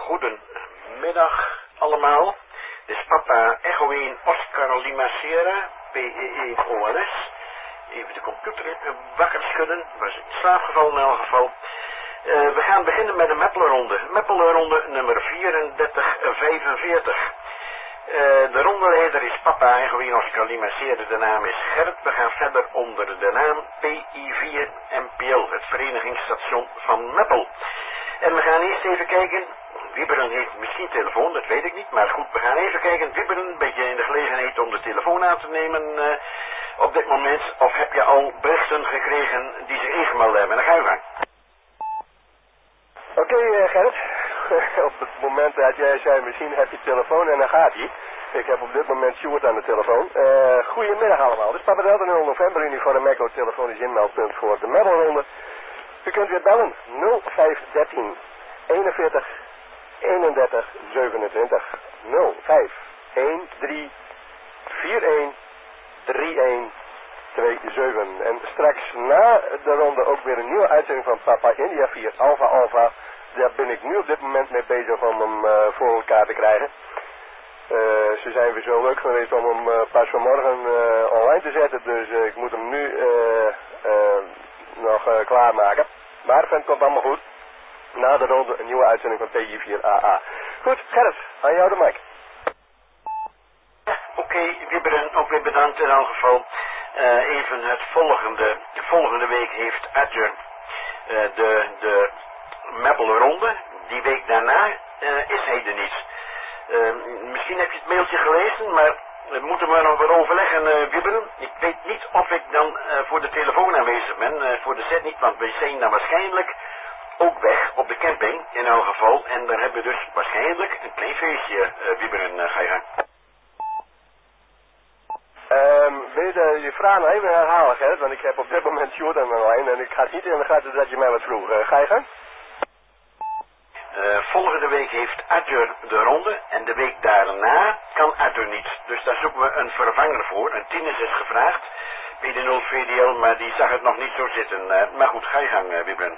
Goedemiddag allemaal. Dit is papa Echo 1 Oscar Lima Sierra, PE1 OLS. Even de computer wakker schudden, was in slaap gevallen in elk geval. We gaan beginnen met de Meppelenronde. Meppelenronde nummer 3445. De rondeleider is papa Echo 1 Oscar Lima Sierra, de naam is Gerrit. We gaan verder onder de naam PI4 MPL, het verenigingsstation van Meppel. En we gaan eerst even kijken. Wieberen heeft misschien telefoon, dat weet ik niet. Maar goed, we gaan even kijken. Wieberen, een beetje in de gelegenheid om de telefoon aan te nemen op dit moment. Of heb je al berichten gekregen die zich ingemeld hebben? Dan ga je gang. Oké, Gerrit. Op het moment dat jij zei, misschien heb je telefoon en dan gaat hij. Ik heb op dit moment Sjoerd aan de telefoon. Goedemiddag allemaal. Dit is Papa Delta 0 november uniform Echo, telefonisch inmeldpunt voor de Meppelenronde. U kunt weer bellen 0513 41 31 27 0513 41 31 27. En straks na de ronde ook weer een nieuwe uitzending van Papa India 4 Alpha Alpha. Daar ben ik nu op dit moment mee bezig om hem voor elkaar te krijgen. Ze zijn weer zo leuk geweest om hem pas vanmorgen online te zetten. Dus ik moet hem nu nog klaarmaken. Maar het komt allemaal goed. Na de ronde een nieuwe uitzending van TJ4AA. Goed, Gerrit, aan jou de mic. Oké, Wieberen, ook weer bedankt in elk geval. Even het volgende. De volgende week heeft Adjer de Meppelenronde. Die week daarna is hij er niet. Misschien heb je het mailtje gelezen, maar we moeten maar nog weer overleggen, Wieberen. Ik weet niet of ik dan voor de telefoon aanwezig ben. Voor de set niet, want we zijn dan waarschijnlijk ook weg op de camping in elk geval. En dan hebben we dus waarschijnlijk een klein feestje, Wieberen, ga je gang. Wil je je vraag nog even herhalen, Gerrit? Want ik heb op dit moment Sjoerd aan de lijn en ik ga het niet in de gaten dat je mij wat vroeg. Ga je gang? Volgende week heeft Adjer de ronde en de week daarna kan Adjer niet. Dus daar zoeken we een vervanger voor. Een Tinus is gevraagd bij de 0 VDL, maar die zag het nog niet zo zitten. Maar goed, ga je gang, Wiebren.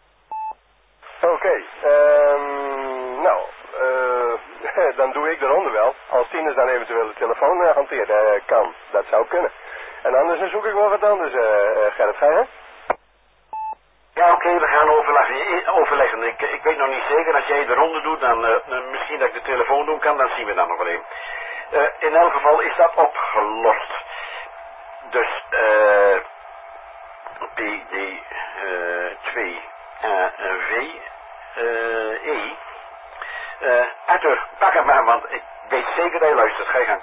Oké, nou, dan doe ik de ronde wel. Als Tinus dan eventueel de telefoon hanteert, kan. Dat zou kunnen. En anders dan zoek ik wel wat anders, Gerrit. Ga je gang? Ja, oké, we gaan overleggen. Ik weet nog niet zeker. Als jij de ronde doet, dan misschien dat ik de telefoon doen kan, dan zien we dan nog wel even. In elk geval is dat opgelost. Dus, PD2 VE. Arthur, pak hem maar, want ik weet zeker dat je luistert. Ga je gang.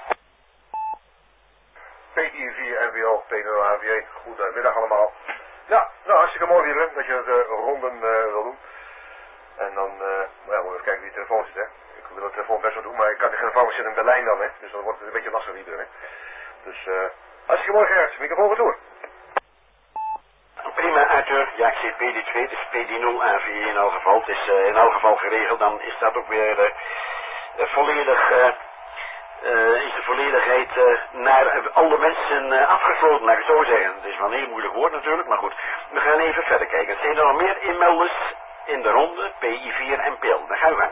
PI4 NWL P0 AVJ. Goedemiddag allemaal. Ja, nou hartstikke mooi weer dat je de ronden wil doen. En dan moeten we even kijken wie de telefoon zit, hè. Ik wil de telefoon best wel doen, maar ik kan de telefoon zitten in Berlijn dan, hè. Dus dan wordt het een beetje lastig iedereen, hè. Dus hartstikke mooi, Gerrit. Microfoon weer door. Prima, Arthur. Ja, ik zeg PD2, dus PD0 AVJ in elk geval. Het is in elk geval geregeld, dan is dat ook weer volledig... is de volledigheid naar alle mensen afgesloten, laat ik het zo zeggen. Het is wel een heel moeilijk woord natuurlijk, maar goed. We gaan even verder kijken. Zijn er nog meer inmelders in de ronde PI4 en PL? Dan gaan we gaan.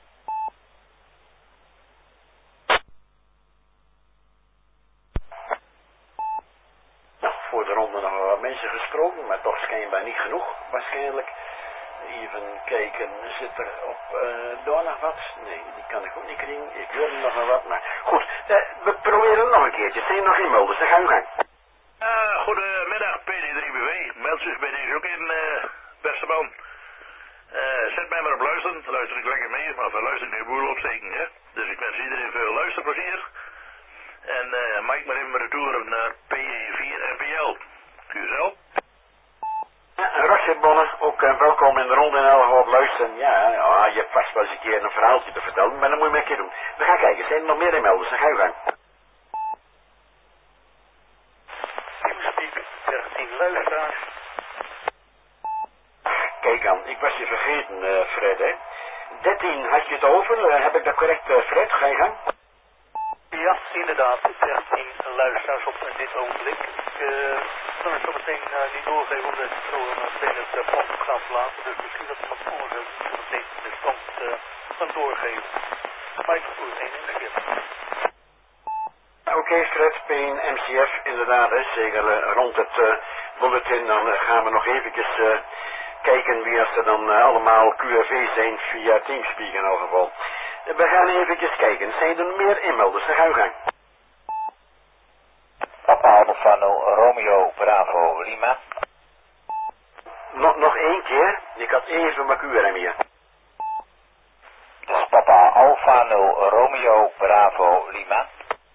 Nou, voor de ronde nog wel wat mensen gesproken, maar toch schijnbaar niet genoeg, waarschijnlijk. Even kijken, zit er op door nog wat? Nee, die kan ik ook niet krijgen. Ik wil nog wel wat, maar goed. We proberen het nog een keertje. Zijn er nog inmelders? Dan gaan we gang. Goedemiddag, PD3BW. Meld zich bij deze ook in, beste man. Zet mij maar op luisteren. Dan luister ik lekker mee, maar dan luister ik nu boel opsteken, hè. Dus ik wens iedereen veel luisterplezier. En maak maar even retour naar PE4 NPL. Jezelf. Rochebonnen, ook welkom in de ronde en elke op luisteren. Ja, je hebt vast wel eens een keer een verhaaltje te vertellen, maar dat moet je maar een keer doen. We gaan kijken, zijn er nog meer inmelders? Dan gaan we gang. 13 luisteraars. Kijk aan, ik was je vergeten, Fred, hè. 13 had je het over, heb ik dat correct, Fred? Ga je gang? Ja, inderdaad, 13 luisteraars op dit ogenblik. Ik kan het zo meteen niet doorgeven omdat ik zo meteen het pand gaat verlaten. Dus misschien dat we nog voor meteen de stand dan doorgeven. Mike voor 1 MCF. Oké, Fred, P1 MCF, inderdaad, hè, zeker rond het bulletin, dan gaan we nog eventjes kijken wie als er dan allemaal QRV zijn via Teamspeak in elk geval. We gaan eventjes kijken, zijn er meer inmelders? Dan gaan we gang. Papa Alfano Romeo Bravo Lima. Nog één keer, ik had even mijn QRM hier. Dus Papa Alfano Romeo Bravo Lima.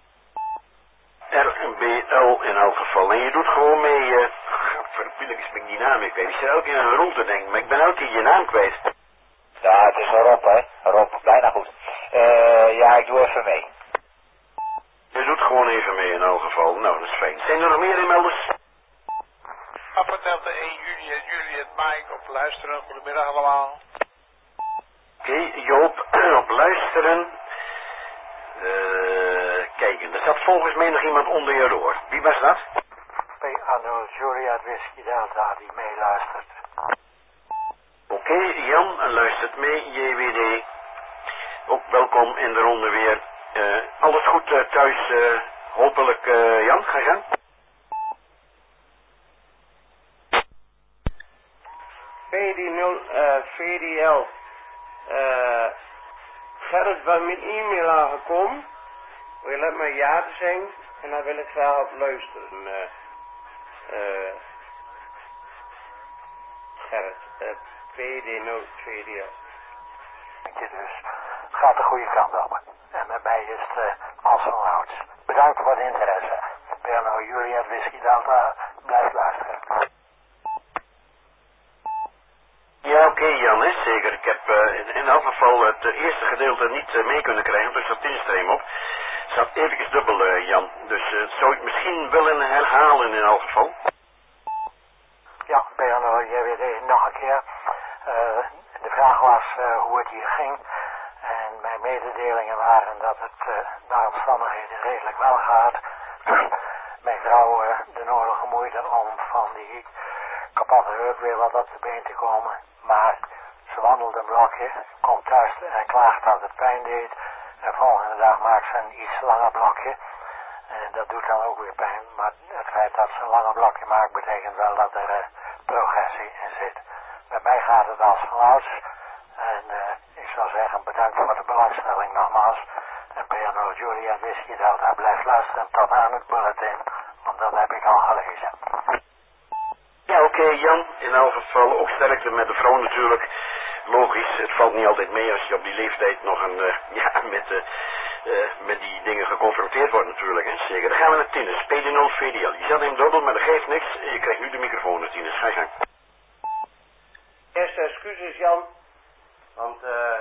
RBL in elk geval. En je doet gewoon mee, verpillig ben ik die naam kwijt. Ik zit elke keer aan een rol te denken, maar ik ben elke keer je naam kwijt. Ja, het is Rob, hè. Rob, bijna goed. Ja, ik doe even mee. Je doet gewoon even mee in elk geval. Nou, dat is fijn. Zijn er nog meer inmelders? Papa Delta 1 Juliet Mike op luisteren. Goedemiddag allemaal. Oké, Joop, op luisteren. Kijken, er zat volgens mij nog iemand onder je door. Wie was dat? P-Anno Juliet Whisky Delta die meeluistert. Oké, Jan luistert mee, JWD. Ook welkom in de ronde weer. Alles goed thuis, hopelijk. Jan, ga je gaan. VDL. Gerrit van mijn e-mail aangekomen. Wil je maar ja te zeggen en dan wil ik graag op luisteren. Gerrit, VDL. Dus gaat de goede kant op. En met mij is het als vanouds. Bedankt voor het interesse. P-Anno Juliet Whisky Delta, blijf luisteren. Ja, oké, Jan, hè, zeker. Ik heb in elk geval het eerste gedeelte niet mee kunnen krijgen, dus er zat instream op. Zat eventjes dubbel, Jan. Dus zou ik misschien willen herhalen in elk geval. Ja, P-Anno JWD nog een keer. De vraag was hoe het hier ging. En mijn mededelingen waren dat het naar omstandigheden redelijk wel gaat. Mijn vrouw de nodige moeite om van die kapotte heup weer wat op de been te komen. Maar ze wandelt een blokje, komt thuis en klaagt dat het pijn deed. En volgende dag maakt ze een iets langer blokje. En dat doet dan ook weer pijn. Maar het feit dat ze een langer blokje maakt betekent wel dat er progressie in zit. Met mij gaat het als vanouds. En ik zou zeggen bedankt voor de belangstelling nogmaals. En P-Anno Juliet Whisky Delta blijft luisteren tot aan het bulletin. Want dat heb ik al gelezen. Ja, oké, Jan. In elk geval ook sterkte met de vrouw natuurlijk. Logisch, het valt niet altijd mee als je op die leeftijd nog met die dingen geconfronteerd wordt natuurlijk. Hè. Zeker. Dan gaan we naar Tinus. PD0 VDL. Je zat in dubbel, maar dat geeft niks. Je krijgt nu de microfoon, Tinus. Ga je gang. Eerst excuses Jan. Want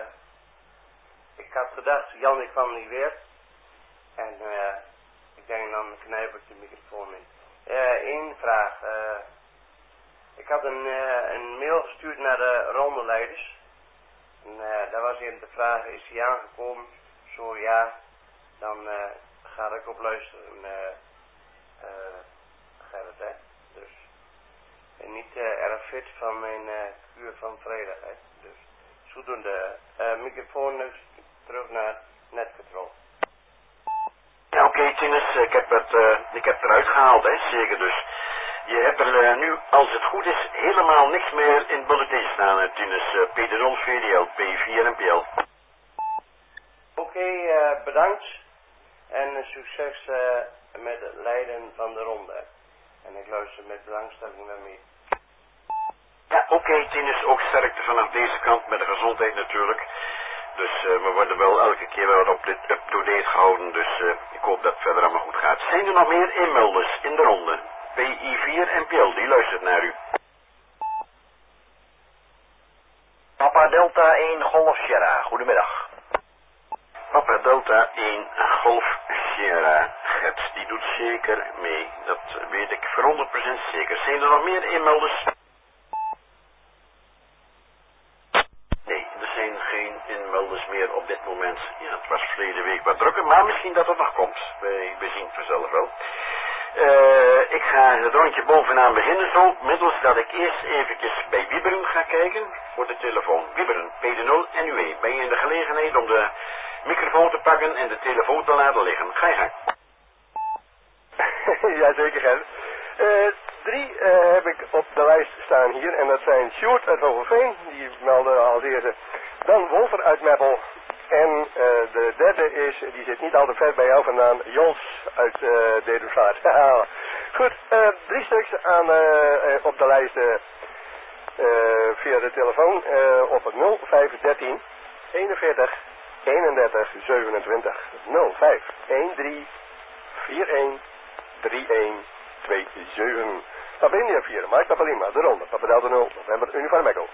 ik had gedacht, Jan ik kwam niet weer. En ik denk dan knijp ik de microfoon in. Eén vraag. Ik had een mail gestuurd naar de rondeleiders. En daar was even de vraag, is die aangekomen? Zo ja, dan ga ik op luisteren. Gerrit, hè. Dus niet erg fit van mijn uur van vrijdag, hè. Dus zodoende microfoon terug naar netcontrol. Ja, oké, Tinus, ik heb het eruit gehaald, hè, zeker dus. Je hebt er nu, als het goed is, helemaal niks meer in het bulletin staan, Tinus. PD0 VDL, P4 en PL. Oké, bedankt. En succes met het leiden van de ronde. En ik luister met belangstelling naar mee. Ja, oké, Tinus, ook sterkte vanaf deze kant met de gezondheid natuurlijk. Dus we worden wel elke keer wel up-to-date gehouden. Dus ik hoop dat het verder allemaal goed gaat. Zijn er nog meer inmelders in de ronde? PI4 en PL, die luistert naar u. Papa Delta 1 Golf Sierra, goedemiddag. Papa Delta 1 Golf Sierra, Gert, die doet zeker mee. Dat weet ik voor 100% zeker. Zijn er nog meer inmelders? Nee, er zijn geen inmelders meer op dit moment. Ja, het was verleden week wat drukker, maar misschien dat het nog komt. We zien het vanzelf wel. Ik ga het rondje bovenaan beginnen zo, middels dat ik eerst eventjes bij Wieberen ga kijken voor de telefoon. Wieberen, PD0 en NUE. Ben je in de gelegenheid om de microfoon te pakken en de telefoon te laten liggen? Ga je gang. Jazeker, Ger. 3 heb ik op de lijst staan hier en dat zijn Sjoerd uit Hogeveen, die meldde als eerste. Dan Wolfer uit Meppel. En de derde is, die zit niet al te ver bij jou vandaan, Jos uit Dedemsvaart. Goed, 3 stuks aan, op de lijst via de telefoon op het 0513 41 31 27 0513 41 31 27. Papa India 4, Mike Papa Lima, de ronde, Papa Delta 0, November Uniform Echo.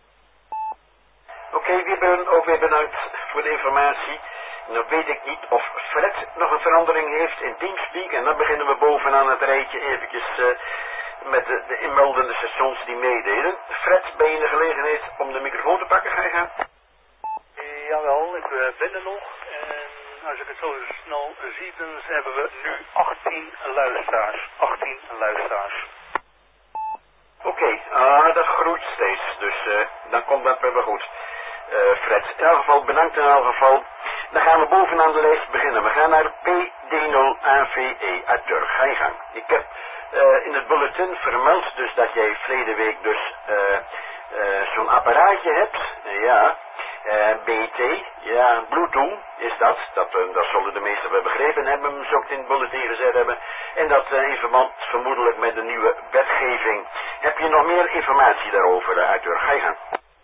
Oké, Wieberen, ook weer bedankt voor de informatie. Nou weet ik niet of Fred nog een verandering heeft in Teamspeak. En dan beginnen we bovenaan het rijtje eventjes met de inmeldende stations die meededen. Fred, ben je in de gelegenheid om de microfoon te pakken? Ga je gaan? Jawel, ik ben er nog. En als ik het zo snel zie, dan hebben we nu 18 luisteraars. 18 luisteraars. Oké, dat groeit steeds. Dus dan komt dat weer goed. Fred, in elk geval bedankt in elk geval. Dan gaan we bovenaan de lijst beginnen. We gaan naar PD0AVE uit Turk. Ga je gang. Ik heb in het bulletin vermeld dus dat jij verleden week dus zo'n apparaatje hebt. Ja. BT, ja, Bluetooth is dat. Dat zullen de meesten wel begrepen hebben, zo ook in het bulletin gezet hebben. En dat in verband vermoedelijk met de nieuwe wetgeving. Heb je nog meer informatie daarover, Arthur? Ga je gaan.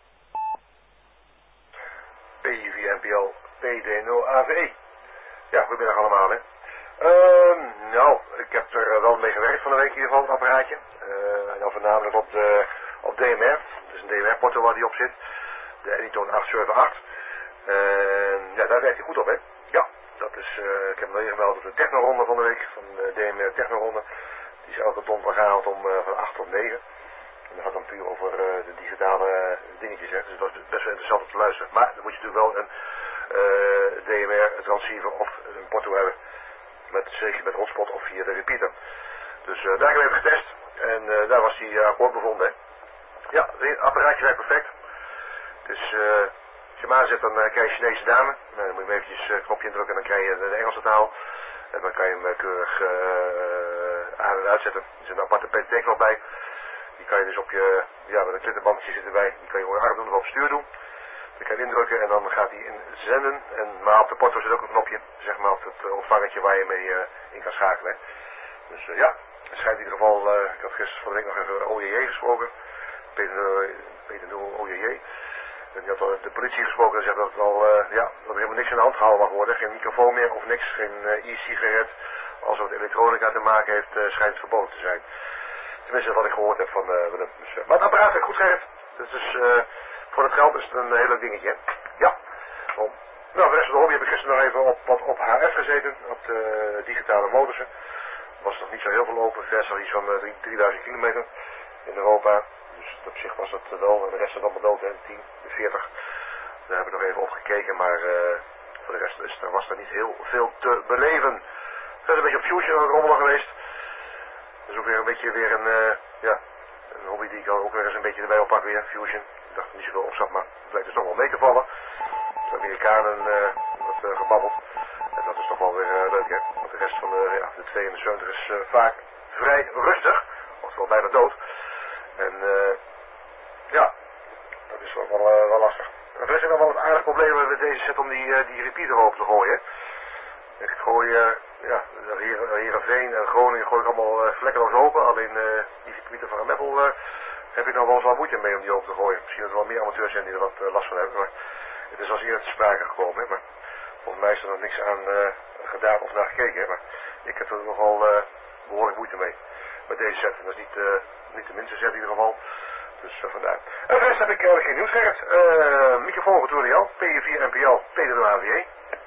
P4NPL PD0AVE. Ja, goedemiddag allemaal, hè. Nou, ik heb er wel mee gewerkt van de week in ieder geval, het apparaatje. Dan voornamelijk op DMR. Dus een DMR-porto waar die op zit. De Anytone 878. Ja, daar werkt hij goed op, hè. Ja, dat is, ik heb hem wel gemeld op de technoronde van de week, van de DMR technoronde. Die is elke donderdag gehaald om van 8 tot 9. En dat gaat dan puur over de digitale dingetjes, hè. Dus dat is best wel interessant om te luisteren. Maar dan moet je natuurlijk wel een DMR transceiver of een porto hebben. Zeker met hotspot of via de repeater. Dus daar heb ik even getest. En daar was hij akkoord bevonden, hè. Ja, het apparaatje werkt perfect. Dus als je hem aanzet, dan krijg je een Chinese dame. Dan moet je hem eventjes een knopje indrukken en dan krijg je de Engelse taal. En dan kan je hem keurig aan en uitzetten. Er zit een aparte PT-knop bij. Die kan je dus op je, ja, met een klittenbandje zit erbij. Die kan je op je arm doen of op stuur doen. Dan kan je indrukken en dan gaat hij inzenden. Maar op de porto zit ook een knopje, zeg maar, op het ontvangertje waar je mee in kan schakelen. Dus ja, het schijnt in ieder geval, ik had gisteren van de week nog even OJJ gesproken. Peter 0 OJJ. En die had al de politie gesproken en zegt dat het al, ja, dat er helemaal niks aan de hand gehouden mag worden. Geen microfoon meer of niks, geen e-sigaret. Als het met elektronica te maken heeft, schijnt het verboden te zijn. Tenminste wat ik gehoord heb van Willem. Dus, maar het apparaat werkt goed, Gerrit. Dus voor het geld is het een heel leuk dingetje, hè? Ja. Nou, de rest van de hobby heb ik gisteren nog even op HF gezeten, op de digitale motorsen. Was nog niet zo heel veel lopen, vers al iets van 3000 kilometer in Europa. Dus op zich was dat wel, en de rest is allemaal dood, hè, 10, 40. Daar heb ik nog even op gekeken, maar voor de rest was er niet heel veel te beleven. Verder een beetje op Fusion aan het rommelen geweest. Dat is ook weer een beetje een hobby die ik ook weer eens een beetje erbij oppak weer, Fusion. Ik dacht niet zoveel opzag, maar het lijkt dus toch wel mee te vallen. De Amerikanen wat gebabbeld. En dat is toch wel weer leuk, hè. Want de rest van de 72 is vaak vrij rustig. Oftewel bijna dood. En ja, dat is wel lastig. En er zijn nog wel wat aardige problemen met deze set om die repeater open te gooien. Ik gooi, Heerenveen en Groningen gooi ik allemaal vlekkeloos open. Alleen die repeater van Meppel heb ik nog wel eens wat moeite mee om die open te gooien. Misschien dat er wel meer amateurs zijn die er wat last van hebben. Maar het is als eerder te sprake gekomen. Hè. Maar volgens mij is er nog niks aan gedaan of naar gekeken. Hè. Maar ik heb er nogal behoorlijk moeite mee. Met deze set. En dat is niet de minste set in ieder geval. Dus vandaar. En de rest heb ik geen nieuws, Gerrit. Microfoon retour naar jou. P4 NPL, PD0AVE.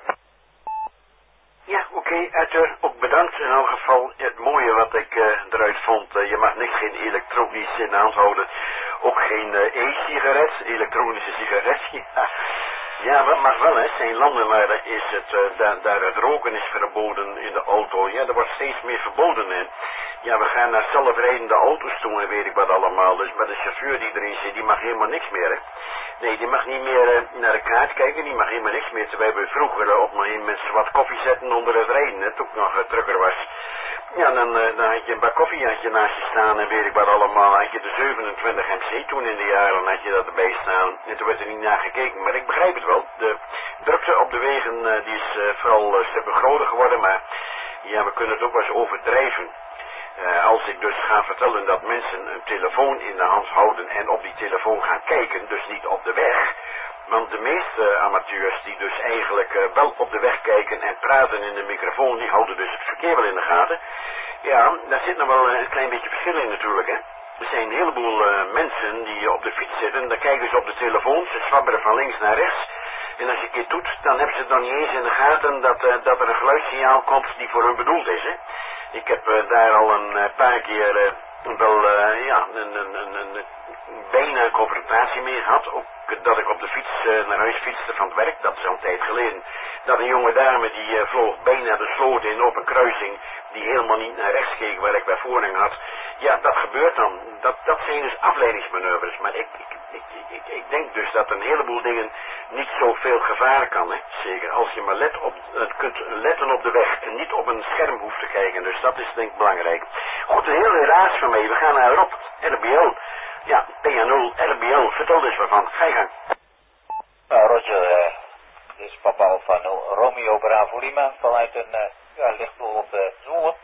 Ja, oké, Arthur, ook bedankt in elk geval. Het mooie wat ik eruit vond, je mag niks, geen elektronisch in de hand houden. Ook geen e-sigaret, elektronische sigaretje. Ja, dat mag wel, hè. Zijn landen, maar is het, daar het roken is verboden in de auto. Ja, er wordt steeds meer verboden, hè. Ja, we gaan naar zelfrijdende auto's toe en weet ik wat allemaal. Dus met de chauffeur die erin zit, die mag helemaal niks meer, hè. Nee, die mag niet meer naar de kaart kijken, die mag helemaal niks meer. Terwijl we vroeger op een gegeven moment wat koffie zetten onder het rijden, hè, toen ik nog drukker was. Ja, dan had je een bak koffie had je naast je staan en weet ik wat allemaal. Had je de 27 MC toen in de jaren, had je dat erbij staan. En toen werd er niet naar gekeken, maar ik begrijp het wel. De drukte op de wegen die is vooral stukken groter geworden, maar ja, we kunnen het ook wel eens overdrijven. Als ik dus ga vertellen dat mensen een telefoon in de hand houden en op die telefoon gaan kijken, dus niet op de weg. Want de meeste amateurs die dus eigenlijk wel op de weg kijken en praten in de microfoon, die houden dus het verkeer wel in de gaten. Ja, daar zit nog wel een klein beetje verschil in natuurlijk, hè. Er zijn een heleboel mensen die op de fiets zitten, dan kijken ze op de telefoon, ze zwabberen van links naar rechts. En als je een keer doet, dan hebben ze het nog niet eens in de gaten dat er een geluidssignaal komt die voor hun bedoeld is, hè. Ik heb daar al een paar keer een bijna confrontatie mee gehad. Ook dat ik op de fiets naar huis fietste van het werk, dat is al een tijd geleden. Dat een jonge dame die vloog bijna de sloot in op een kruising, die helemaal niet naar rechts keek waar ik bij voorrang had. Ja, dat gebeurt dan. Dat zijn dus afleidingsmanoeuvres. Maar ik denk dus dat een heleboel dingen niet zoveel gevaar kan, hè. Zeker als je maar kunt letten op de weg en niet op een scherm hoeft te kijken. Dus dat is denk ik belangrijk. Goed, een heel raas van mij. We gaan naar Rob, RBL. Ja, PA0, RBL. Vertel eens waarvan. Ga je gang. Roger, dit is Papa Alpha 0 Romeo Bravo Lima vanuit een lichtdoel op Zwolle.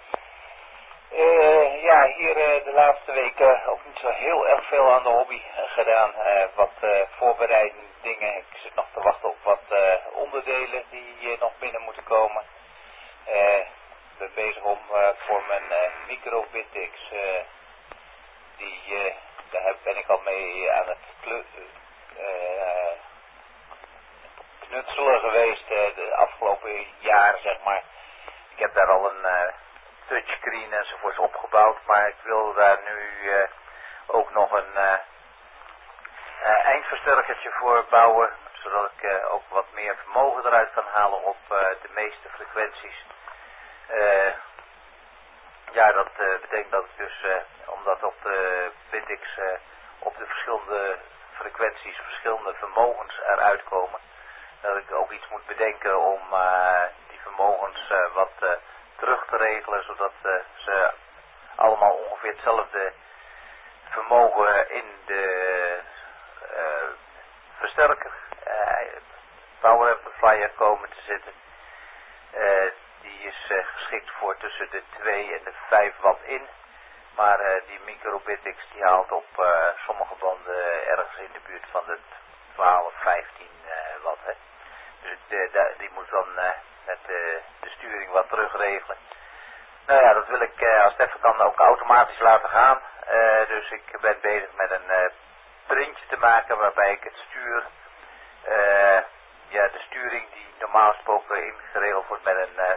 Ja, hier de laatste weken ook niet zo heel erg veel aan de hobby gedaan. Wat voorbereidende dingen. Ik zit nog te wachten op wat onderdelen die nog binnen moeten komen. Ik ben bezig om voor mijn micro-BitX, daar ben ik al mee aan het knutselen geweest de afgelopen jaren, zeg maar. Ik heb daar al een touchscreen enzovoorts opgebouwd, maar ik wil daar nu ook nog een eindversterkertje voor bouwen, zodat ik ook wat meer vermogen eruit kan halen op de meeste frequenties. Ja, dat betekent dat ik dus, omdat op de BitX op de verschillende frequenties verschillende vermogens eruit komen, dat ik ook iets moet bedenken om die vermogens wat terug te regelen, zodat ze allemaal ongeveer hetzelfde vermogen in de versterker power amplifier komen te zitten. Die is geschikt voor tussen de 2 en de 5 watt in. Maar die micro-BitX die haalt op sommige banden ergens in de buurt van de 12, 15 watt. Hè. Dus die moet dan met de sturing wat terugregelen. Nou ja, dat wil ik als het even kan ook automatisch laten gaan. Dus ik ben bezig met een printje te maken waarbij ik het stuur. Ja, de sturing die normaal gesproken ingeregeld wordt met een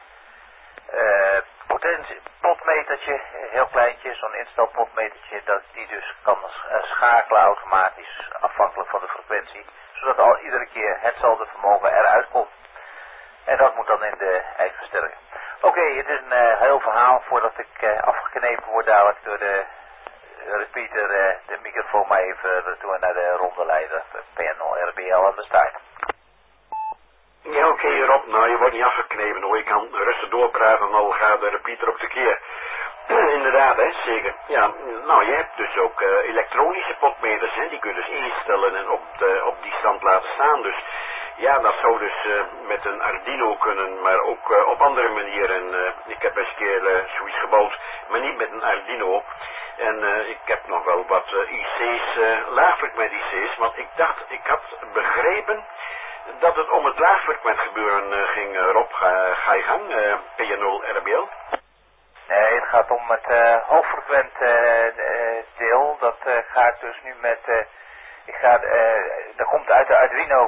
potmetertje, heel kleintje, zo'n instelpotmetertje, dat die dus kan schakelen automatisch afhankelijk van de frequentie, zodat iedere keer hetzelfde vermogen eruit komt. En dat moet dan in de eindversterker. Oké, het is een heel verhaal voordat ik afgeknepen word dadelijk door de repeater, de microfoon maar even retour naar de rondeleider, PA0 RBL aan de start. Ja, oké, Rob, nou je wordt niet afgeknepen hoor, je kan rustig doorpraten al gaat de repeater op de keer. Inderdaad, hè, zeker. Ja, nou je hebt dus ook elektronische potmeters, hè, die kun je dus instellen en op die stand laten staan. Dus ja, dat zou dus met een Arduino kunnen, maar ook op andere manieren. Ik heb eens een keer zoiets gebouwd, maar niet met een Arduino. En ik heb nog wel wat IC's, laagfrequent IC's, want ik dacht, ik had begrepen dat het om het laagfrequent gebeuren ging. Rob, ga je gang, PA0 RBL. Nee, het gaat om het hoogfrequent deel. Dat ga ik dus nu met... dat komt uit de Arduino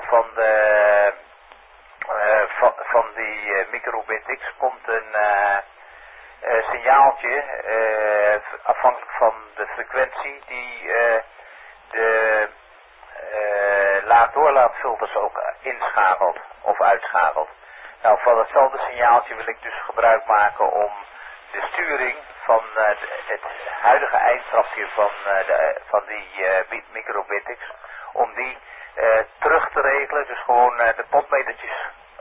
van die micro-BitX komt een signaaltje afhankelijk van de frequentie die de laagdoorlaatfilters ook inschakelt of uitschakelt. Nou, van hetzelfde signaaltje wil ik dus gebruik maken om de sturing van het huidige eindtrapje van die microbitics, om die terug te regelen, dus gewoon de potmetertjes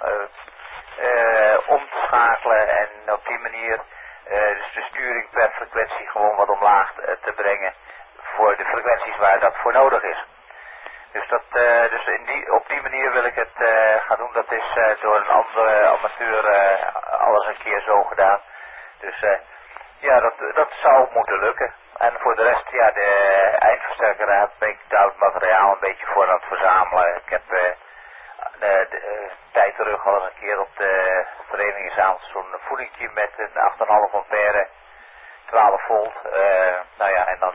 om te schakelen en op die manier dus de sturing per frequentie gewoon wat omlaag te brengen voor de frequenties waar dat voor nodig is. Dus, op die manier wil ik het gaan doen. Dat is door een andere amateur alles een keer zo gedaan. Dus ja, dat zou moeten lukken. En voor de rest, ja, de eindversterker ben ik het oud materiaal een beetje voor aan het verzamelen. Ik heb tijd terug al eens een keer op de trainingsavond zo'n voedingje met een 8,5 ampère, 12 volt. Nou ja, en dan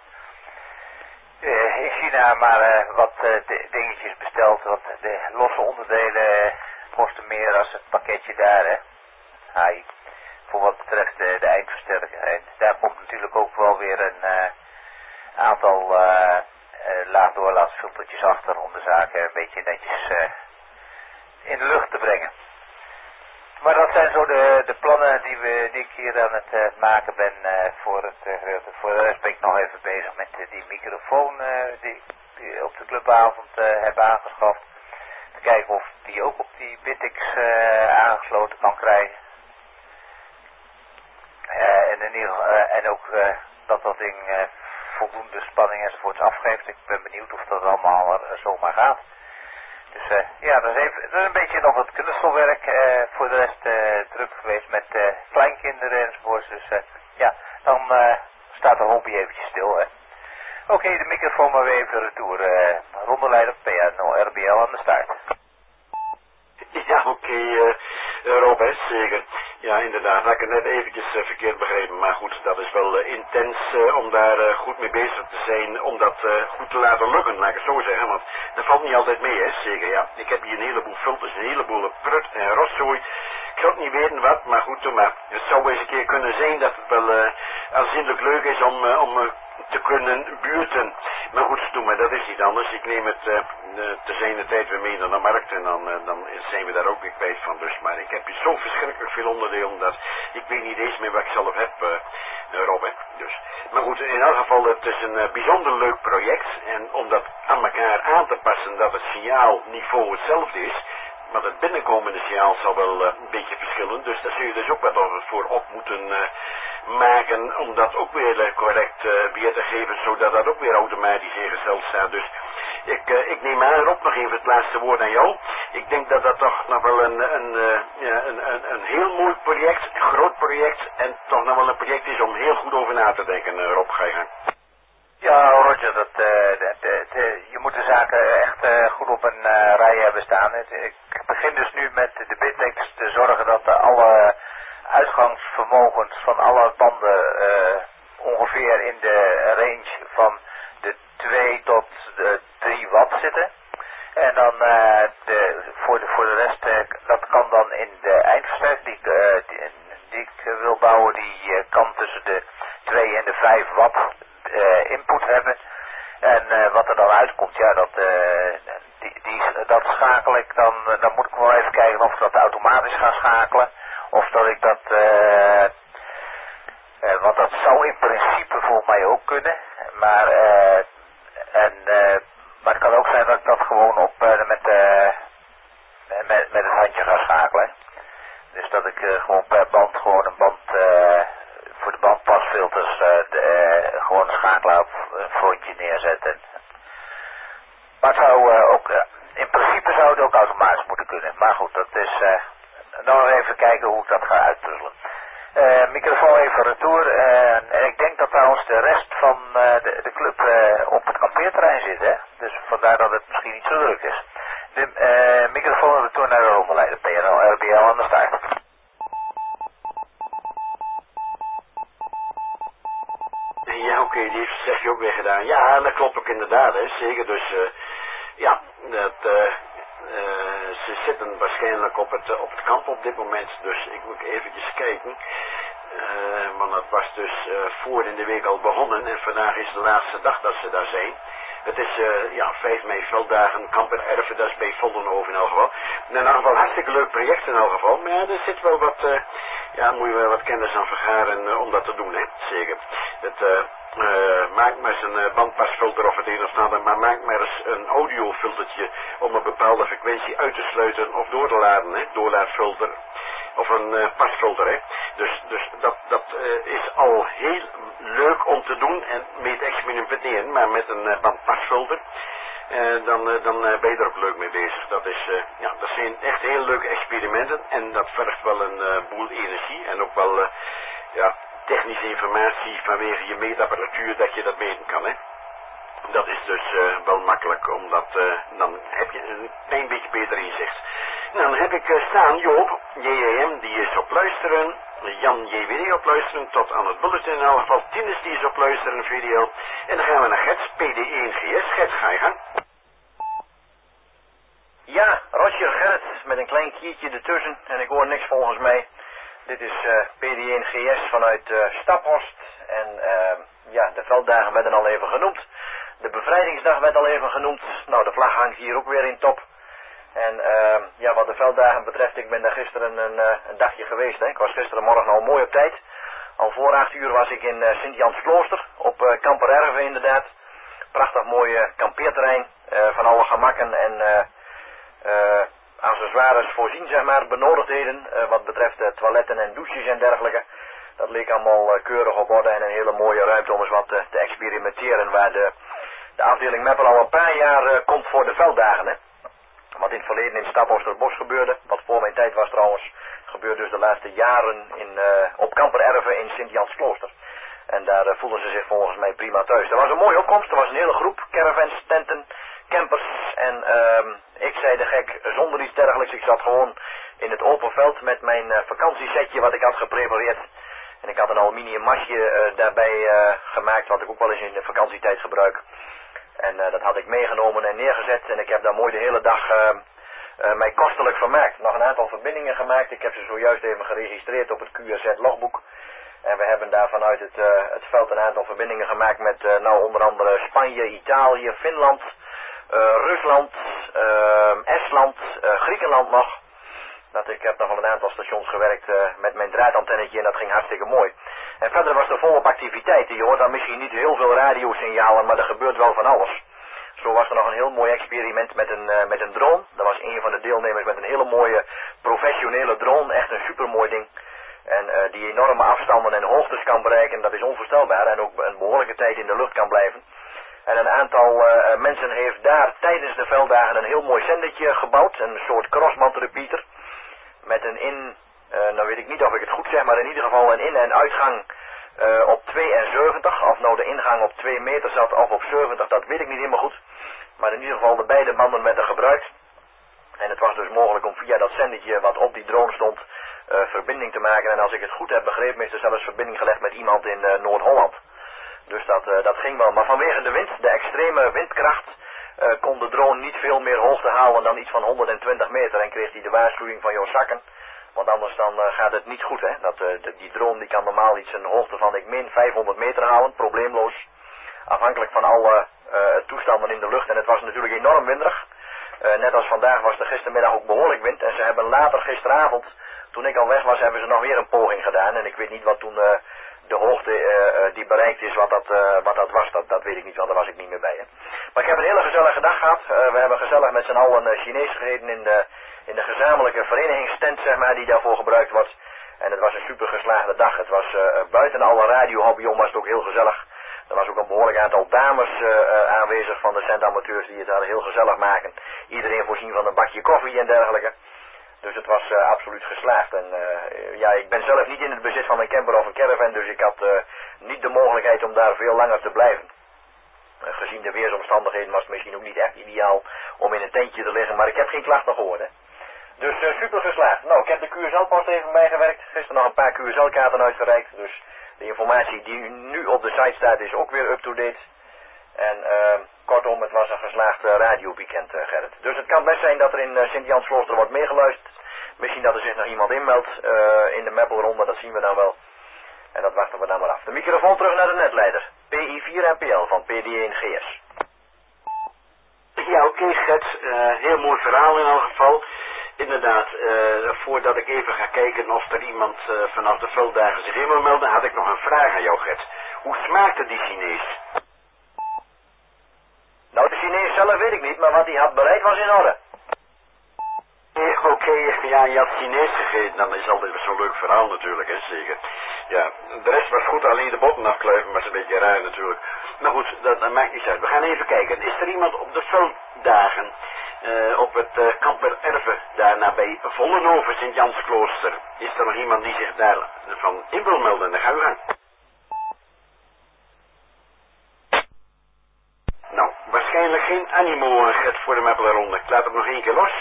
in China maar wat dingetjes besteld, want de losse onderdelen kosten meer dan het pakketje daar, hè. Hai. Voor wat betreft de eindversterker. En daar komt natuurlijk ook wel weer een aantal laagdoorlaatfiltertjes achter om de zaken een beetje netjes in de lucht te brengen. Maar dat zijn zo de plannen die ik hier aan het maken ben voor het gedeelte. Voor de rest ben ik nog even bezig met die microfoon die ik op de clubavond heb aangeschaft. Te kijken of die ook op die Bitix aangesloten kan krijgen. En ook dat ding voldoende spanning enzovoorts afgeeft. Ik ben benieuwd of dat allemaal zomaar gaat. Dus ja, dat is een beetje nog wat knutselwerk. Voor de rest druk geweest met kleinkinderen enzovoorts. Dus ja, dan staat de hobby eventjes stil. Hè. Oké, de microfoon maar weer even retour. Rondeleider PA0 RBL aan de start. Ja, oké, Robert, zeker. Ja, inderdaad, had ik het net eventjes verkeerd begrepen, maar goed, dat is wel intens om daar goed mee bezig te zijn, om dat goed te laten lukken, laat ik het zo zeggen, want dat valt niet altijd mee, hè, zeker, ja. Ik heb hier een heleboel filters, een heleboel prut en rotzooi. Ik zou het niet weten wat, maar goed, maar het zou eens een keer kunnen zijn dat het wel aanzienlijk leuk is om te kunnen buurten. Maar goed, doe maar, dat is niet anders. Ik neem het te zijn tijd weer mee naar de markt en dan zijn we daar ook weer kwijt van. Dus, maar ik heb hier zo verschrikkelijk veel onderdelen dat ik weet niet eens meer wat ik zelf heb, Robin. Dus. Maar goed, in elk geval, het is een bijzonder leuk project. En om dat aan elkaar aan te passen dat het signaalniveau hetzelfde is, maar het binnenkomende signaal zal wel een beetje verschillen. Dus daar zul je dus ook wat voor op moeten maken om dat ook weer correct weer te geven, zodat dat ook weer automatisch ingesteld staat. Dus ik neem aan, Rob, nog even het laatste woord aan jou. Ik denk dat dat toch nog wel een heel mooi project, een groot project en toch nog wel een project is om heel goed over na te denken. Rob, ga je gang. Ja, Roger, je moet de zaken echt goed op een rij hebben staan. Ik begin dus nu met de Bitix te zorgen dat alle uitgangsvermogens van alle banden ongeveer in de range van de 2 tot de 3 watt zitten. En dan voor de rest, dat kan dan in de eindversterker die ik wil bouwen, die kan tussen de 2 en de 5 watt input hebben. En wat er dan uitkomt, ja, dat schakel ik dan moet ik wel even kijken of ik dat automatisch ga schakelen. Of dat ik dat, want dat zou in principe volgens mij ook kunnen. Maar het kan ook zijn dat ik dat gewoon met het handje ga schakelen. Dus dat ik gewoon per band gewoon een band voor de bandpasfilters gewoon een schakelaar een frontje neerzetten. Maar het zou in principe zou het ook automatisch moeten kunnen. Maar goed, dat is nog even kijken hoe ik dat ga uitpuzzelen. Microfoon even retour. En ik denk dat trouwens de rest van de club op het kampeerterrein zit, hè. Dus vandaar dat het misschien niet zo druk is. De microfoon retour naar de rondeleider. PNL RBL aan de start. Ja, oké, die zeg je ook weer gedaan. Ja, dat klopt ook inderdaad, hè, zeker. Dus ja, ze zitten waarschijnlijk op het kamp op dit moment, dus ik moet eventjes kijken. Want dat was dus voor in de week al begonnen en vandaag is de laatste dag dat ze daar zijn. Het is 5 mei velddagen, Kamper Erven, dat is bij Vollenhoven in elk geval. In elk geval hartstikke leuk project in elk geval. Maar ja, er zit wel wat, moet je wel wat kennis aan vergaren om dat te doen, hè. Zeker. Maak maar eens een bandpasfilter of het een of ander, maar maak maar eens een audiofiltertje om een bepaalde frequentie uit te sluiten of door te laden, hè. Doorlaatfilter. Of een pasfilter, hè. Dus dat is al heel leuk om te doen en mee te experimenteren, maar met een bandpasfilter, dan ben je er ook leuk mee bezig. Dat zijn echt heel leuke experimenten en dat vergt wel een boel energie en ook wel, technische informatie vanwege je meetapparatuur dat je dat meten kan, hè. Dat is dus wel makkelijk, omdat dan heb je een klein beetje beter inzicht. Dan heb ik staan Joop, JEM, die is op luisteren, Jan JWD op luisteren, tot aan het bulletin in elk geval, Tinus die is op luisteren, VDL. En dan gaan we naar Gert, PD1GS. Gert, ga je gang. Ja, Roger Gerrit, met een klein kiertje ertussen en ik hoor niks volgens mij. Dit is PD1GS vanuit Staphorst en de velddagen werden al even genoemd. De bevrijdingsdag werd al even genoemd. Nou, de vlag hangt hier ook weer in top. En wat de velddagen betreft, ik ben daar gisteren een dagje geweest. Hè. Ik was gisterenmorgen al mooi op tijd. Al voor 8 uur was ik in Sint-Jansklooster op Kamper Erven inderdaad. Prachtig mooi kampeerterrein van alle gemakken en accessoires voorzien, zeg maar, benodigdheden wat betreft toiletten en douches en dergelijke. Dat leek allemaal keurig op orde en een hele mooie ruimte om eens wat te experimenteren waar de afdeling Meppel al een paar jaar komt voor de velddagen. Hè. Wat in het verleden in Staphorsterbos gebeurde, wat voor mijn tijd was trouwens, gebeurt dus de laatste jaren op Kamper Erven in Sint-Jansklooster. En daar voelden ze zich volgens mij prima thuis. Er was een mooie opkomst, er was een hele groep, caravans, tenten, campers en ik zei de gek zonder iets dergelijks. Ik zat gewoon in het open veld met mijn vakantiesetje wat ik had geprepareerd. En ik had een aluminium masje daarbij gemaakt wat ik ook wel eens in de vakantietijd gebruik. En dat had ik meegenomen en neergezet en ik heb daar mooi de hele dag mij kostelijk vermaakt. Nog een aantal verbindingen gemaakt, ik heb ze zojuist even geregistreerd op het QRZ-logboek. En we hebben daar vanuit het veld een aantal verbindingen gemaakt met onder andere Spanje, Italië, Finland, Rusland, Estland, Griekenland nog. Ik heb nog wel een aantal stations gewerkt met mijn draadantennetje en dat ging hartstikke mooi. En verder was er volop activiteiten. Je hoort dan misschien niet heel veel radiosignalen, maar er gebeurt wel van alles. Zo was er nog een heel mooi experiment met een drone. Dat was een van de deelnemers met een hele mooie professionele drone. Echt een supermooi ding. En die enorme afstanden en hoogtes kan bereiken, dat is onvoorstelbaar. En ook een behoorlijke tijd in de lucht kan blijven. En een aantal mensen heeft daar tijdens de velddagen een heel mooi zendertje gebouwd. Een soort crossband repeater. Met een nou weet ik niet of ik het goed zeg, maar in ieder geval een in- en uitgang op 72. Of nou de ingang op 2 meter zat of op 70, dat weet ik niet helemaal goed. Maar in ieder geval de beide banden werden gebruikt. En het was dus mogelijk om via dat zendertje wat op die drone stond verbinding te maken. En als ik het goed heb begrepen is er zelfs verbinding gelegd met iemand in Noord-Holland. Dus dat ging wel. Maar vanwege de wind, de extreme windkracht, kon de drone niet veel meer hoogte halen dan iets van 120 meter. En kreeg hij de waarschuwing van jouw zakken. Want anders dan gaat het niet goed, hè. Die drone die kan normaal iets een hoogte van, ik meen, 500 meter halen, probleemloos. Afhankelijk van alle toestanden in de lucht. En het was natuurlijk enorm winderig. Net als vandaag was er gistermiddag ook behoorlijk wind. En ze hebben later gisteravond, toen ik al weg was, hebben ze nog weer een poging gedaan. En ik weet niet wat toen de hoogte die bereikt is, wat dat was. Dat weet ik niet, want daar was ik niet meer bij. Hè. Maar ik heb een hele gezellige dag gehad. We hebben gezellig met z'n allen Chinees gegeten in de gezamenlijke verenigingstent, zeg maar, die daarvoor gebruikt wordt. En het was een super geslaagde dag. Het was buiten alle radiohobby om was het ook heel gezellig. Er was ook een behoorlijk aantal dames aanwezig van de centamateurs die het daar heel gezellig maken. Iedereen voorzien van een bakje koffie en dergelijke. Dus het was absoluut geslaagd. En ik ben zelf niet in het bezit van een camper of een caravan, dus ik had niet de mogelijkheid om daar veel langer te blijven. Gezien de weersomstandigheden was het misschien ook niet echt ideaal om in een tentje te liggen, maar ik heb geen klachten gehoord. Hè. Dus super geslaagd. Nou, ik heb de QSL-post even bijgewerkt. Gisteren nog een paar QSL-kaarten uitgereikt. Dus de informatie die nu op de site staat is ook weer up-to-date. En kortom, het was een geslaagd radioweekend, Gerrit. Dus het kan best zijn dat er in Sint-Jansklooster wordt meegeluisterd. Misschien dat er zich nog iemand inmeldt in de Meppelronde, dat zien we dan wel. En dat wachten we dan maar af. De microfoon terug naar de netleider. PI4 NPL van PD1GS. Ja, oké, Gert. Heel mooi verhaal in elk geval. Inderdaad, voordat ik even ga kijken of er iemand vanaf de velddagen zich in wil melden, had ik nog een vraag aan jou, Gert. Hoe smaakte die Chinees? Nou, de Chinees zelf weet ik niet, maar wat hij had bereid was in orde. Oké, ja, je had Chinees gegeten, dan is altijd zo'n leuk verhaal natuurlijk, hè, zeker. Ja, de rest was goed, alleen de botten afkluiven was een beetje raar natuurlijk. Maar goed, dat maakt niet uit. We gaan even kijken. Is er iemand op de velddagen op het Kamper Erve, daar nabij Vollenhoven, Sint-Jansklooster? Is er nog iemand die zich daarvan in wil melden? Dan gaan we gaan. Nou, waarschijnlijk geen animo, Gert, voor de Meppelenronde. Ik laat hem nog één keer los.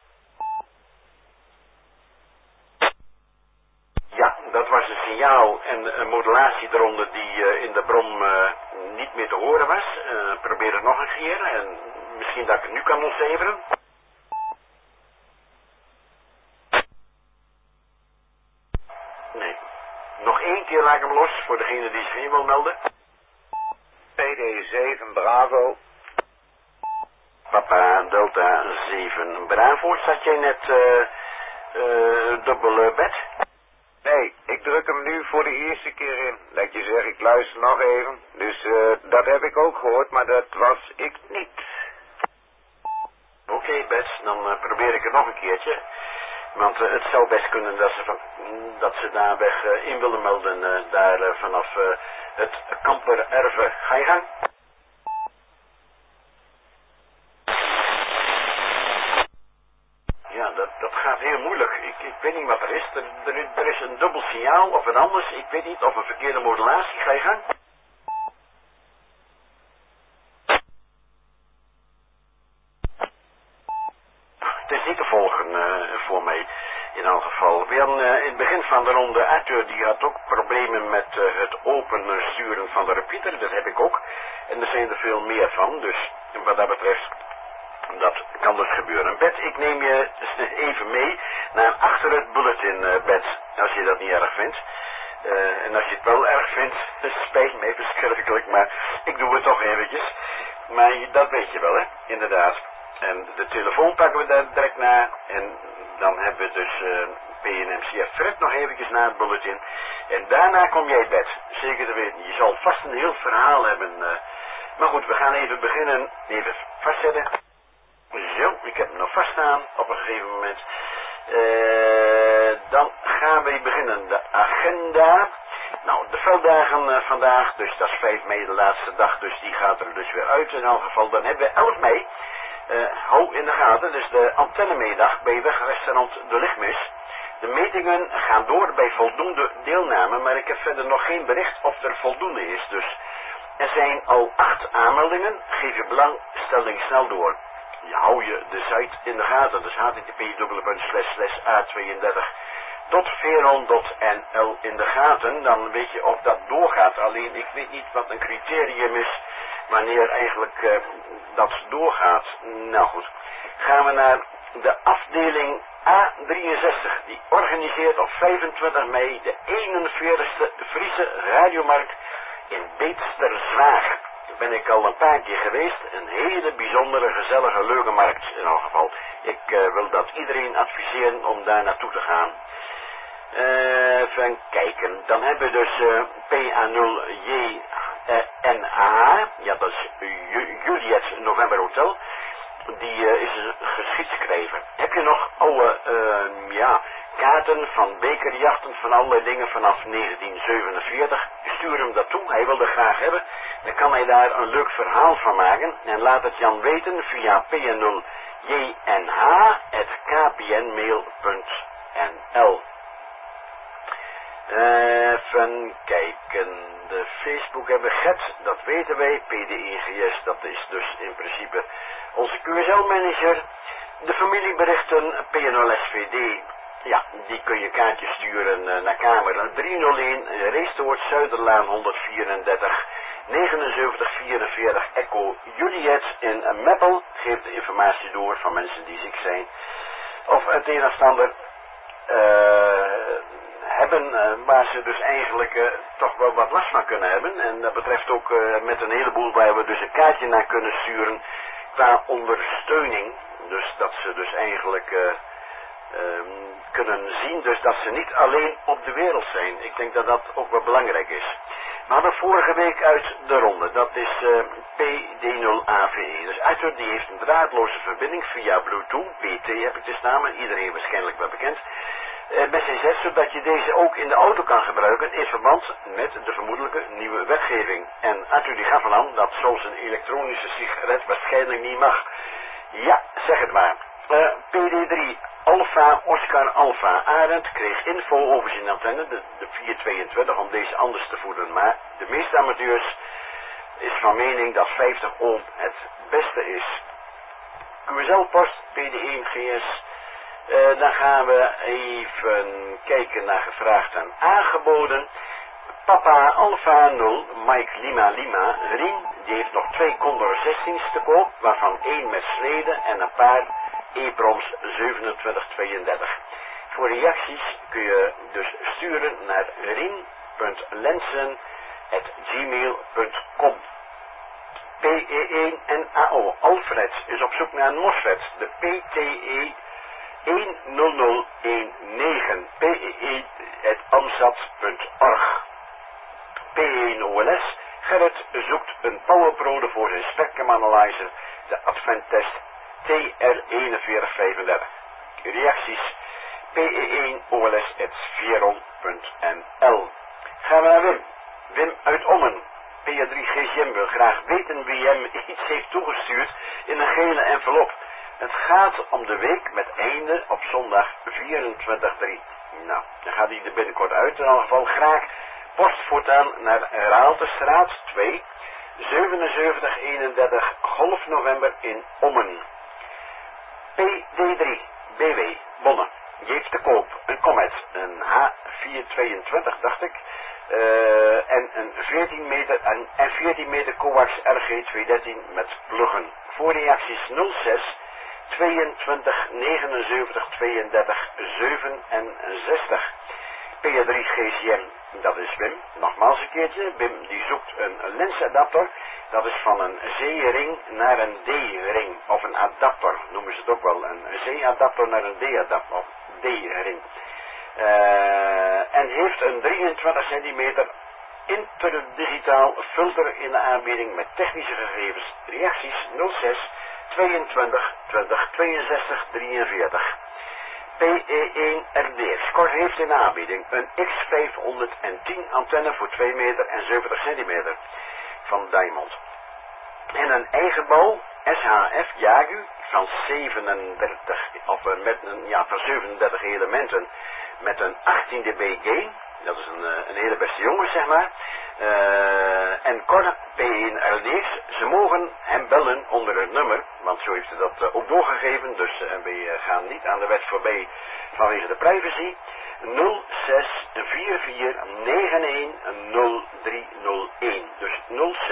Ja, dat was een signaal en een modulatie eronder die in de bron niet meer te horen was. Probeer het nog een keer en misschien dat ik het nu kan ontleveren. Nee. Nog één keer laat ik hem los voor degene die zich in wil melden. PD7 Bravo. Papa Delta 7 Bravo. Zat jij net dubbele bed? Nee, ik druk hem nu voor de eerste keer in. Dat je zegt, ik luister nog even. Dus dat heb ik ook gehoord, maar dat was ik niet. Oké, Bets, dan probeer ik het nog een keertje. Want het zou best kunnen dat ze daar weg in willen melden, daar vanaf het Kamper Erve. Ga je gang? Ja, dat gaat heel moeilijk. Ik weet niet wat er is. Er is een dubbel signaal of wat anders. Ik weet niet of een verkeerde modulatie. Ga je gang? Het is niet te volgen voor mij in elk geval. We hadden in het begin van de ronde Arthur, die had ook problemen met het open sturen van de repeater. Dat heb ik ook. En er zijn er veel meer van. Dus wat dat betreft, dat kan dus gebeuren. Bet, ik neem je even mee naar achter het bulletin, Bet, als je dat niet erg vindt. En als je het wel erg vindt, het spijt me verschrikkelijk, maar ik doe het toch eventjes. Maar dat weet je wel, hè, inderdaad. En de telefoon pakken we daar direct na. En dan hebben we dus PNMCF Fred nog eventjes naar het bulletin. En daarna kom jij, Bet, zeker te weten. Je zal vast een heel verhaal hebben. Maar goed, we gaan even beginnen, even vastzetten. Zo, ik heb hem nog vaststaan op een gegeven moment. Dan gaan we beginnen. De agenda. Nou, de velddagen vandaag, dus dat is 5 mei de laatste dag, dus die gaat er dus weer uit in elk geval. Dan hebben we 11 mei, hou in de gaten, dus de antennemiddag bij wegrestaurant De Lichtmis. De metingen gaan door bij voldoende deelname, maar ik heb verder nog geen bericht of er voldoende is. Dus er zijn al 8 aanmeldingen, geef je belang, stelling snel door. Je hou je de site in de gaten, dus http://a32.veron.nl in de gaten, dan weet je of dat doorgaat. Alleen ik weet niet wat een criterium is wanneer eigenlijk dat doorgaat. Nou goed, gaan we naar de afdeling A63, die organiseert op 25 mei de 41ste Friese Radiomarkt in Beetsterzwaag. Ben ik al een paar keer geweest. Een hele bijzondere, gezellige, leuke markt in elk geval. Ik wil dat iedereen adviseren om daar naartoe te gaan. Even kijken. Dan hebben we dus PA0JNA. Ja, dat is Juliet November Hotel. Die is een geschiedschrijver. Heb je nog oude kaarten van bekerjachten van allerlei dingen vanaf 1947? Stuur hem dat toe. Hij wil dat graag hebben. Dan kan hij daar een leuk verhaal van maken. En laat het Jan weten via pn0jnh@kpnmail.nl. Even kijken. De Facebook hebben Gert, dat weten wij. PDEGS, dat is dus in principe onze QSL-manager. De familieberichten PNL-SVD. Ja, die kun je kaartjes sturen naar kamer 301, Reestoort, Zuiderlaan 134, 7944 Echo Juliet in Meppel. Geeft de informatie door van mensen die ziek zijn. Of het een of ander hebben waar ze dus eigenlijk toch wel wat last van kunnen hebben. En dat betreft ook met een heleboel waar we dus een kaartje naar kunnen sturen. Ik data-ondersteuning. Dus dat ze dus eigenlijk kunnen zien dus dat ze niet alleen op de wereld zijn. Ik denk dat dat ook wel belangrijk is. We hadden vorige week uit de ronde, dat is PD0AVE. Dus Arthur die heeft een draadloze verbinding via Bluetooth, BT heb ik de naam, iedereen waarschijnlijk wel bekend, met zijn zet, zodat je deze ook in de auto kan gebruiken in verband met de vermoedelijke nieuwe wetgeving. En Arthur die gaf aan dat zoals een elektronische sigaret waarschijnlijk niet mag. Ja, zeg het maar. PD3 Alpha Oscar Alpha Arend kreeg info over zijn antenne, de 422, om deze anders te voeden. Maar de meeste amateurs is van mening dat 50 ohm het beste is. QSL-post PD1 GS. Dan gaan we even kijken naar gevraagd en aangeboden. Papa Alpha 0, Mike Lima Lima, Rien, die heeft nog 2 Condor 16's te koop, waarvan 1 met sleden en een paar EPROMs 2732. Voor reacties kun je dus sturen naar rien.lensen@gmail.com. PE1 en AO Alfred is op zoek naar een MOSFET, de PTE 10019, PE1@amsat.org. P1 OLS, Gerrit zoekt een powerprode voor zijn Spectrum Analyzer, de Adventtest TR4135. Reacties PE1 OLS@veron.nl. Gaan we naar Wim. Wim uit Ommen. PA3 GCM wil graag weten wie hem iets heeft toegestuurd in een gele envelop. Het gaat om de week met einde op zondag 24/3. Nou, dan gaat hij er binnenkort uit. In elk geval graag post voortaan naar Raaltestraat 2, 7731 Golf November in Ommen. PD3 BW Bonne. Je heeft te koop een Comet, een H422 dacht ik, en een 14 meter coax RG213 met pluggen. Voor reacties 06 22 79 32 67. PA3 GCM, dat is Wim. Nogmaals een keertje. Wim die zoekt een lensadapter. Dat is van een Z-ring naar een D-ring. Of een adapter, noemen ze het ook wel. Een Z-adapter naar een D-adapter. Of D-ring. En heeft een 23 cm interdigitaal filter in de aanbieding met technische gegevens. Reacties 06 22 20 62 43. PE1 RDX. Cor heeft in aanbieding een X510 antenne voor 2 meter en 70 centimeter van Diamond. En een eigenbouw SHF Yagu van 37, of met van 37 elementen met een 18 dB gain. Dat is een hele beste jongen, zeg maar. En Cor P1 RDX, ze mogen hem bellen onder het nummer, want zo heeft hij dat ook doorgegeven, dus we gaan niet aan de wet voorbij vanwege de privacy. 0644910301. Dus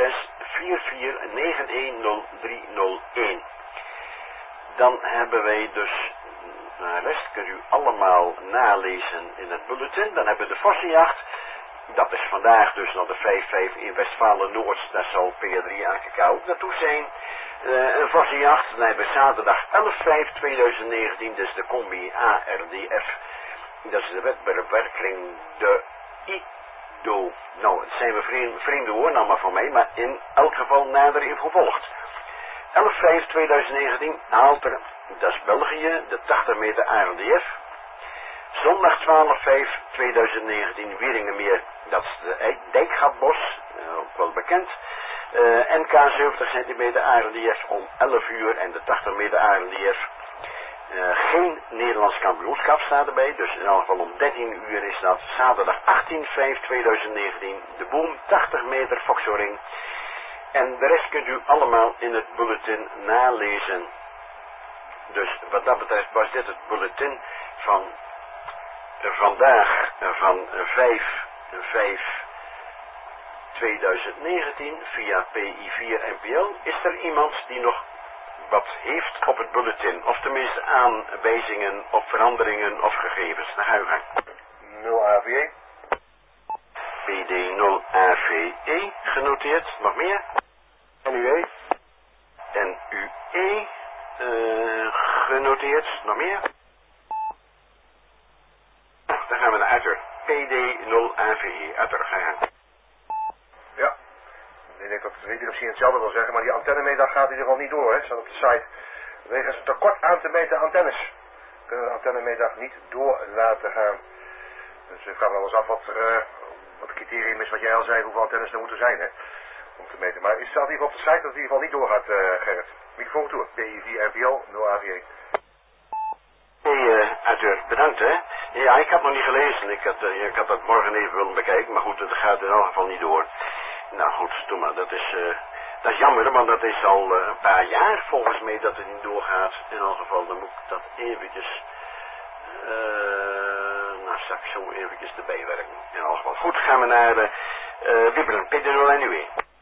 0644910301. Dan hebben wij dus, de rest kunt u allemaal nalezen in het bulletin. Dan hebben we de Vossenjacht. Dat is vandaag dus naar de 5-5 in Westfalen-Noord. Daar zal PA3 AKK ook naartoe zijn. Een Vossenjacht. Dan hebben we zaterdag 11/5/2019. Dus de combi ARDF. Dat is de wetbewerking de IDO. Nou, het zijn we vreemde woorden allemaal van mij. Maar in elk geval nader in gevolgd. 11/5/2019 haalt er, dat is België, de 80 meter ARDF. Zondag 12/5/2019 Wieringenmeer, dat is de Dijkgatbos, ook wel bekend. NK 70 centimeter ARDF om 11 uur en de 80 meter ARDF. Geen Nederlands kampioenschap staat erbij, dus in elk geval om 13 uur is dat. Zaterdag 18/5/2019 de Boom 80 meter Foxoring. En de rest kunt u allemaal in het bulletin nalezen. Dus wat dat betreft was dit het bulletin van vandaag van 5/5/2019 via PI4 NPL. Is er iemand die nog wat heeft op het bulletin? Of tenminste aanwijzingen of veranderingen of gegevens? Naar uw gang. 0 AVE. PD0 AVE genoteerd. Nog meer? NUE. NUE genoteerd. Nog meer? Dan gaan we naar Utter. PD0AVE. Utter, ga je gang. Ja. Ik denk dat weet niet of hij hetzelfde wil zeggen, maar die antennemeter gaat in ieder geval niet door, hè. Staat op de site. Wegens tekort aan te meten antennes. Kunnen we de antennemeter niet door laten gaan. Dus ik vraag wel eens af wat het criterium is wat jij al zei, hoeveel antennes er moeten zijn, hè. Om te meten. Maar het staat hier op de site dat het in ieder geval niet doorgaat, Gerrit. Microfoon toe. PI4 0AVE. Uiter, bedankt hè. Ja, ik had nog niet gelezen. Ik had dat morgen even willen bekijken, maar goed, het gaat in elk geval niet door. Nou goed, doe maar. Dat is jammer, want dat is al een paar jaar volgens mij dat het niet doorgaat. In elk geval, dan moet ik dat eventjes, nou straks zo eventjes erbij werken. In elk geval. Goed, gaan we naar Wibbelen, PD0 NUE.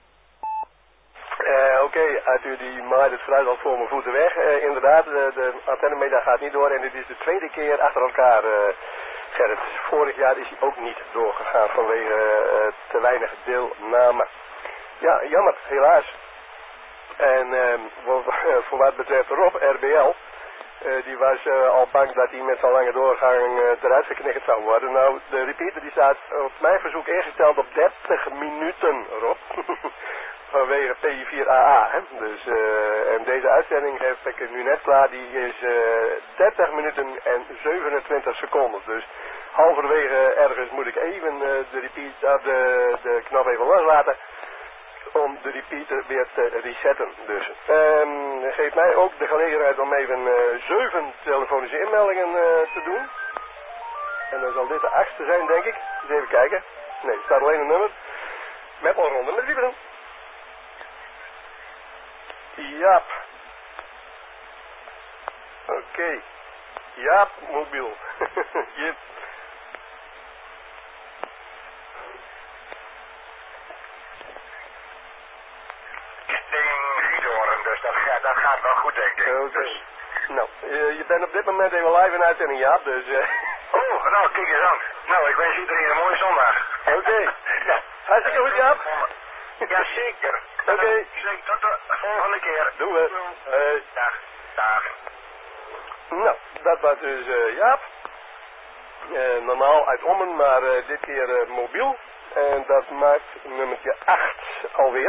Oké, Arthur die maait het fruit al voor mijn voeten weg. Inderdaad, de antennemeter gaat niet door en dit is de tweede keer achter elkaar, Gerrit. Vorig jaar is hij ook niet doorgegaan vanwege te weinig deelname. Ja, jammer, helaas. En voor wat betreft Rob, RBL, die was al bang dat hij met zo'n lange doorgang eruit geknikkerd zou worden. Nou, de repeater die staat op mijn verzoek ingesteld op 30 minuten, Rob. Vanwege PI4AA. Hè? Dus, en deze uitzending heb ik nu net klaar. Die is 30 minuten en 27 seconden. Dus halverwege ergens moet ik even de knop even loslaten. Om de repeater weer te resetten. Dus geef mij ook de gelegenheid om even 7 telefonische inmeldingen te doen. En dan zal dit de 8e zijn, denk ik. Dus even kijken. Nee, er staat alleen een nummer. Met een ronde met Wieberen. Jaap. Oké. Jaap, mobiel. Jip. Dus dat gaat wel goed, denk ik. Oké. Dus. Nou, je bent op dit moment even live in uitzending, Jaap, dus... Oh, nou, kijk eens aan. Nou, ik wens iedereen een mooie zondag. Oké. Nou, hartstikke goed, Jaap. Jazeker. Oké. Tot de volgende keer. Doen we. Dag. Dag. Nou, dat was dus Jaap. Normaal uit Ommen, maar dit keer mobiel. En dat maakt nummertje 8 alweer.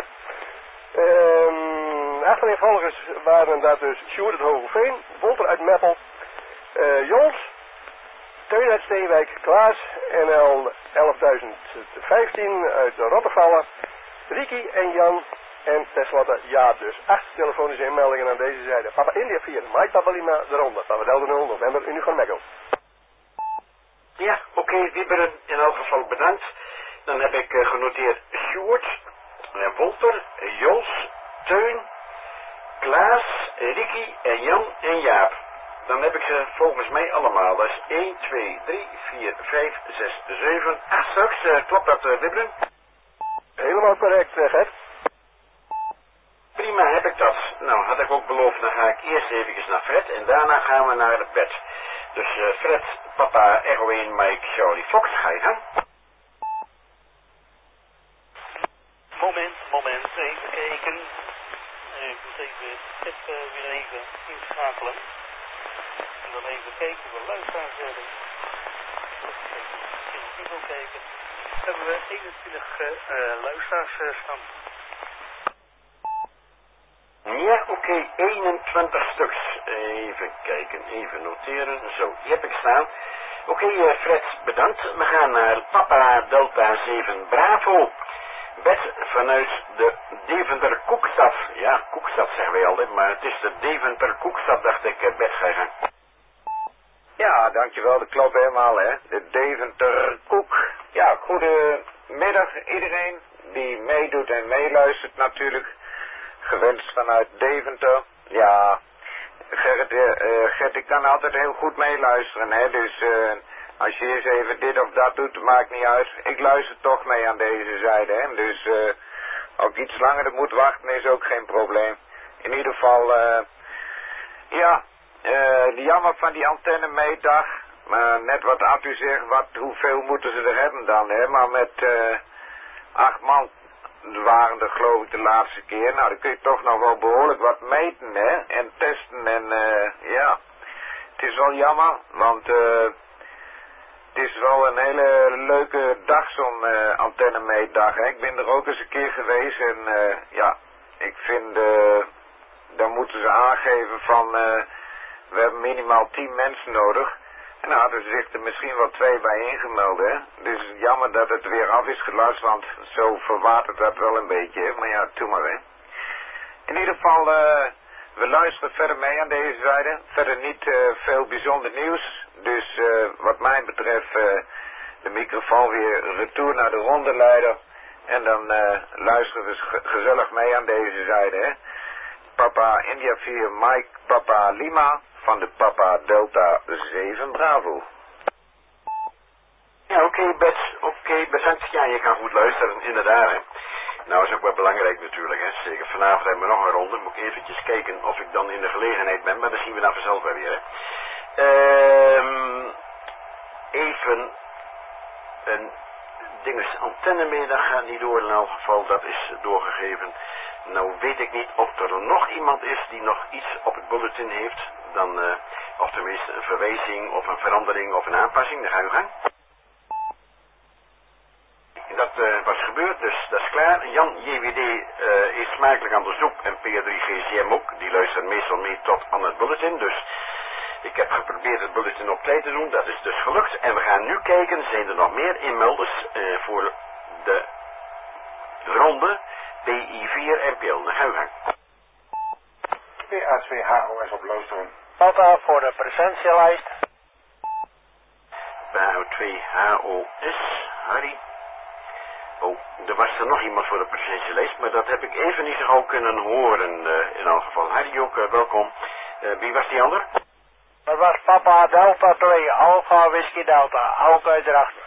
Achtereenvolgers waren dat dus Sjoerd uit Hogeveen, Wolter uit Meppel, Jons, Teun uit Steenwijk, Klaas, NL 11.015 uit Rottervallen, Riki en Jan en tenslotte Jaap dus. 8 telefonische inmeldingen aan deze zijde. Papa India 4, Mike Papa Lima de ronde, Papa Delta 0, November Uniform Echo. Ja, oké, Wieberen, in elk geval bedankt. Dan heb ik genoteerd Sjoerd, Wolter, Jos, Teun, Klaas, Riki en Jan en Jaap. Dan heb ik ze volgens mij allemaal. Dat is 1, 2, 3, 4, 5, 6, 7, 8 straks. Klopt dat, Wibberen? Helemaal correct, Gert. Prima, heb ik dat. Nou, had ik ook beloofd, dan ga ik eerst even naar Fred en daarna gaan we naar de pet. Dus Fred, papa, Echo 1, Mike, Charlie, Fox, ga je gaan? Moment, even kijken. Ik moet even het weer even inschakelen. En dan even kijken hoe we luisteraars hebben. Even kijken. Hebben we 21 luisteraars staan. Ja, oké, 21 stuks. Even kijken, even noteren. Zo, die heb ik staan. Oké, Fred, bedankt. We gaan naar Papa Delta 7 Bravo. Bed vanuit de Deventer Koekstad. Ja, Koekstad zeggen wij altijd, maar het is de Deventer Koekstad, dacht ik, Bed, ga je gaan. Ja, dankjewel, dat klopt helemaal, hè. De Deventer Koek. Ja, goedemiddag iedereen die meedoet en meeluistert natuurlijk. Gewenst vanuit Deventer. Ja, Gert, ik kan altijd heel goed meeluisteren, hè. Dus als je eens even dit of dat doet, maakt niet uit. Ik luister toch mee aan deze zijde, hè. Dus ook iets langer moet wachten is ook geen probleem. In ieder geval, ja, jammer van die antennemeetdag. Maar net wat Arthur zegt, hoeveel moeten ze er hebben dan, hè. Maar met 8 man waren er geloof ik de laatste keer. Nou, dan kun je toch nog wel behoorlijk wat meten, hè. En testen en ja. Het is wel jammer, want het is wel een hele leuke dag, zo'n antennemeetdag, hè. Ik ben er ook eens een keer geweest en ja, ik vind, dan moeten ze aangeven van, we hebben minimaal 10 mensen nodig. En dan hadden ze zich er misschien wel 2 bij ingemeld, hè. Dus jammer dat het weer af is gelast, want zo verwatert dat wel een beetje, hè. Maar ja, doe maar, hè. In ieder geval, we luisteren verder mee aan deze zijde. Verder niet veel bijzonder nieuws. Dus wat mij betreft de microfoon weer retour naar de rondeleider. En dan luisteren we gezellig mee aan deze zijde, hè. Papa India 4 Mike Papa Lima van de Papa Delta 7 Bravo. Ja, oké, bedankt. Ja, je kan goed luisteren, inderdaad, hè. Nou, is ook wel belangrijk natuurlijk, hè. Zeker vanavond hebben we nog een ronde. Moet ik eventjes kijken of ik dan in de gelegenheid ben, maar dat zien we dan vanzelf wel weer, hè. Even een dinges antennemiddag gaat niet door in elk geval, dat is doorgegeven. Nou weet ik niet of er nog iemand is die nog iets op het bulletin heeft, dan, of tenminste een verwijzing of een verandering of een aanpassing, dan ga je gang. Dat was gebeurd, dus dat is klaar. Jan JWD is smakelijk aan de soep en P3GCM ook. Die luisteren meestal mee tot aan het bulletin. Dus ik heb geprobeerd het bulletin op tijd te doen. Dat is dus gelukt. En we gaan nu kijken, zijn er nog meer inmelders voor de ronde BI4 NPL. Dan gaan we gaan. PA2HOS op luisteren. Papa voor de presentielijst. PA2HOS, Harry. Oh, er was er nog iemand voor de presentielijst, maar dat heb ik even niet zo gauw kunnen horen in elk geval. Harry ook, welkom. Wie was die ander? Dat was Papa Delta 2, Alpha Whisky Delta, ook uit Drachten.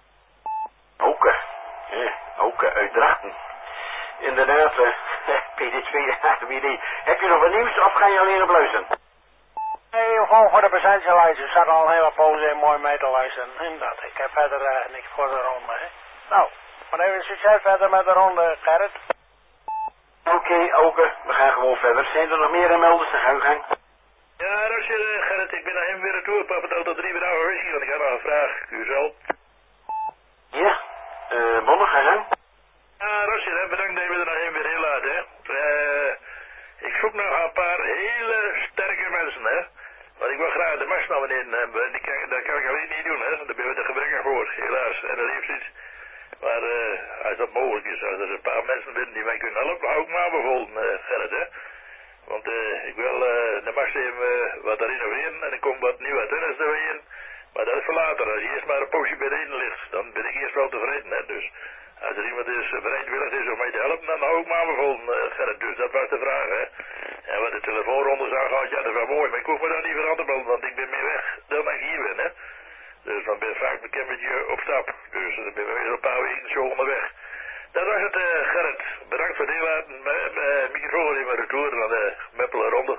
Ook uit Drachten. Inderdaad, PD2, HWD. Heb je nog wat nieuws of ga je alleen op luisteren? Nee, gewoon voor de presentielijst. Ik zat al een hele poos in mooi mee te luisteren. En dat, ik heb verder niks voor de ronde, hè. Nou. Maar even succes verder met de ronde, Gerrit. Oké, Auke, we gaan gewoon verder. Zijn er nog meer inmelders? Dan gaan we gang. Ja, Rosje, Gerrit, ik ben naar hem weer retour. Papa Delta 3 weer oude whisky, want ik had nog een vraag. Kuzel. Ja, Bonne, ga gang. Ja, Rosje, bedankt dat je me er nog hem weer heel laat, hè. Ik zoek nog een paar hele sterke mensen, hè. Want ik wil graag de mars naar beneden hebben. Dat kan ik alleen niet doen, hè. Daar ben we te gebrekkig voor, helaas. En dat heeft iets. Maar als dat mogelijk is, als er een paar mensen zijn die mij kunnen helpen, hou ik me aanbevolen, Gerrit, hè. Want ik wil de mars even wat erin renoveren en er komt wat nieuwe antennes erbij in. Maar dat is voor later. Als je eerst maar een poosje bij de ene ligt, dan ben ik eerst wel tevreden, hè. Dus als er iemand is bereidwillig is om mij te helpen, dan hou ik me aanbevolen, Gerrit. Dus dat was de vraag, hè. En wat de telefoonrondes aangaat, ja, dat is wel mooi. Maar ik hoef me daar niet voor aan te melden, want ik ben meer weg dan ik hier ben, hè. Dus dan ben ik vaak bekend met je op stap. Dus dan ben ik weer een paar weken zo onderweg. Dat was het, Gerrit. Bedankt voor het inlaten. Mijn microfoon in mijn retour aan de Meppelen ronde.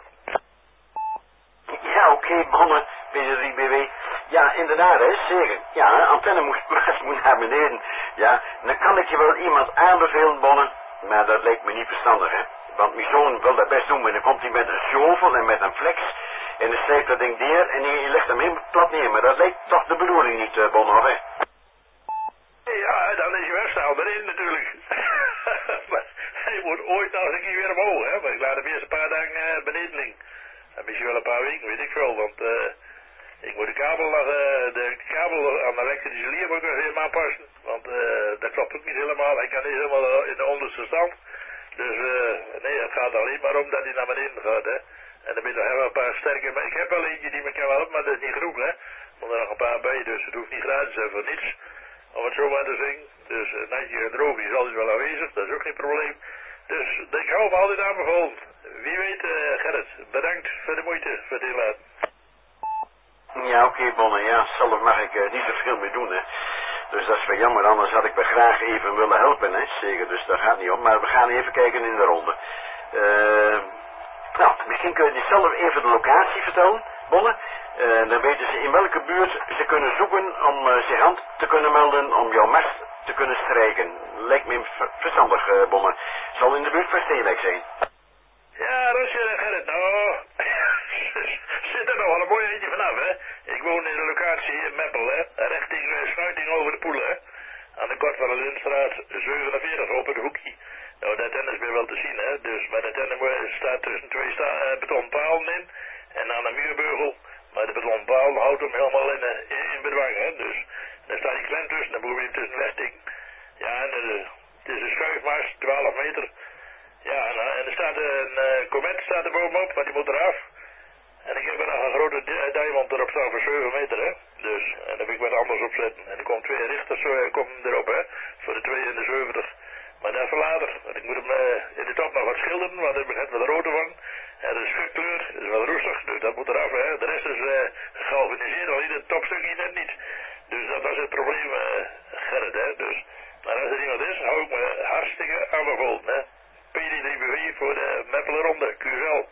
Ja, oké, Bonne, BB. Ja, inderdaad, hè, zeker. Ja, antenne moet naar beneden. Ja, dan kan ik je wel iemand aanbevelen, Bonne. Maar dat lijkt me niet verstandig, hè. Want mijn zoon wil dat best doen, maar dan komt hij met een shovel en met een flex. En dan stijgt dat ding neer en je legt hem in plat neer. Maar dat lijkt toch de bedoeling niet, Bonhoff, hè? Ja, dan is je wegstaal beneden natuurlijk. Maar hij moet ooit nog een keer weer omhoog, hè. Maar ik laat hem eerst een paar dagen beneden liggen. En misschien wel een paar weken, weet ik veel. Want ik moet de kabel aan de elektrische lier moet ik nog helemaal aanpassen. Want dat klopt ook niet helemaal. Hij kan niet helemaal in de onderste stand. Dus nee, het gaat alleen maar om dat hij naar beneden gaat, hè. En dan ben je nog wel een paar sterke, maar ik heb wel eentje die me kan helpen, maar dat is niet genoeg, hè. Moet er nog een paar bij, dus het hoeft niet gratis en voor niets. Om het zo maar te zeggen. Dus natje en droog is altijd wel aanwezig, dat is ook geen probleem. Dus ik hou me altijd aanbevolen. Wie weet, Gerrit, bedankt voor de moeite, voor het inlaten. Ja, oké, Bonne, ja, zelf mag ik niet zoveel meer doen, hè. Dus dat is wel jammer, anders had ik me graag even willen helpen, hè. Zeker, dus dat gaat niet om. Maar we gaan even kijken in de ronde. Nou, misschien kun je zelf even de locatie vertellen, Bonne. Dan weten ze in welke buurt ze kunnen zoeken om zich aan te kunnen melden om jouw mast te kunnen strijken. Lijkt me verstandig, Bonne. Zal in de buurt van Steenwijk zijn. Ja, Rosje, Gerrit, nou, zit er nog wel een mooi eentje vanaf, hè. Ik woon in de locatie in Meppel, hè, richting Sluiting over de Poelen, hè. Aan de kort van de Lindstraat 47 op het hoekje. Nou, dat tennis ben wel te zien, hè. Dus bij de tennis staat tussen twee betonpalen in en aan de muurbeugel. Maar de betonpaal houdt hem helemaal in bedwang, hè. Dus daar staat die klem tussen, dan moet je hem tussen wegstikken. Ja, en het is een schuifmast, 12 meter. Ja, en er staat een comet staat er bovenop, maar die moet eraf. En ik heb er nog een grote diamond erop staan voor 7 meter, hè. Dus, en daar heb ik wat anders op zetten. En er komen 2 richters komen erop, hè. Voor de 72. Maar dat is later. Want ik moet hem in de top nog wat schilderen, want er begint wat rode van. En dat is gekleurd, dat is wat roestig, dus dat moet eraf, hè. De rest is gegalvaniseerd, alleen het topstukje net niet. Dus dat was het probleem, Gerrit, hè. Dus, maar als er iemand is, hou ik me hartstikke aanbevolen, hè. PD3BV voor de Meppelenronde, QSL.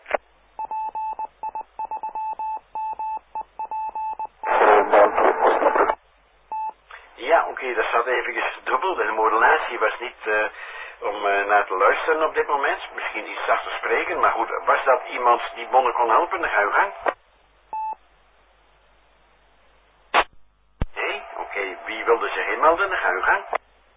Ja, oké, dat staat eventjes dubbel. De modulatie was niet om naar te luisteren op dit moment. Misschien iets zachter spreken, maar goed, was dat iemand die Bonne kon helpen? Dan ga je gang. Nee, oké, wie wilde zich inmelden? Dan ga je gang.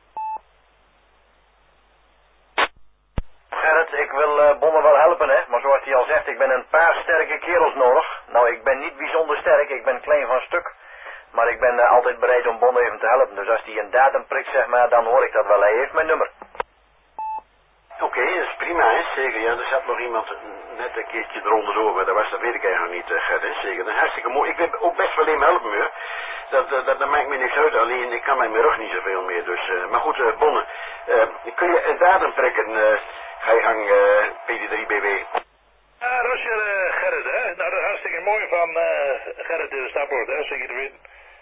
Gerrit, ik wil Bonne wel helpen, hè. Maar zoals hij al zegt, ik ben een paar sterke kerels nodig. Nou, ik ben niet bijzonder sterk, ik ben klein van stuk. Maar ik ben altijd bereid om Bonne even te helpen. Dus als hij een datum prikt, zeg maar, dan hoor ik dat wel. Hij heeft mijn nummer. Oké, dat is prima, hè. Zeker, ja, er zat nog iemand net een keertje eronder door, maar dat was, dat weet ik eigenlijk niet, Gerrit. Zeker, dat is hartstikke mooi. Ik wil ook best wel even helpen, hoor. Dat maakt me niks uit, alleen ik kan met mijn rug niet zoveel meer. Dus, maar goed, Bonne, kun je een datum prikken? Ga je gang, PD3BW. Ja, Rosje, Gerrit, hè. Nou, dat is hartstikke mooi van Gerrit in de Stapoort, hè. Zeker te weten.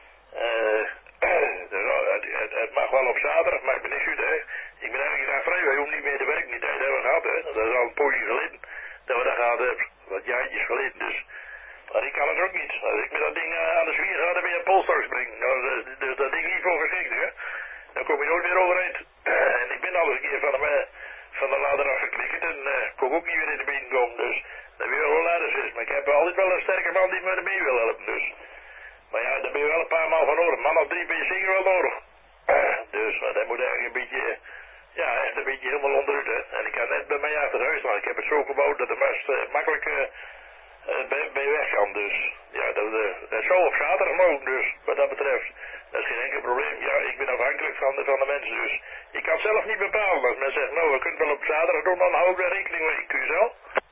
Het mag wel op zaterdag, maakt me niks uit, hè. Ik ben eigenlijk graag vrij, wij hoeven niet meer te werken, die tijd hebben we gehad, hè. Dat is al een poosje geleden dat we dat gehad hebben, wat jaartjes geleden, dus. Maar ik kan het ook niet. Als ik met dat ding aan de zwier ga, dan ben je een polsters brengen. Nou, dus dat ding niet voor geschikt, hè. Dan kom je nooit meer overeind. En ik ben al eens een keer van de ladder afgeklikt en kon ook niet weer in de benen komen, dus dat weet je wel hoe laat het is. Maar ik heb altijd wel een sterke man die me mee wil helpen, dus. Maar ja, daar ben je wel een paar maal van nodig. Man of 3 ben je zeker wel nodig. Dus, maar dat moet eigenlijk een beetje, ja, echt een beetje helemaal onderuit, hè. En ik ga net bij mij achter huis, want ik heb het zo gebouwd dat de mast makkelijk bij weg kan, dus. Ja, dat zou op zaterdag mogen, dus, wat dat betreft. Dat is geen enkel probleem. Ja, ik ben afhankelijk van de mensen, dus. Ik kan zelf niet bepalen. Als men zegt, nou, we kunnen het wel op zaterdag doen, dan hou ik daar rekening mee. Kun je zelf?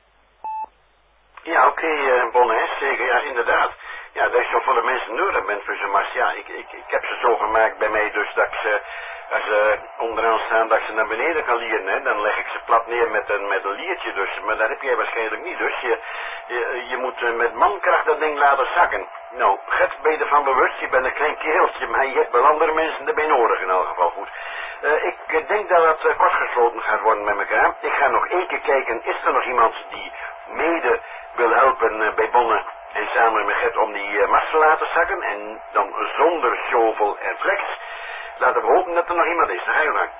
Ja, oké, Bonne, hè, zeker, ja, inderdaad. Ja, dat is zo voor de mensen nodig bent voor zo'n mast. Ja, ik heb ze zo gemaakt bij mij, dus dat ik ze, als ze onderaan staan, dat ik ze naar beneden kan lieren, hè. Dan leg ik ze plat neer met een liertje, dus. Maar dat heb jij waarschijnlijk niet, dus. Je moet met mankracht dat ding laten zakken. Nou, Gert, ben je ervan bewust? Je bent een klein kereltje, maar je hebt wel andere mensen erbij nodig in elk geval. Goed. Ik denk dat het kortgesloten gaat worden met elkaar. Ik ga nog één keer kijken, is er nog iemand die mede wil helpen bij Bonne en samen met Gert om die mast te laten zakken en dan zonder shovel en flex. Laten we hopen dat er nog iemand is. Dan ga je lang.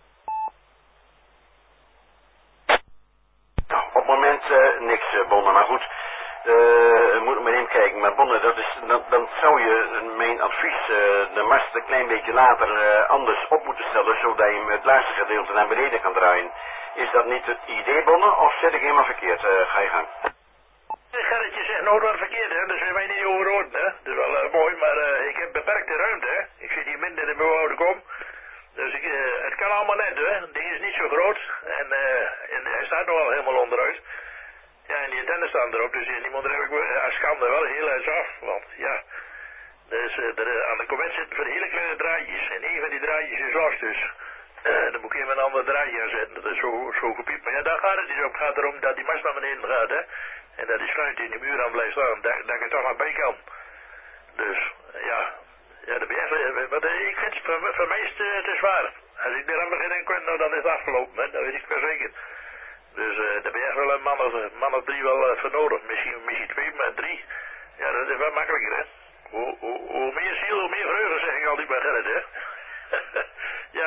Nou, op het moment niks, Bonne, maar goed. Moet maar even kijken, maar Bonne, dan zou je mijn advies de mast een klein beetje later anders op moeten stellen, zodat je hem het laatste gedeelte naar beneden kan draaien. Is dat niet het idee, Bonne, of zit ik helemaal verkeerd? Ga je gang. Gerritje zegt nooit wat verkeerd, hè. Dus we mij niet overhoord, hè. Dat is wel mooi, maar ik heb beperkte ruimte, hè. Ik zit hier midden in de bebouwde kom. Dus het kan allemaal net, hè. Het ding is niet zo groot. En hij staat nog wel helemaal onderuit. Ja, en die antennes staan erop, dus die moet er als schande wel heel eens af. Want ja, dus, aan de comet zitten van hele kleine draadjes. En een van die draadjes is los, dus dan moet ik even een ander draadje aan zetten. Dat is zo gepiept. Maar ja, daar gaat het niet om. Het gaat erom dat die mast naar beneden gaat, hè. En dat die sluit in de muur aan blijft staan. Dat ik er toch naar bij kan. Dus, ja, dat ben je echt, ik vind het voor mij is het te zwaar. Als ik er aan begin en kan, nou, dan is het afgelopen, hè. Dat weet ik wel zeker. Dus daar ben je echt wel een man of 3 wel voor nodig. Misschien 2, maar 3. Ja, dat is wel makkelijker, hè. Hoe meer ziel, hoe meer vreugde, zeg ik altijd bij Gerrit, hè. Ja,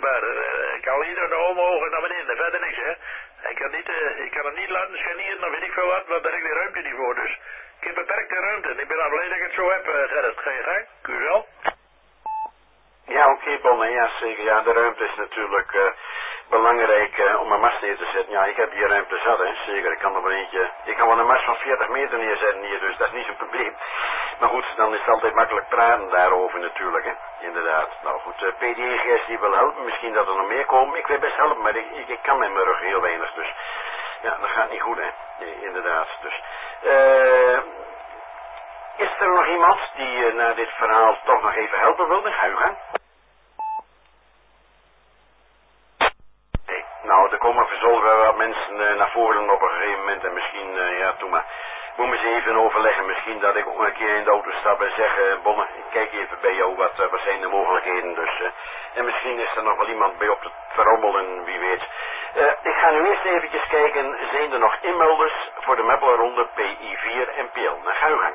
maar ik kan hier naar omhoog en naar beneden, verder niks, hè. Ik kan hem niet laten scanneren, dan weet ik veel wat, want daar heb ik de ruimte niet voor, dus ik heb beperkte ruimte. En ik ben al blij dat ik het zo heb, Gerrit. Ga je gang? Kun je wel? Ja, oké, Bonne, ja zeker. Ja, de ruimte is natuurlijk belangrijk om een mast neer te zetten. Ja, ik heb hier ruimte zat, hè, zeker. Ik kan wel een mast van 40 meter neerzetten hier, dus dat is niet zo'n probleem. Maar goed, dan is het altijd makkelijk praten daarover natuurlijk, hè. Inderdaad. Nou goed, PDGS die wil helpen, misschien dat er nog meer komen. Ik wil best helpen, maar ik kan met mijn rug heel weinig, dus ja, dat gaat niet goed, hè. Nee, inderdaad, dus is er nog iemand die na dit verhaal toch nog even helpen wilde? Ga u gang. Nee, nou, er komen verzorgd wel wat mensen naar voren op een gegeven moment en misschien, ja, doe maar. Moet me eens even overleggen, misschien dat ik ook een keer in de auto stap en zeg, Bonne, ik kijk even bij jou, wat zijn de mogelijkheden dus. En misschien is er nog wel iemand bij op het verrommelen, wie weet. Ik ga nu eerst eventjes kijken, zijn er nog inmelders voor de Meppelerronde PI4 en PL? Dan ga u gang.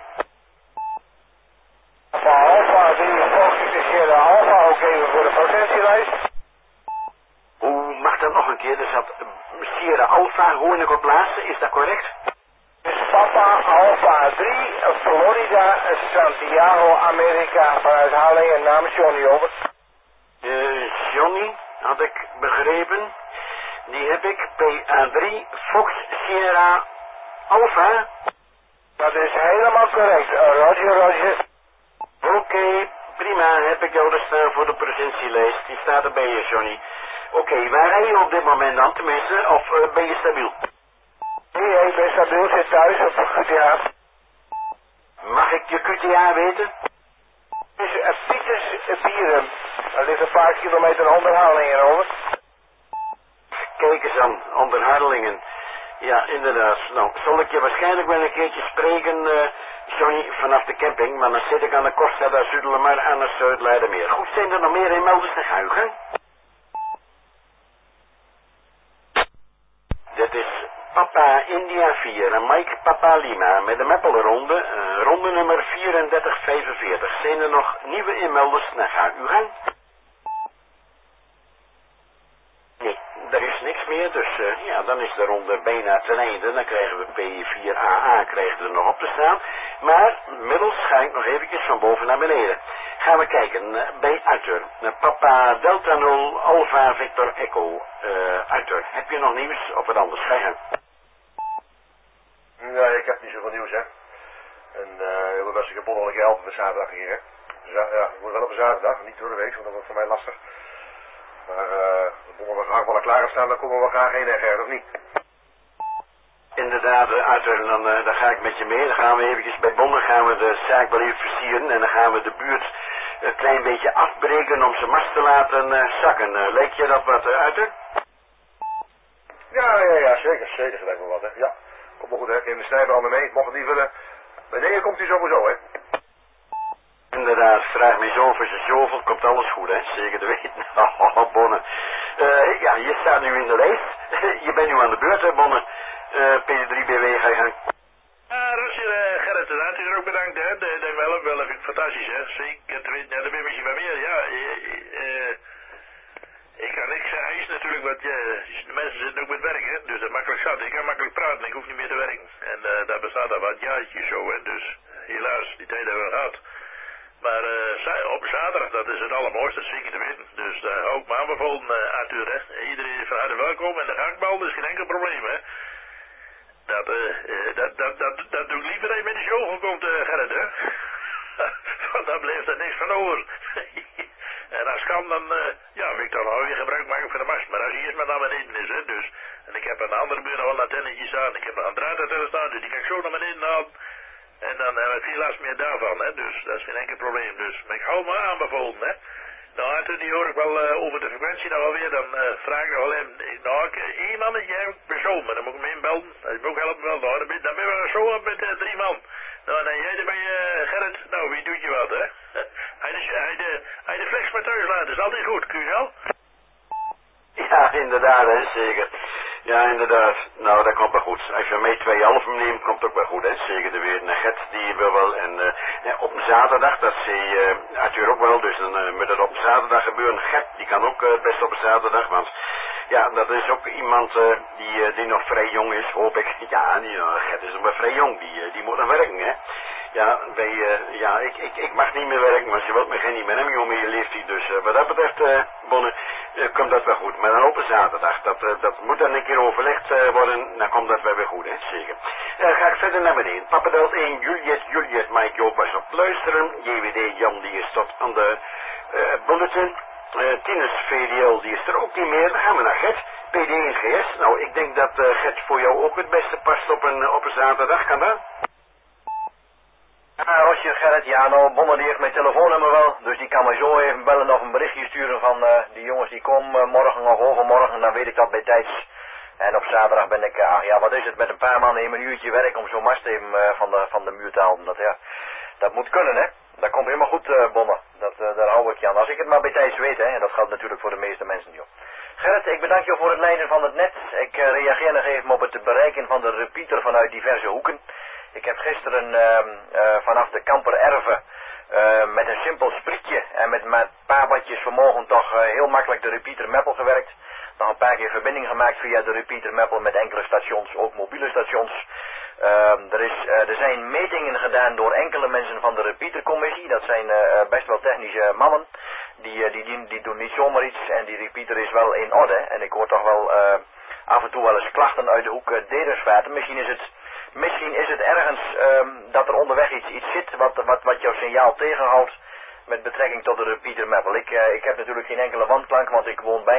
Alpha 3, volgens Alpha ook even voor de potentielijst. Hoe mag dat nog een keer? Er zat Sierra Alpha, hoor ik op laatste, is dat correct? Papa Alpha 3, Florida, Santiago, Amerika, vanuit Harlingen, namens Johnny over. Johnny, had ik begrepen. Die heb ik, PA3, Fox Sierra Alpha. Dat is helemaal correct, Roger. Oké, prima, heb ik jou er staan voor de presentielijst. Die staat er bij je, Johnny. Oké, waar rij je op dit moment dan, tenminste, of ben je stabiel? Nee, ik ben stabiel, zit thuis op QTA. Mag ik je QTA weten? Het is Pieters Bierum. Dat ligt een paar kilometer onder Harlingen, over. Kijk eens aan, onder Harlingen. Ja, inderdaad. Nou, zal ik je waarschijnlijk wel een keertje spreken, Johnny, vanaf de camping, maar dan zit ik aan de Costa da Zuiderlemar aan de Zuid-Leidermeer. Goed, zijn er nog meer inmelders? Dan ga u gang. Dit is Papa India 4 en Mike Papa Lima met de Meppelerronde, ronde nummer 3445. Zijn er nog nieuwe inmelders? Dan ga u gang. Nee, er is niks meer, dus ja, dan is de ronde bijna ten einde. Dan krijgen we P4AA krijgen we er nog op te staan. Maar inmiddels ga ik nog eventjes van boven naar beneden. Gaan we kijken bij Arthur. Papa Delta 0 Alpha Victor Echo. Arthur, heb je nog nieuws of wat anders? Ga je gang. Nee, ik heb niet zoveel nieuws, hè. En ik was ik een keer helpen met zaterdag hier, hè. Ja, ik moet wel op een zaterdag, niet door de week, want dat wordt voor mij lastig. Maar als we graag klaar staan, dan komen we graag heen en Gert, of niet? Inderdaad, Arthur, dan ga ik met je mee. Dan gaan we eventjes bij Bonnen gaan we de zaak wel even versieren. En dan gaan we de buurt een klein beetje afbreken om zijn mast te laten zakken. Lijkt je dat wat, Arthur? Ja, zeker, dat lijkt me wat, hè. Ja, kom maar goed, hè. In de snijbrand mee, mocht het niet willen. Bij deze komt hij sowieso, hè. Inderdaad, vraag mijn zoon voor zijn shovel, komt alles goed, hè? Zeker te weten. Oh, Bonne. Ja, je staat nu in de lijst. Je bent nu aan de beurt, hè, Bonne. PD3BW, ga je gang. Rusje, Gerrit, natuurlijk ook bedankt, hè. De wel vind ik fantastisch, hè. Zeker te weten, ja, daar ben je misschien wel meer, ja. Ik kan niks eisen natuurlijk, want de mensen zitten ook met werk, hè. Dus dat makkelijk zat. Ik kan makkelijk praten, ik hoef niet meer te werken. En daar bestaat al wat jaartjes zo, hè. Dus helaas, die tijd hebben we gehad. Maar op zaterdag, dat is het allermooiste, dat is zeker te weten. Dus daar hou ik me aanbevolen, Arthur, hè. Iedereen is van harte welkom en de gangbal, dat is geen enkel probleem, hè. Dat doe ik liever dat je met de show komt, Gerrit, hè. Want dan blijft er niks van over. En als kan, dan wil ik dan wel weer gebruik maken van de mast. Maar als hij eerst maar naar beneden is, hè, dus. En ik heb aan de andere buurt nog wel een antennetje staan. Ik heb nog een draadantenne staan, dus die kan ik zo naar beneden halen. En dan heb ik veel last meer daarvan, hè. Dus dat is geen enkel probleem. Dus, maar ik hou me aanbevolen, hè. Nou, Arthur, die hoor ik wel over de frequentie nou alweer. Dan vraag ik nog wel hem. Nou, één mannetje heb ik persoon, maar dan moet ik hem inbelden. Dat is ook helpen wel. Nou, dan ben we zo op met 3 man. Nou, dan jij erbij, Gerrit. Nou, wie doet je wat, hè? Hij de flex maar thuis laten, is altijd goed. Kun je wel? Ja, inderdaad, hè, zeker. Ja, inderdaad. Nou, dat komt wel goed. Als je mee 2,5 neemt, komt het ook wel goed, hè. Zeker de weer. En Gert, die wil wel. En op een zaterdag, dat zei Arthur ook wel, dus dan moet het op een zaterdag gebeuren. Gert, die kan ook het best op een zaterdag, want ja, dat is ook iemand die nog vrij jong is, hoop ik. Ja, Gert is maar vrij jong, die moet nog werken, hè. Ja, ik mag niet meer werken, want je wilt me geen niet meer hebben om je leeftijd. Dus wat dat betreft, Bonne, komt dat wel goed. Maar dan op een zaterdag, dat moet dan een keer overlegd worden, dan komt dat wel weer goed, hè, zeker. Ga ik verder naar beneden. Papendelt 1, Juliet, Mike Joop was op luisteren. JWD Jan, die is tot aan de bulletin. Tinus VDL, die is er ook niet meer. Dan gaan we naar Gert, PD1 GS. Nou, ik denk dat Gert voor jou ook het beste past op een zaterdag, kan dat? Rosje, Gerrit, ja, nou, Bonne die heeft mijn telefoonnummer wel, dus die kan mij zo even bellen of een berichtje sturen van die jongens die komen morgen of overmorgen, dan weet ik dat bij tijds. En op zaterdag ben ik, ja, wat is het, met een paar man even een uurtje werk om zo'n mast even van de muur te halen. Dat moet kunnen, hè. Dat komt helemaal goed, Bonne. Daar hou ik je aan. Als ik het maar bij tijds weet, hè, en dat geldt natuurlijk voor de meeste mensen, joh. Gerrit, ik bedank je voor het leiden van het net. Ik reageer nog even op het bereiken van de repeater vanuit diverse hoeken. Ik heb gisteren vanaf de Kamper Erve met een simpel sprietje en met een paar wattjes vermogen toch heel makkelijk de repeater Meppel gewerkt. Nog een paar keer verbinding gemaakt via de repeater Meppel met enkele stations, ook mobiele stations. Er zijn metingen gedaan door enkele mensen van de repeatercommissie. Dat zijn best wel technische mannen. Die doen niet zomaar iets en die repeater is wel in orde. En ik hoor toch wel af en toe wel eens klachten uit de hoek Dedersvaart. Misschien is het ergens dat er onderweg iets zit wat jouw signaal tegenhoudt met betrekking tot de repeater Meppel. Ik heb natuurlijk geen enkele wandklank, want ik woon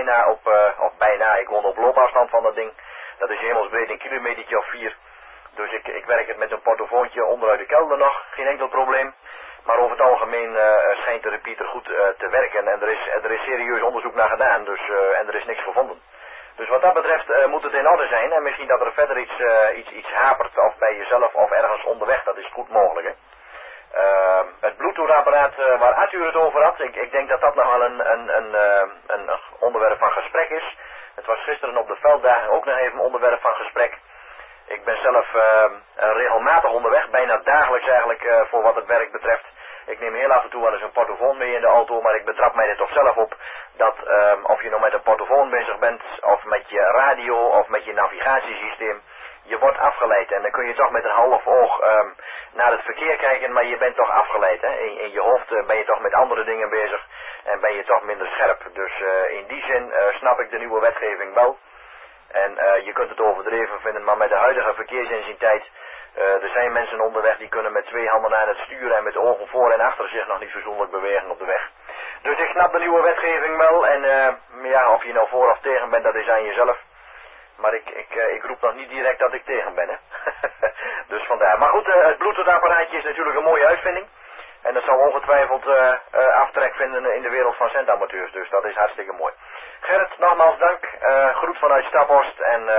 ik woon op loopafstand van dat ding. Dat is hemelsbreed een kilometertje of 4. Dus ik werk het met een portofoontje onderuit de kelder nog, geen enkel probleem. Maar over het algemeen schijnt de repeater goed te werken en er is serieus onderzoek naar gedaan, dus, en er is niks gevonden. Dus wat dat betreft moet het in orde zijn en misschien dat er verder iets hapert, of bij jezelf of ergens onderweg, dat is goed mogelijk, hè. Het Bluetooth-apparaat waar Arthur het over had, ik denk dat dat nog wel een onderwerp van gesprek is. Het was gisteren op de velddagen ook nog even een onderwerp van gesprek. Ik ben zelf regelmatig onderweg, bijna dagelijks eigenlijk voor wat het werk betreft. Ik neem heel af en toe wel eens een portofoon mee in de auto, maar ik betrap mij er toch zelf op dat of je nou met een portofoon bezig bent, of met je radio, of met je navigatiesysteem, je wordt afgeleid. En dan kun je toch met een half oog naar het verkeer kijken, maar je bent toch afgeleid. Hè? In je hoofd ben je toch met andere dingen bezig en ben je toch minder scherp. Dus in die zin snap ik de nieuwe wetgeving wel. En je kunt het overdreven vinden, maar met de huidige verkeersinzientijd, er zijn mensen onderweg die kunnen met 2 handen aan het sturen en met ogen voor en achter zich nog niet verzoenlijk bewegen op de weg. Dus ik snap de nieuwe wetgeving wel en ja, of je nou voor of tegen bent, dat is aan jezelf. Maar ik roep nog niet direct dat ik tegen ben, hè. Dus vandaar. Maar goed, het Bluetooth-apparaatje is natuurlijk een mooie uitvinding. En dat zal ongetwijfeld aftrek vinden in de wereld van centamateurs. Dus dat is hartstikke mooi. Gerrit, nogmaals dank. Groet vanuit Staphorst. En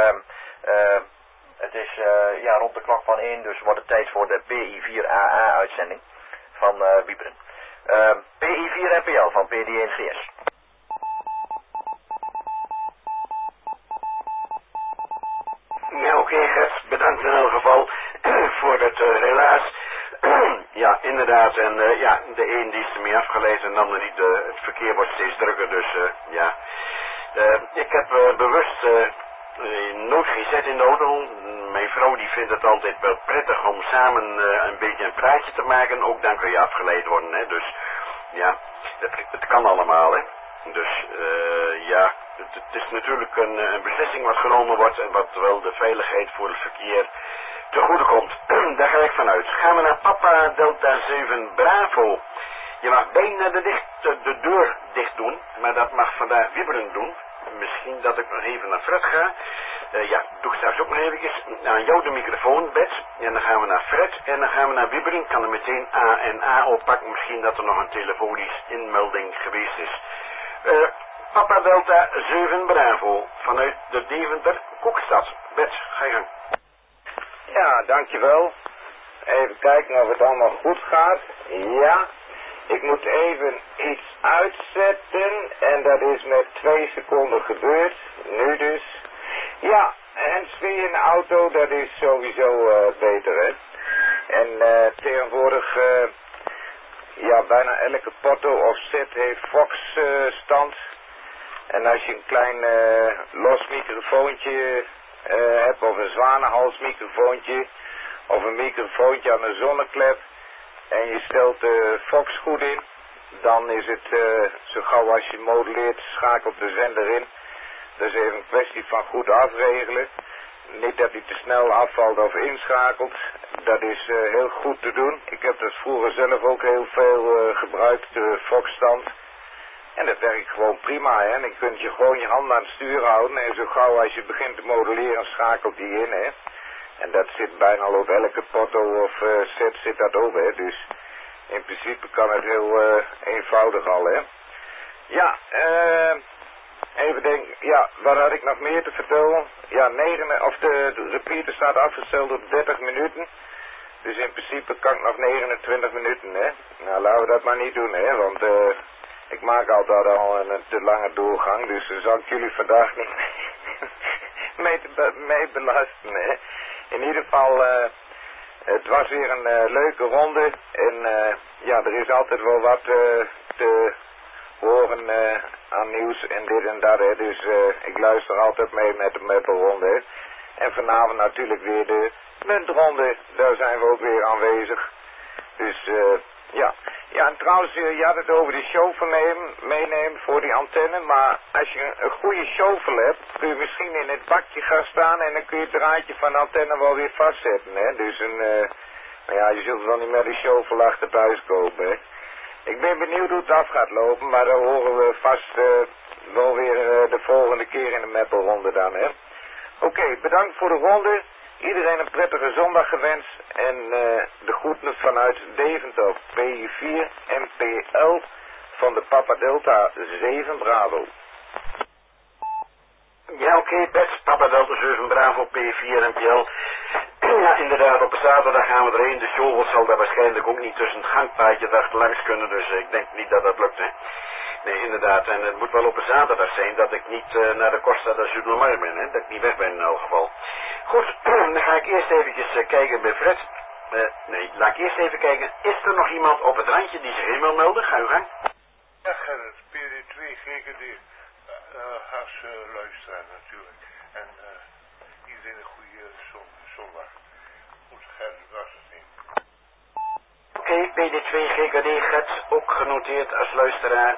het is rond de klok van 1. Dus wordt het tijd voor de PI4AA-uitzending van Wieberen. PI4NPL van PD1GS. Ja, oké, Gert. Bedankt in elk geval voor het relaas. Ja, inderdaad. En de een die is ermee afgeleid en de ander niet. Het verkeer wordt steeds drukker, dus ja. Ik heb bewust nooit gezet in de auto. Mijn vrouw die vindt het altijd wel prettig om samen een beetje een praatje te maken. Ook dan kun je afgeleid worden, hè. Dus ja, het kan allemaal, hè. Dus ja, het is natuurlijk een beslissing wat genomen wordt en wat wel de veiligheid voor het verkeer te goede komt. Daar ga ik vanuit. Gaan we naar Papa Delta 7 Bravo. Je mag bijna de deur dicht doen, maar dat mag vandaag Wieberen doen. Misschien dat ik nog even naar Fred ga. Ja, doe ik straks ook nog even aan jou de microfoon, Bets. En dan gaan we naar Fred en dan gaan we naar Wieberen. Kan er meteen A en A oppakken. Misschien dat er nog een telefonisch inmelding geweest is. Papa Delta 7 Bravo vanuit de Deventer Koekstad. Bets, ga je gang. Ja, dankjewel. Even kijken of het allemaal goed gaat. Ja, ik moet even iets uitzetten en dat is met 2 seconden gebeurd. Nu dus. Ja, handsfree in de auto, dat is sowieso beter, hè. En tegenwoordig ja, bijna elke potto of set heeft Fox stand. En als je een klein los microfoontje hebt of een zwanenhalsmicrofoontje of een microfoontje aan een zonneklep en je stelt Fox goed in, dan is het zo gauw als je modelleert, schakelt de zender in. Dat is even een kwestie van goed afregelen. Niet dat hij te snel afvalt of inschakelt. Dat is heel goed te doen. Ik heb dat vroeger zelf ook heel veel gebruikt, de Fox-stand. En dat werkt gewoon prima, hè. Dan kun je gewoon je hand aan het stuur houden. En zo gauw als je begint te modelleren, schakelt die in, hè. En dat zit bijna al op elke potto of set zit dat op, hè. Dus in principe kan het heel eenvoudig al, hè. Ja, even denken, ja, wat had ik nog meer te vertellen? Ja, de repeater staat afgesteld op 30 minuten. Dus in principe kan ik nog 29 minuten, hè. Nou, laten we dat maar niet doen, hè, want ik maak altijd al een te lange doorgang, dus daar zal ik jullie vandaag niet mee belasten, hè. In ieder geval, het was weer een leuke ronde en ja, er is altijd wel wat te horen aan nieuws en dit en dat, hè. Dus ik luister altijd mee met de meppelronde, hè. En vanavond natuurlijk weer de muntronde, daar zijn we ook weer aanwezig. Dus ja. Ja, en trouwens, je had het over die shovel meenemen voor die antenne, maar als je een goede shovel hebt, kun je misschien in het bakje gaan staan en dan kun je het draadje van de antenne wel weer vastzetten, hè. Dus nou ja, je zult wel niet met die shovel achter thuis komen, hè. Ik ben benieuwd hoe het af gaat lopen, maar daar horen we vast wel weer de volgende keer in de meppelronde dan, hè. Oké, bedankt voor de ronde. Iedereen een prettige zondag gewenst en de groeten vanuit Deventer, P4 MPL van de Papa Delta 7 Bravo. Ja, oké, Bets, Papa Delta 7 Bravo, P4 MPL. Ja, inderdaad, op zaterdag gaan we erheen. De show zal daar waarschijnlijk ook niet tussen het gangpaadje daar langs kunnen, dus ik denk niet dat dat lukt, hè. Nee, inderdaad, en het moet wel op een zaterdag zijn dat ik niet naar de Costa da Zuidlamar ben, hè, dat ik niet weg ben in elk geval. Goed, dan ga ik eerst eventjes kijken bij Fred. Nee, laat ik eerst even kijken. Is er nog iemand op het randje die zich in wil melden? Ga uw gang. Ja, Gerrit, PD2 GGD. Als luisteraar natuurlijk. En iedereen een goede zondag. Goed, Gerrit, was het niet. Oké, PD2 GGD, Gert, ook genoteerd als luisteraar.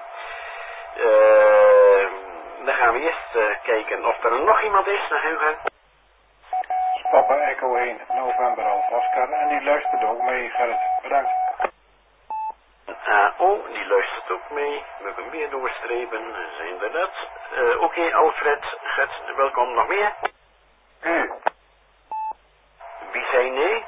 Dan gaan we eerst kijken of er nog iemand is. Naar uw gang. Papa Echo 1, November Alpha Oscar. En die luistert ook mee, Gerrit. Bedankt. AO, die luistert ook mee. We hebben meer doorstrepen, zijn we dat. Oké, Alfred, Gert, welkom. Nog meer? Wie zei nee?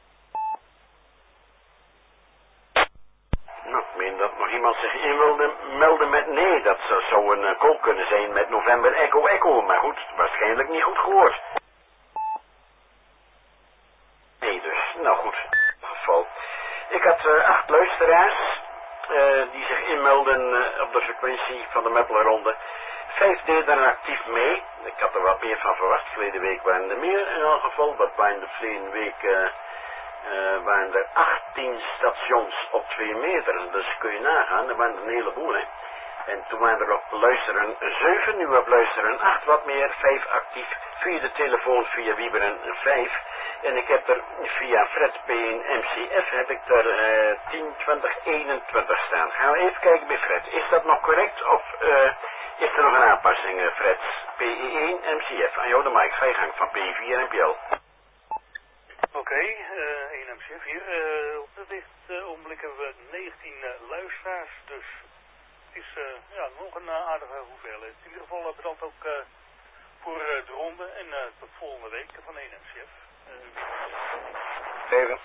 Nou, ik meen dat nog iemand zich in wilde melden met nee. Dat zou een koop kunnen zijn met November Echo Echo. Maar goed, waarschijnlijk niet goed gehoord. Nee dus, nou goed, in ieder geval. Ik had 8 luisteraars die zich inmelden op de frequentie van de Meppelronde. 5 deden er actief mee. Ik had er wat meer van verwacht. Verleden week waren er meer in elk geval. Dat waren de verleden week waren er 18 stations op 2 meter. Dus kun je nagaan, er waren er een heleboel, hè. En toen waren er op luisteren 7, nu op luisteren 8 wat meer, 5 actief. Via de telefoon, via Wieberen 5. En ik heb er via Fred P1 MCF heb ik er 10, 20, 21 staan. Gaan we even kijken bij Fred. Is dat nog correct of is er nog een aanpassing, Fred? P1 MCF. Aan jou de mic, ga je gang van P4 MPL. Oké, 1 MCF hier. Op dit ogenblik hebben we 19 luisteraars, dus het is ja, nog een aardige hoeveelheid. In ieder geval bedankt ook voor de ronde en tot volgende week van 1 MCF. Even.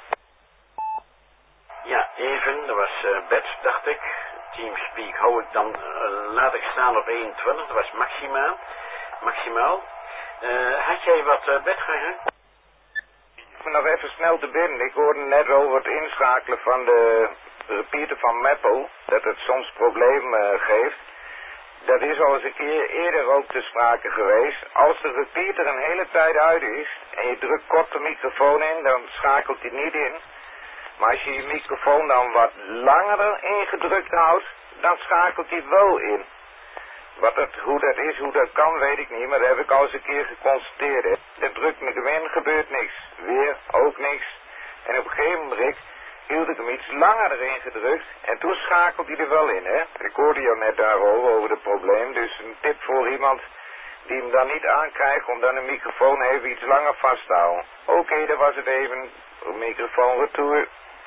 Ja, even, dat was Bert, dacht ik. Teamspeak hou ik dan, laat ik staan op 21, dat was maximaal. Had jij wat, Bert, ga je? Ik moet nog even snel te binnen. Ik hoorde net over het inschakelen van de repeater van Meppel, dat het soms problemen geeft. Dat is al eens een keer eerder ook te sprake geweest. Als de repeater een hele tijd uit is en je drukt kort de microfoon in, dan schakelt hij niet in. Maar als je je microfoon dan wat langer ingedrukt houdt, dan schakelt hij wel in. Hoe dat is, hoe dat kan, weet ik niet, maar dat heb ik al eens een keer geconstateerd. Hè. Dat drukt me erin, gebeurt niks. Weer, ook niks. En op een gegeven moment hield ik hem iets langer erin gedrukt en toen schakelt hij er wel in, hè. Ik hoorde jou net daarover, over het probleem, dus een tip voor iemand die hem dan niet aankrijgt om dan een microfoon even iets langer vast te houden. Oké, dat was het even. Microfoon retour.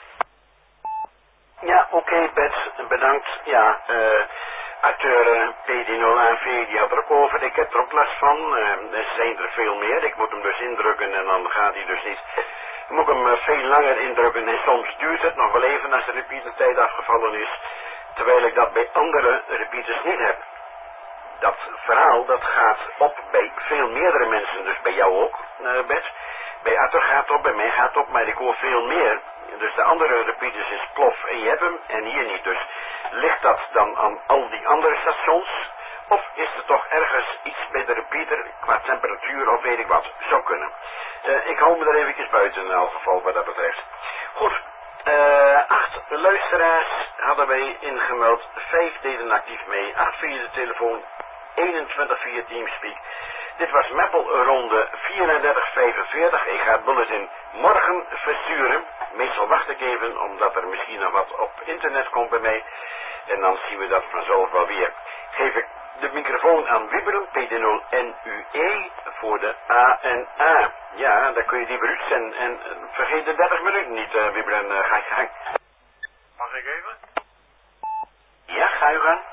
Ja, oké, Bets, bedankt. Ja, acteur PD0AV, die had er ook over. Ik heb er ook last van. Er zijn er veel meer. Ik moet hem dus indrukken en dan gaat hij dus niet. Ik moet hem veel langer indrukken en soms duurt het nog wel even als de repeatertijd afgevallen is. Terwijl ik dat bij andere repeaters niet heb. Dat verhaal, dat gaat op bij veel meerdere mensen, dus bij jou ook, Bets. Bij Arthur gaat het op, bij mij gaat het op, maar ik hoor veel meer. Dus de andere repeaters is plof en je hebt hem en hier niet. Dus ligt dat dan aan al die andere stations? Of is er toch ergens iets bij de repeater qua temperatuur of weet ik wat? Zou kunnen. Ik hou me er eventjes buiten in elk geval wat dat betreft. Goed. 8 luisteraars hadden wij ingemeld. 5 deden actief mee. 8 via de telefoon. 21 via Teamspeak. Dit was Meppel ronde 3445. Ik ga het bulletin morgen versturen. Meestal wacht ik even, omdat er misschien nog wat op internet komt bij mij. En dan zien we dat vanzelf wel weer. Geef ik de microfoon aan Wibberen, PD0NUE, voor de ANA. Ja, dan kun je die uitzenden. En vergeet de 30 minuten niet, Wibberen. Ga je gang. Mag ik even? Ja, ga je gang.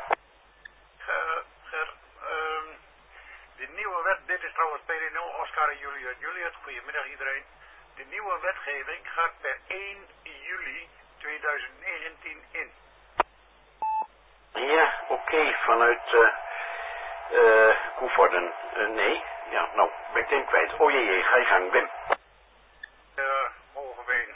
De nieuwe wet, dit is trouwens PD0, Oscar en Juliet. Goedemiddag iedereen. De nieuwe wetgeving gaat per 1 juli 2019 in. Ja, oké, vanuit Koevorden. Nee, ja, nou, ben ik hem kwijt. Oh jee, ga je gang, Wim. Hogeveen.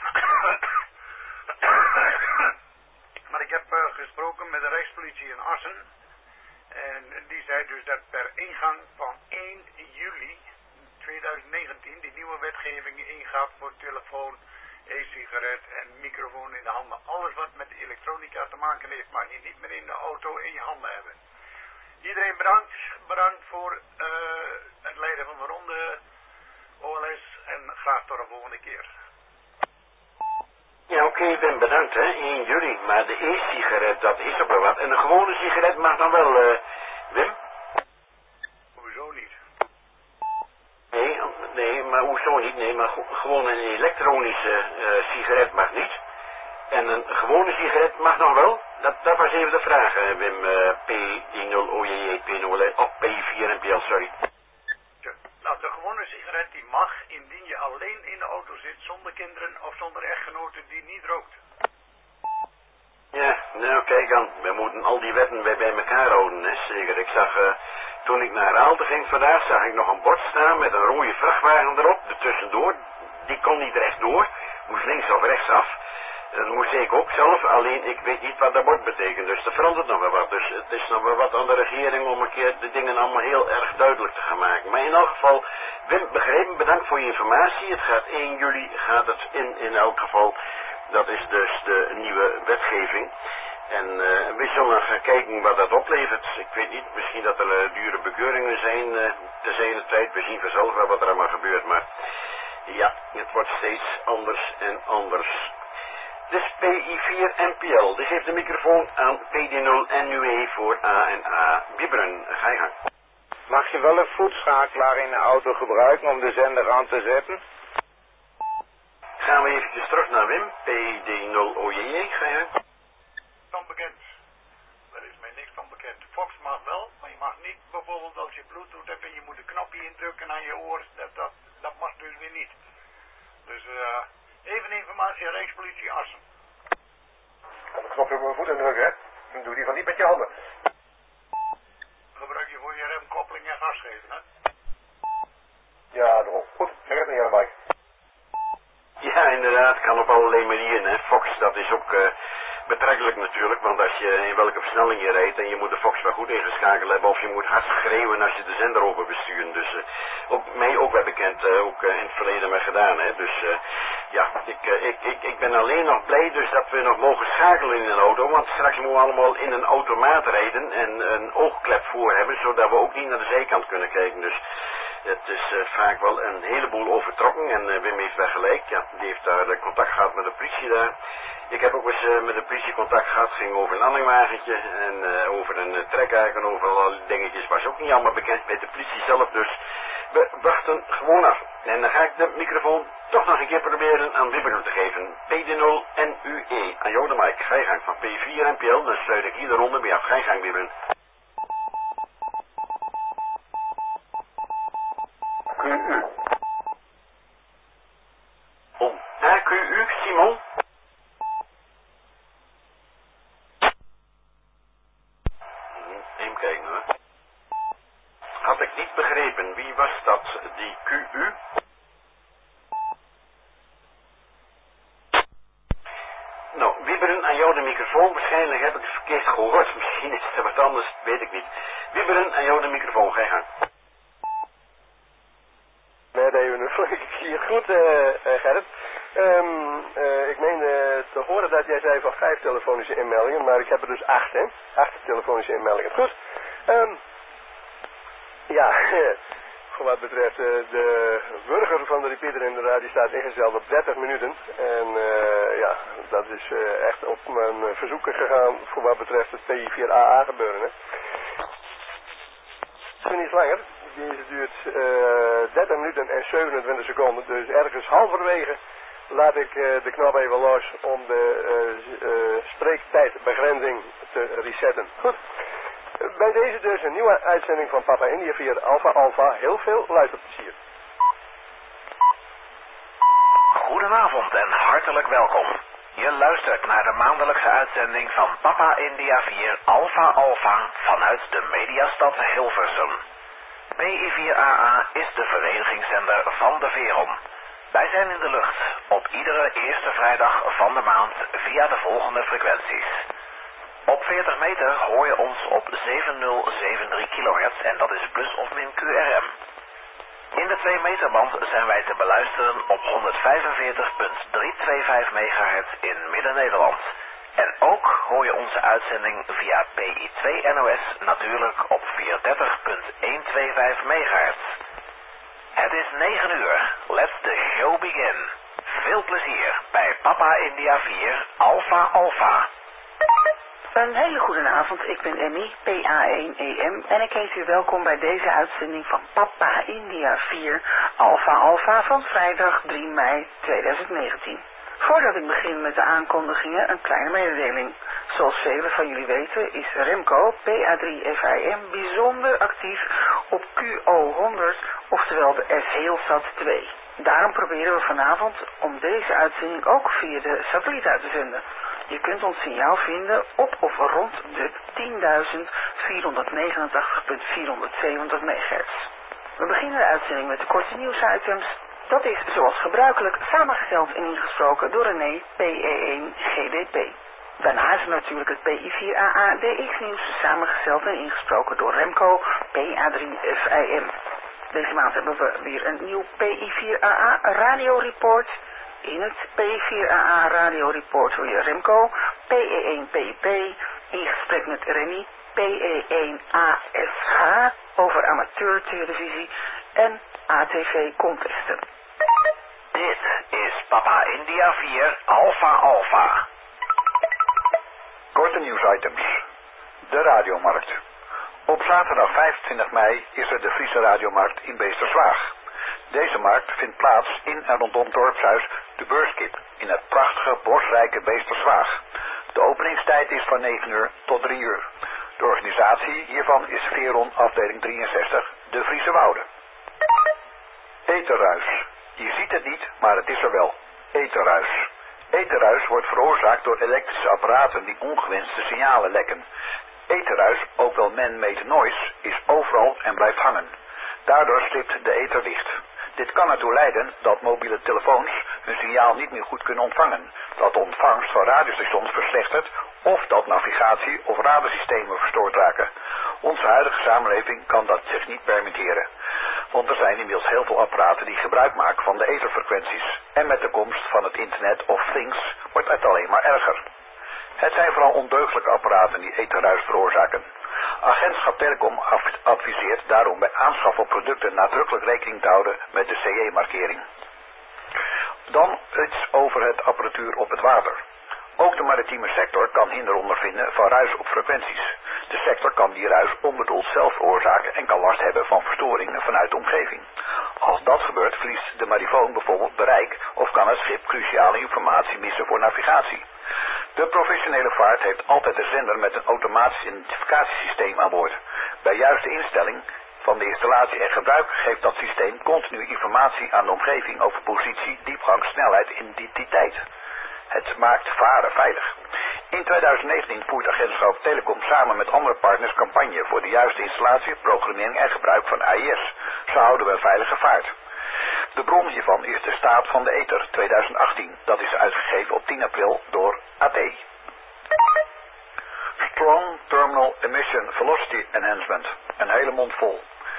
Maar ik heb gesproken met de Rijkspolitie in Assen. En die zei dus dat per ingang van 1 juli 2019 die nieuwe wetgeving ingaat voor telefoon, e-sigaret en microfoon in de handen. Alles wat met elektronica te maken heeft, mag je niet meer in de auto in je handen hebben. Iedereen bedankt voor het leiden van de ronde OLS en graag tot de volgende keer. Ja, oké, Wim, bedankt, hè. 1 juli. Maar de e-sigaret, dat is ook wel wat. En een gewone sigaret mag dan wel, Wim? Hoezo niet? Nee, maar hoezo niet? Nee, maar gewoon een elektronische sigaret mag niet. En een gewone sigaret mag nog wel? Dat was even de vraag, Wim. P10OJJ, P0, of P4NPL, sorry. Nou, de gewone sigaret die mag indien je alleen in de auto zit zonder kinderen of zonder echtgenoten die niet rookt. Ja, nou kijk dan, we moeten al die wetten bij elkaar houden, hè, zeker. Ik zag, toen ik naar Aalten ging vandaag, zag ik nog een bord staan met een rode vrachtwagen erop, ertussendoor. Die kon niet rechtdoor, moest links of rechtsaf. Dat moest ik ook zelf, alleen ik weet niet wat dat bord betekent, dus er verandert nog wel wat. Dus het is nog wel wat aan de regering om een keer de dingen allemaal heel erg duidelijk te gaan maken. Maar in elk geval, Wim, begrepen, bedankt voor je informatie. Het gaat 1 juli, gaat het in elk geval. Dat is dus de nieuwe wetgeving. En we zullen gaan kijken wat dat oplevert. Ik weet niet, misschien dat er dure bekeuringen zijn te zijner tijd. We zien vanzelf wel wat er allemaal gebeurt, maar ja, het wordt steeds anders en anders. Dus PI4NPL, dus heeft de microfoon aan PD0NUE voor ANA. Wibberen, ga je gang. Mag je wel een voetschakelaar in de auto gebruiken om de zender aan te zetten? Gaan we eventjes terug naar Wim, PD0OJJ, ga je gang. Onbekend. Daar is mij niks van bekend. Fox mag wel, maar je mag niet bijvoorbeeld als je Bluetooth hebt en je moet een knopje indrukken aan je oor, dat mag dus weer niet. Dus even informatie aan Rijkspolitie Assen. Kan de knopje op mijn voet indrukken, hè? Dan doe die van niet met je handen. Gebruik je voor je remkoppeling en gas geven, hè? Ja, daarom. Goed, zeg het niet aan de Mike. Ja, inderdaad, kan op allerlei manieren, hè. Fox, dat is ook betrekkelijk natuurlijk, want als je in welke versnelling je rijdt en je moet de Fox wel goed ingeschakeld hebben, of je moet hard schreeuwen als je de zender over bestuurt. Dus op mij ook wel bekend, ook in het verleden maar gedaan, hè. Dus Ja, ik ben alleen nog blij dus dat we nog mogen schakelen in een auto, want straks moeten we allemaal in een automaat rijden en een oogklep voor hebben, zodat we ook niet naar de zijkant kunnen kijken. Dus het is vaak wel een heleboel overtrokken en Wim heeft wel gelijk. Ja, die heeft daar contact gehad met de politie daar. Ik heb ook eens met de politie contact gehad, ging over een anhangwagentje en over een trekhaak en over allerlei dingetjes. Was ook niet allemaal bekend bij de politie zelf, dus we wachten gewoon af. En dan ga ik de microfoon toch nog een keer proberen aan Wibber te geven. PD0 NUE. Aan jou de mic. Ga je gang van P4 en PL, dan sluit ik hier de ronde mee af. Ga je gang, Wibber. QU. Oh, AQU, Simon. Even kijken hoor. Had ik niet begrepen. Wie was dat, die QU? Nou, Wibberen, aan jou de microfoon. Waarschijnlijk heb ik het verkeerd gehoord. Misschien is het wat anders, weet ik niet. Wibberen, aan jou de microfoon. Ga je gang. Nee, dat even ik zie je goed, Gerrit. Ik meen te horen dat jij zei van 5 telefonische inmeldingen, maar ik heb er dus 8, hè? 8 telefonische inmeldingen. Goed. Ja, voor wat betreft de burger van de repeater in de radio staat ingesteld op 30 minuten. En ja, dat is echt op mijn verzoeken gegaan voor wat betreft het PI4AA gebeuren, hè. Het is niet langer. Deze duurt 30 minuten en 27 seconden. Dus ergens halverwege laat ik de knop even los om de spreektijdbegrenzing te resetten. Goed. Bij deze dus een nieuwe uitzending van Papa India via Alpha Alpha. Heel veel luisterplezier. Goedenavond en hartelijk welkom. Je luistert naar de maandelijkse uitzending van Papa India 4 Alpha Alpha vanuit de mediastad Hilversum. PI4AA is de verenigingszender van de Veron. Wij zijn in de lucht op iedere eerste vrijdag van de maand via de volgende frequenties. Op 40 meter hoor je ons op 7073 kHz en dat is plus of min QRM. In de 2 meterband zijn wij te beluisteren op 145.325 MHz in Midden-Nederland. En ook hoor je onze uitzending via PI2 NOS natuurlijk op 430.125 MHz. Het is 9 uur. Let the show begin. Veel plezier bij Papa India 4 Alpha Alpha. Een hele goede avond, ik ben Emmy, PA1EM en ik heet u welkom bij deze uitzending van Papa India 4 Alpha Alpha van vrijdag 3 mei 2019. Voordat ik begin met de aankondigingen een kleine mededeling. Zoals velen van jullie weten is Remco, PA3FIM, bijzonder actief op QO100, oftewel de S-Heelsat 2. Daarom proberen we vanavond om deze uitzending ook via de satelliet uit te zenden. Je kunt ons signaal vinden op of rond de 10.489.470 MHz. We beginnen de uitzending met de korte nieuwsitems. Dat is zoals gebruikelijk samengesteld en ingesproken door René, PE1 GDP. Daarna is er natuurlijk het PI4AA DX nieuws samengesteld en ingesproken door Remco, PA3FIM. Deze maand hebben we weer een nieuw PI4AA radioreport. In het P4AA radioreport hoor je Remco, PE1 PIP, in gesprek met Remy, PE1 ASH over amateurtelevisie en ATV contesten. Dit is Papa India 4 Alpha Alpha. Korte nieuwsitems. De radiomarkt. Op zaterdag 25 mei is er de Friese radiomarkt in Beesterswaag. Deze markt vindt plaats in en rondom dorpshuis De Beurskip in het prachtige bosrijke Beesterswaag. De openingstijd is van 9 uur tot 3 uur. De organisatie hiervan is Veron afdeling 63 De Friese Wouden. Eterruis. Je ziet het niet, maar het is er wel. Eterruis. Eterruis wordt veroorzaakt door elektrische apparaten die ongewenste signalen lekken. Eterruis, ook wel man-made noise, is overal en blijft hangen. Daardoor slipt de ether dicht. Dit kan ertoe leiden dat mobiele telefoons hun signaal niet meer goed kunnen ontvangen, dat de ontvangst van radiostations verslechtert of dat navigatie of radarsystemen verstoord raken. Onze huidige samenleving kan dat zich niet permitteren. Want er zijn inmiddels heel veel apparaten die gebruik maken van de etherfrequenties. En met de komst van het internet of things wordt het alleen maar erger. Het zijn vooral ondeugdelijke apparaten die etherruis veroorzaken. Agentschap Telecom adviseert daarom bij aanschaf op producten nadrukkelijk rekening te houden met de CE-markering. Dan iets over het apparatuur op het water. Ook de maritieme sector kan hinder ondervinden van ruis op frequenties. De sector kan die ruis onbedoeld zelf veroorzaken en kan last hebben van verstoringen vanuit de omgeving. Als dat gebeurt verliest de marifoon bijvoorbeeld bereik of kan het schip cruciale informatie missen voor navigatie. De professionele vaart heeft altijd een zender met een automatisch identificatiesysteem aan boord. Bij juiste instelling van de installatie en gebruik geeft dat systeem continu informatie aan de omgeving over positie, diepgang, snelheid en identiteit. Het maakt varen veilig. In 2019 voert agentschap Telecom samen met andere partners campagne voor de juiste installatie, programmering en gebruik van AIS. Zo houden we een veilige vaart. De bron hiervan is de staat van de ether 2018. Dat is uitgegeven op 10 april door AT. Strong Terminal Emission Velocity Enhancement. Een hele mond vol.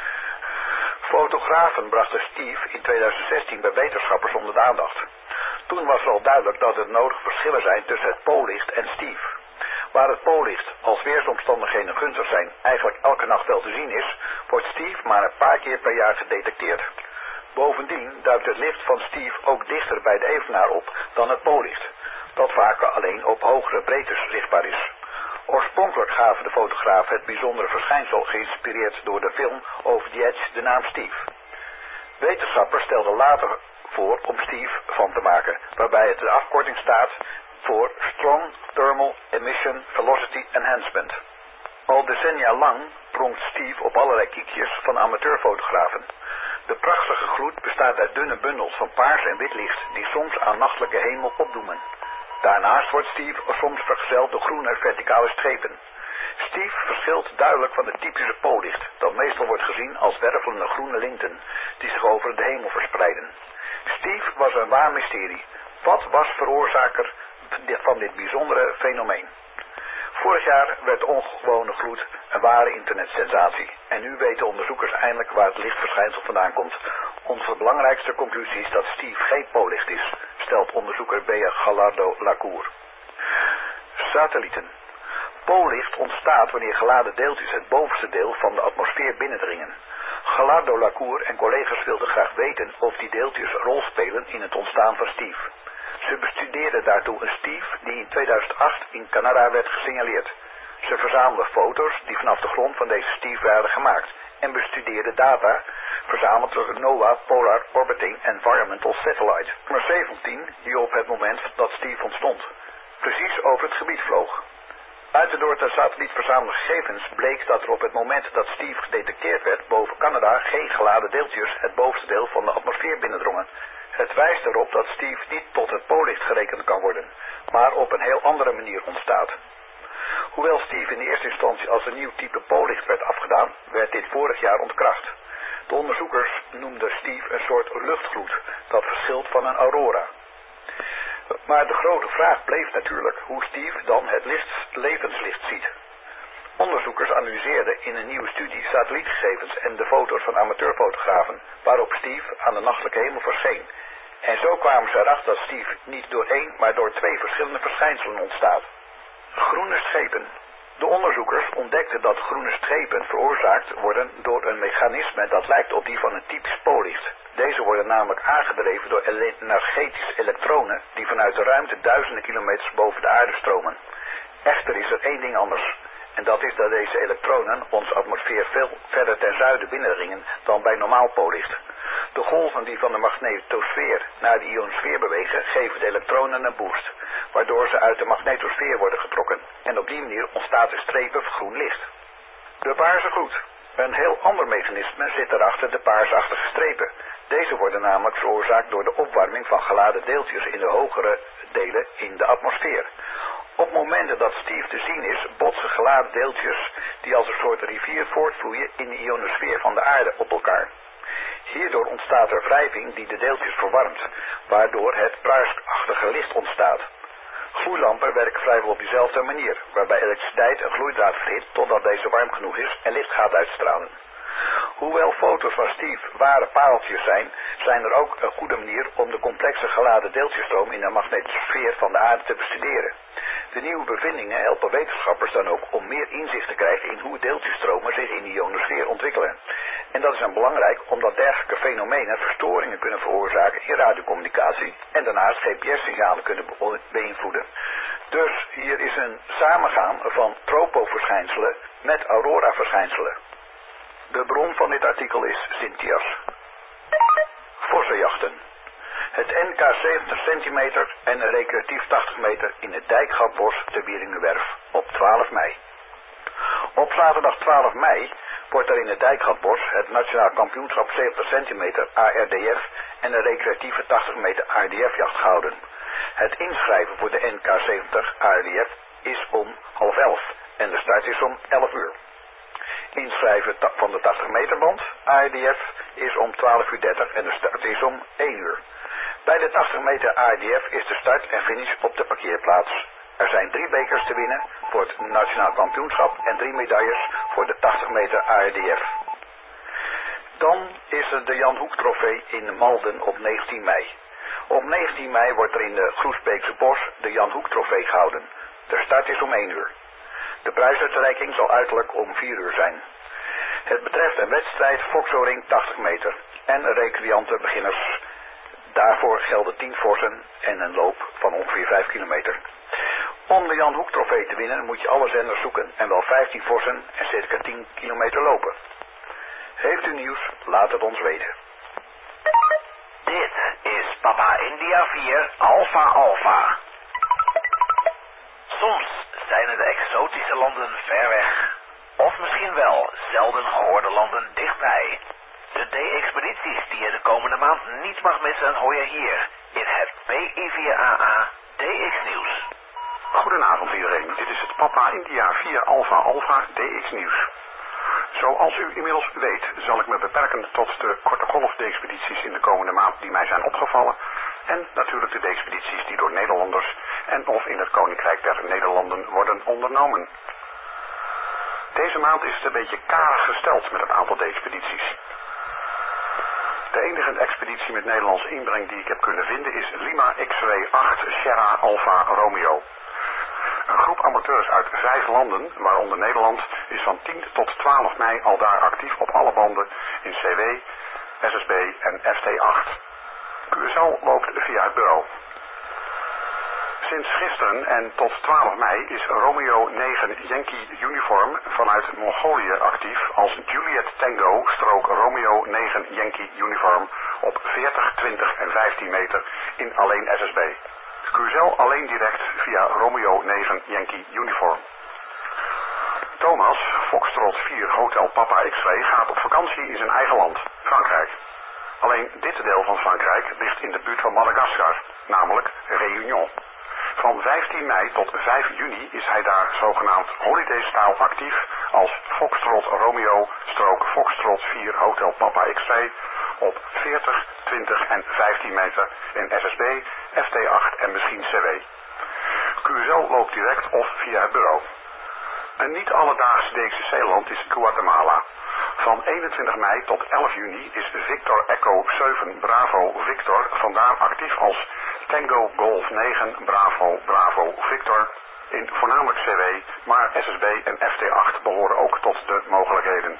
Fotografen brachten Steve in 2016 bij wetenschappers onder de aandacht. Toen was er al duidelijk dat er nodige verschillen zijn tussen het poollicht en Steve. Waar het poollicht, als weersomstandigheden gunstig zijn, eigenlijk elke nacht wel te zien is, wordt Steve maar een paar keer per jaar gedetecteerd. Bovendien duikt het licht van Steve ook dichter bij de evenaar op dan het poollicht, dat vaker alleen op hogere breedtes zichtbaar is. Oorspronkelijk gaven de fotografen het bijzondere verschijnsel, geïnspireerd door de film over The Edge, de naam Steve. Wetenschappers stelden later voor om Steve van te maken, waarbij het de afkorting staat voor Strong Thermal Emission Velocity Enhancement. Al decennia lang pronkt Steve op allerlei kiekjes van amateurfotografen. De prachtige gloed bestaat uit dunne bundels van paars en wit licht die soms aan nachtelijke hemel opdoemen. Daarnaast wordt Steve soms vergezeld door groene verticale strepen. Steve verschilt duidelijk van het typische poollicht, dat meestal wordt gezien als wervelende groene linten die zich over de hemel verspreiden. Steve was een waar mysterie. Wat was veroorzaker van dit bijzondere fenomeen? Vorig jaar werd de ongewone gloed een ware internetsensatie. En nu weten onderzoekers eindelijk waar het lichtverschijnsel vandaan komt. Onze belangrijkste conclusie is dat Steve geen poollicht is, stelt onderzoeker Bea Gallardo-Lacour. Satellieten. Poollicht ontstaat wanneer geladen deeltjes het bovenste deel van de atmosfeer binnendringen. Gallardo-Lacour en collega's wilden graag weten of die deeltjes een rol spelen in het ontstaan van Steve. Ze bestudeerden daartoe een Steve die in 2008 in Canada werd gesignaleerd. Ze verzamelden foto's die vanaf de grond van deze Steve werden gemaakt en bestudeerden data verzameld door de NOAA Polar Orbiting Environmental Satellite, nummer 17, die op het moment dat Steve ontstond precies over het gebied vloog. Uit de door de satelliet verzamelde gegevens bleek dat er op het moment dat Steve gedetecteerd werd boven Canada geen geladen deeltjes het bovenste deel van de atmosfeer binnendrongen. Het wijst erop dat Steve niet tot het poollicht gerekend kan worden, maar op een heel andere manier ontstaat. Hoewel Steve in de eerste instantie als een nieuw type poollicht werd afgedaan, werd dit vorig jaar ontkracht. De onderzoekers noemden Steve een soort luchtgloed dat verschilt van een aurora. Maar de grote vraag bleef natuurlijk hoe Steve dan het levenslicht ziet. Onderzoekers analyseerden in een nieuwe studie satellietgegevens en de foto's van amateurfotografen, waarop Steve aan de nachtelijke hemel verscheen. En zo kwamen ze erachter dat Steve niet door één, maar door twee verschillende verschijnselen ontstaat. Groene strepen. De onderzoekers ontdekten dat groene strepen veroorzaakt worden door een mechanisme dat lijkt op die van een typisch poollicht. Deze worden namelijk aangedreven door energetische elektronen die vanuit de ruimte duizenden kilometers boven de aarde stromen. Echter is er één ding anders. En dat is dat deze elektronen onze atmosfeer veel verder ten zuiden binnendringen dan bij normaal poollicht. De golven die van de magnetosfeer naar de ionosfeer bewegen geven de elektronen een boost, waardoor ze uit de magnetosfeer worden getrokken. En op die manier ontstaat er strepen van groen licht. De paarse gloed. Een heel ander mechanisme zit erachter de paarsachtige strepen. Deze worden namelijk veroorzaakt door de opwarming van geladen deeltjes in de hogere delen in de atmosfeer. Op momenten dat Steve te zien is, botsen geladen deeltjes die als een soort rivier voortvloeien in de ionosfeer van de aarde op elkaar. Hierdoor ontstaat er wrijving die de deeltjes verwarmt, waardoor het paarsachtige licht ontstaat. Gloeilampen werken vrijwel op dezelfde manier, waarbij elektriciteit een gloeidraad verhit totdat deze warm genoeg is en licht gaat uitstralen. Hoewel foto's van Steve ware pareltjes zijn er ook een goede manier om de complexe geladen deeltjesstroom in de magnetosfeer van de aarde te bestuderen. De nieuwe bevindingen helpen wetenschappers dan ook om meer inzicht te krijgen in hoe deeltjesstromen zich in de ionosfeer ontwikkelen. En dat is dan belangrijk omdat dergelijke fenomenen verstoringen kunnen veroorzaken in radiocommunicatie en daarnaast GPS-signalen kunnen beïnvloeden. Dus hier is een samengaan van tropoverschijnselen met aurora-verschijnselen. De bron van dit artikel is Cynthias. Vossenjachten. Het NK 70 centimeter en een recreatief 80 meter in het Dijkgatbos te Wieringenwerf op 12 mei. Op zaterdag 12 mei wordt er in het Dijkgatbos het Nationaal Kampioenschap 70 centimeter ARDF en een recreatieve 80 meter ARDF-jacht gehouden. Het inschrijven voor de NK 70 ARDF is om 10:30 en de start is om 11 uur. Inschrijven van de 80 meter band ARDF is om 12:30 en de start is om 1 uur. Bij de 80 meter ARDF is de start en finish op de parkeerplaats. Er zijn 3 bekers te winnen voor het Nationaal Kampioenschap en 3 medailles voor de 80 meter ARDF. Dan is er de Jan Hoek Trofee in Malden op 19 mei. Op 19 mei wordt er in de Groesbeekse Bos de Jan Hoek Trofee gehouden. De start is om 1 uur. De prijsuitreiking zal uiterlijk om 4 uur zijn. Het betreft een wedstrijd Foxoring 80 meter en recreante beginners. Daarvoor gelden 10 vossen en een loop van ongeveer 5 kilometer. Om de Jan Hoek Trofee te winnen moet je alle zenders zoeken en wel 15 vossen en circa 10 kilometer lopen. Heeft u nieuws? Laat het ons weten. Dit is Papa India 4 Alpha Alpha. Soms zijn er de exotische landen ver weg. Of misschien wel zelden gehoorde landen dichtbij. De D-expedities die je de komende maand niet mag missen hoor je hier in het PI4AA DX Nieuws. Goedenavond iedereen, dit is het Papa India 4 Alpha Alpha DX Nieuws. Zoals u inmiddels weet zal ik me beperken tot de korte golf-D-expedities in de komende maand die mij zijn opgevallen en natuurlijk de D-expedities die door Nederlanders en of in het Koninkrijk der Nederlanden worden ondernomen. Deze maand is het een beetje karig gesteld met het aantal D-expedities. De enige expeditie met Nederlands inbreng die ik heb kunnen vinden is Lima X-Ray 8 Sierra Alpha Romeo. Een groep amateurs uit 5 landen, waaronder Nederland, is van 10 tot 12 mei al daar actief op alle banden in CW, SSB en FT8. QSL loopt via het bureau. Sinds gisteren en tot 12 mei is Romeo 9 Yankee Uniform vanuit Mongolië actief als Juliet Tango strook Romeo 9 Yankee Uniform op 40, 20 en 15 meter in alleen SSB. QSL alleen direct via Romeo 9 Yankee Uniform. Thomas, Foxtrot 4 Hotel Papa X-Ray, gaat op vakantie in zijn eigen land, Frankrijk. Alleen dit deel van Frankrijk ligt in de buurt van Madagaskar, namelijk Réunion. Van 15 mei tot 5 juni is hij daar zogenaamd holiday-style actief als Foxtrot Romeo strook Foxtrot 4 Hotel Papa X-Ray op 40, 20 en 15 meter in SSB, FT8 en misschien CW. QSL loopt direct of via het bureau. Een niet alledaags DXC-land is Guatemala. Van 21 mei tot 11 juni is Victor Echo 7 Bravo Victor vandaar actief als Tango Golf 9 Bravo Bravo Victor in voornamelijk CW, maar SSB en FT8 behoren ook tot de mogelijkheden.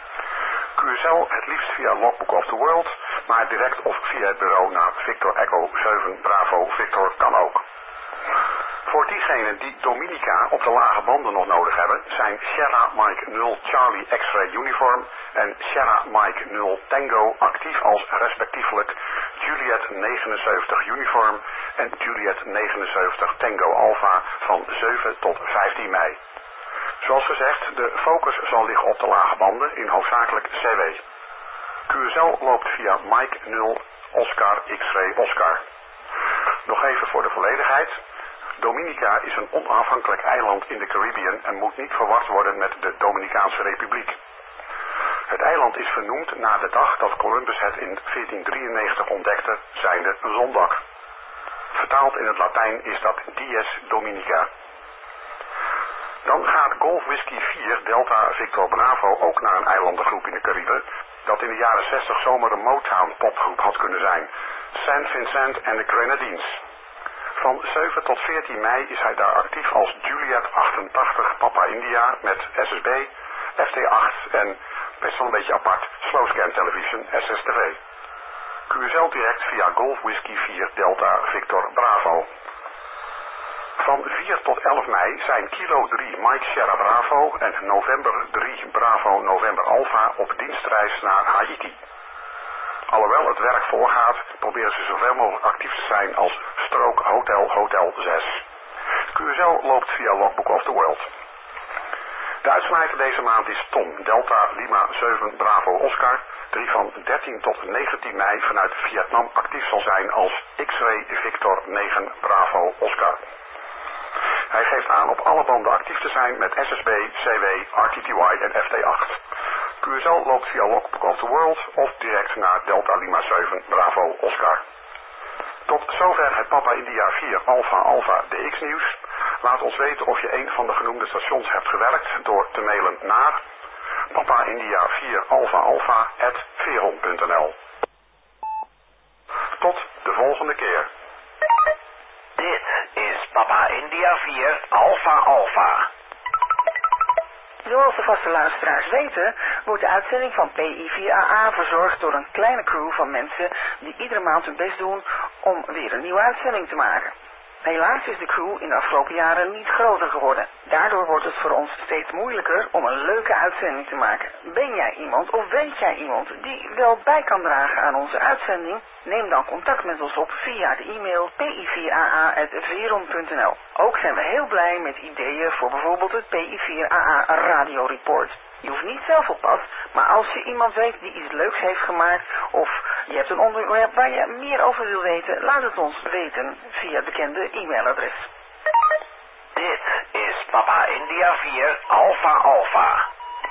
QSL het liefst via Logbook of the World, maar direct of via het bureau naar Victor Echo 7 Bravo Victor kan ook. Voor diegenen die Dominica op de lage banden nog nodig hebben, zijn Sierra Mike 0 Charlie X-Ray Uniform en Sierra Mike 0 Tango actief als respectievelijk Juliet 79 Uniform en Juliet 79 Tango Alpha van 7 tot 15 mei. Zoals gezegd, de focus zal liggen op de lage banden in hoofdzakelijk CW. QSL loopt via Mike 0 Oscar X-Ray Oscar. Nog even voor de volledigheid. Dominica is een onafhankelijk eiland in de Caribbean en moet niet verward worden met de Dominicaanse Republiek. Het eiland is vernoemd na de dag dat Columbus het in 1493 ontdekte, zijnde een zondag. Vertaald in het Latijn is dat Dies Dominica. Dan gaat Golf Whisky 4 Delta Victor Bravo ook naar een eilandengroep in de Cariben, dat in de jaren 60 zomaar een Motown popgroep had kunnen zijn. St. Vincent en de Grenadines. Van 7 tot 14 mei is hij daar actief als Juliet 88 Papa India met SSB, FT8 en best wel een beetje apart Slowscan Television SSTV. QSL direct via Golf Whisky 4 Delta Victor Bravo. Van 4 tot 11 mei zijn Kilo 3 Mike Sierra Bravo en November 3 Bravo November Alpha op dienstreis naar Haiti. Alhoewel het werk voorgaat, proberen ze zoveel mogelijk actief te zijn als Stroke Hotel 6. QSL loopt via Logbook of the World. De uitsmijter deze maand is Tom Delta Lima 7 Bravo Oscar, die van 13 tot 19 mei vanuit Vietnam actief zal zijn als X-Ray Victor 9 Bravo Oscar. Hij geeft aan op alle banden actief te zijn met SSB, CW, RTTY en FT8. QSL loopt via Logbook of the World of direct naar Delta Lima 7 Bravo Oscar. Tot zover het Papa India 4 Alpha DX nieuws. Laat ons weten of je een van de genoemde stations hebt gewerkt door te mailen naar Papa India 4 Alpha@veron.nl. Tot de volgende keer. Dit is Papa India 4 Alpha. Zoals de vaste luisteraars weten, wordt de uitzending van PI4AA verzorgd door een kleine crew van mensen die iedere maand hun best doen om weer een nieuwe uitzending te maken. Helaas is de crew in de afgelopen jaren niet groter geworden. Daardoor wordt het voor ons steeds moeilijker om een leuke uitzending te maken. Ben jij iemand of weet jij iemand die wel bij kan dragen aan onze uitzending? Neem dan contact met ons op via de e-mail pi4aa@veron.nl. Ook zijn we heel blij met ideeën voor bijvoorbeeld het PI4AA Radio Report. Je hoeft niet zelf op pad, maar als je iemand weet die iets leuks heeft gemaakt of je hebt een onderwerp waar je meer over wil weten, laat het ons weten via het bekende e-mailadres. Dit is Papa India 4 Alpha.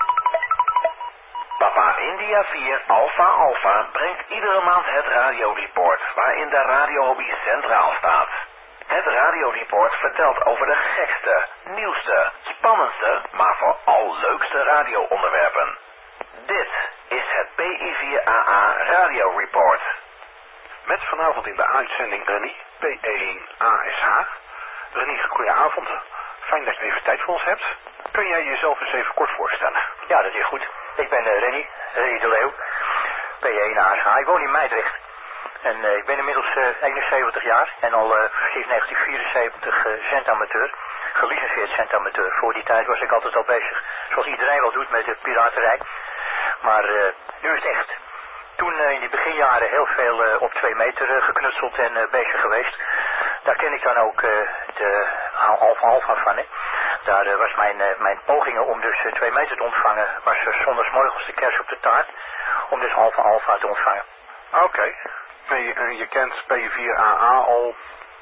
Papa India 4 Alpha brengt iedere maand het radioreport, waarin de radiohobby centraal staat. Het radioreport vertelt over de gekste, nieuwste, spannendste, maar vooral leukste radioonderwerpen. Dit is het PI4AA radioreport. Met vanavond in de uitzending Rennie, P1ASH. Rennie, goedenavond. Fijn dat je even tijd voor ons hebt. Kun jij jezelf eens even kort voorstellen? Ja, dat is goed. Ik ben Rennie de Leeuw, P1ASH. Ik woon in Meidrecht. En ik ben inmiddels 71 jaar en al sinds 1974 centamateur, gelicenseerd centamateur. Voor die tijd was ik altijd al bezig, zoals iedereen wel doet, met de piraterij. Maar nu is het echt. Toen in die beginjaren heel veel op 2 meter geknutseld en bezig geweest. Daar ken ik dan ook de Alpha van. Hè. Daar was mijn pogingen om dus 2 meter te ontvangen, was zondagsmorgens de kers op de taart, om dus Alpha te ontvangen. Oké. Je kent P4AA al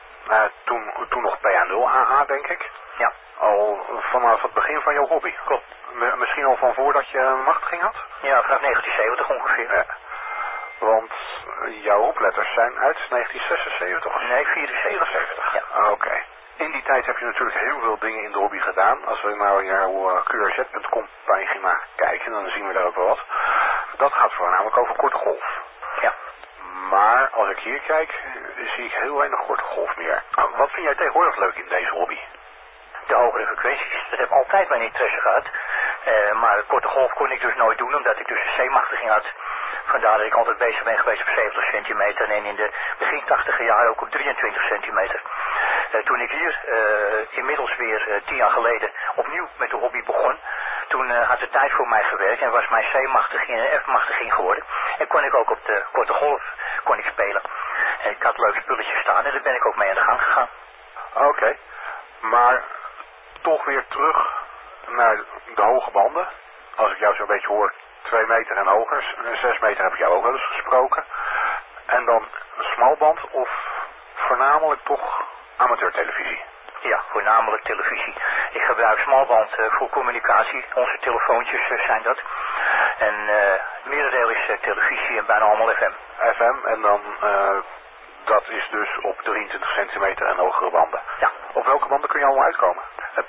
toen nog PA0AA, denk ik. Ja. Al vanaf het begin van jouw hobby. Klopt. Misschien al van voordat je een machtiging had? Ja, vanaf 1970 ongeveer. Ja. Want jouw hoopletters zijn uit 1976? Nee, 74. Ja. Oké. In die tijd heb je natuurlijk heel veel dingen in de hobby gedaan. Als we nou jouw qrz.com pagina kijken, dan zien we daar ook wel wat. Dat gaat voornamelijk over korte golf. Ja. Maar als ik hier kijk, zie ik heel weinig korte golf meer. Wat vind jij tegenwoordig leuk in deze hobby? De hogere frequenties. Dat heb altijd mijn interesse gehad. Maar korte golf kon ik dus nooit doen, omdat ik dus een C-machtiging had. Vandaar dat ik altijd bezig ben geweest op 70 centimeter en in de begin 80e jaren ook op 23 centimeter. Toen ik hier inmiddels weer 10 jaar geleden opnieuw met de hobby begon, toen had de tijd voor mij gewerkt en was mijn C-machtiging en F-machtiging geworden. En kon ik ook op de korte golf spelen. En ik had leuke spulletjes staan en daar ben ik ook mee aan de gang gegaan. Oké. Maar toch weer terug naar de hoge banden. Als ik jou zo'n beetje hoor, 2 meter en hoger. 6 meter heb ik jou ook wel eens gesproken. En dan een smalband of voornamelijk toch amateurtelevisie? Ja, voornamelijk televisie. Ik gebruik smalband voor communicatie. Onze telefoontjes zijn dat. En het merendeel is televisie en bijna allemaal FM. FM en dan dat is dus op 23 centimeter en hogere banden. Ja. Op welke banden kun je allemaal uitkomen?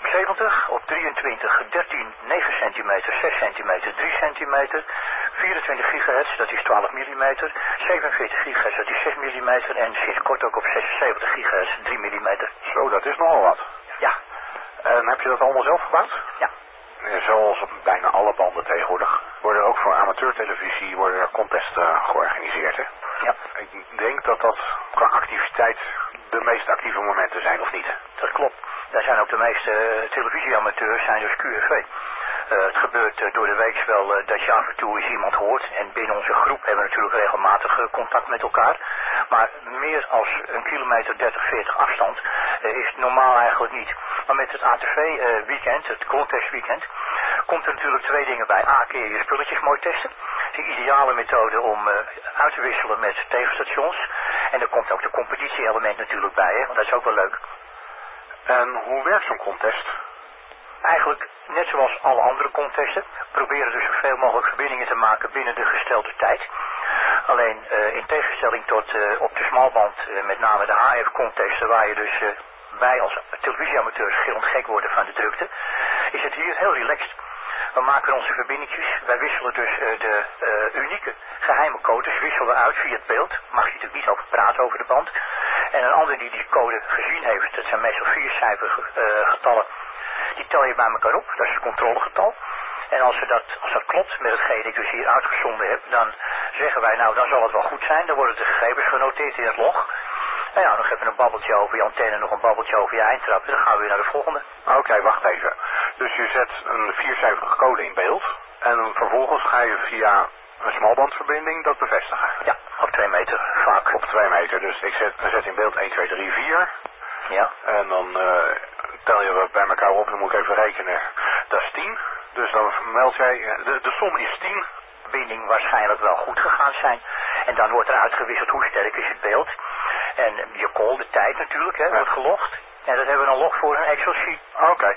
70 op 23, 13, 9 centimeter, 6 centimeter, 3 centimeter, 24 gigahertz, dat is 12 millimeter, 47 gigahertz, dat is 6 millimeter en sinds kort ook op 76 gigahertz, 3 millimeter. Zo, dat is nogal wat. Ja. En heb je dat allemaal zelf gebouwd? Ja. Zoals op bijna alle banden tegenwoordig worden ook voor amateurtelevisie contesten georganiseerd, hè? Ja. Ik denk dat dat qua activiteit de meest actieve momenten zijn, of niet? Dat klopt. Daar zijn ook de meeste televisieamateurs, zijn dus QFV. Het gebeurt door de week wel dat je af en toe eens iemand hoort. En binnen onze groep hebben we natuurlijk regelmatig contact met elkaar. Maar meer als een kilometer 30, 40 afstand is het normaal eigenlijk niet. Maar met het ATV weekend, het contest weekend, komt er natuurlijk twee dingen bij. A, kun je je spulletjes mooi testen. Het is een ideale methode om uit te wisselen met tegenstations. En er komt ook de competitie-element natuurlijk bij, hè, want dat is ook wel leuk. En hoe werkt zo'n contest? Eigenlijk net zoals alle andere contesten. Proberen dus zoveel mogelijk verbindingen te maken binnen de gestelde tijd. Alleen in tegenstelling tot op de smalband, met name de HF-contesten, waar je dus wij als televisieamateurs gillend gek worden van de drukte, is het hier heel relaxed. We maken onze verbindingjes. Wij wisselen dus de unieke geheime codes wisselen uit via het beeld. Mag je natuurlijk niet over praten over de band. En een ander die code gezien heeft, dat zijn meestal 4-cijferige getallen, die tel je bij elkaar op. Dat is het controlegetal. En als dat klopt met hetgeen ik dus hier uitgezonden heb, dan zeggen wij nou, dan zal het wel goed zijn. Dan worden de gegevens genoteerd in het log. Nou ja, nog even een babbeltje over je antenne, nog een babbeltje over je eindtrap. En dan gaan we weer naar de volgende. Oké, wacht even. Dus je zet een 4-cijferige code in beeld. En vervolgens ga je via een smalbandverbinding dat bevestigen. Ja, op 2 meter vaak. Op 2 meter. Dus ik zet in beeld 1, 2, 3, 4. Ja. En dan tel je bij elkaar op. Dan moet ik even rekenen. Dat is 10. Dus dan meld jij, de som is 10. Binding waarschijnlijk wel goed gegaan zijn. En dan wordt er uitgewisseld hoe sterk is het beeld. En je call, de tijd natuurlijk, hè, wordt gelogd. En dat hebben we dan log voor een Excel sheet. Oké.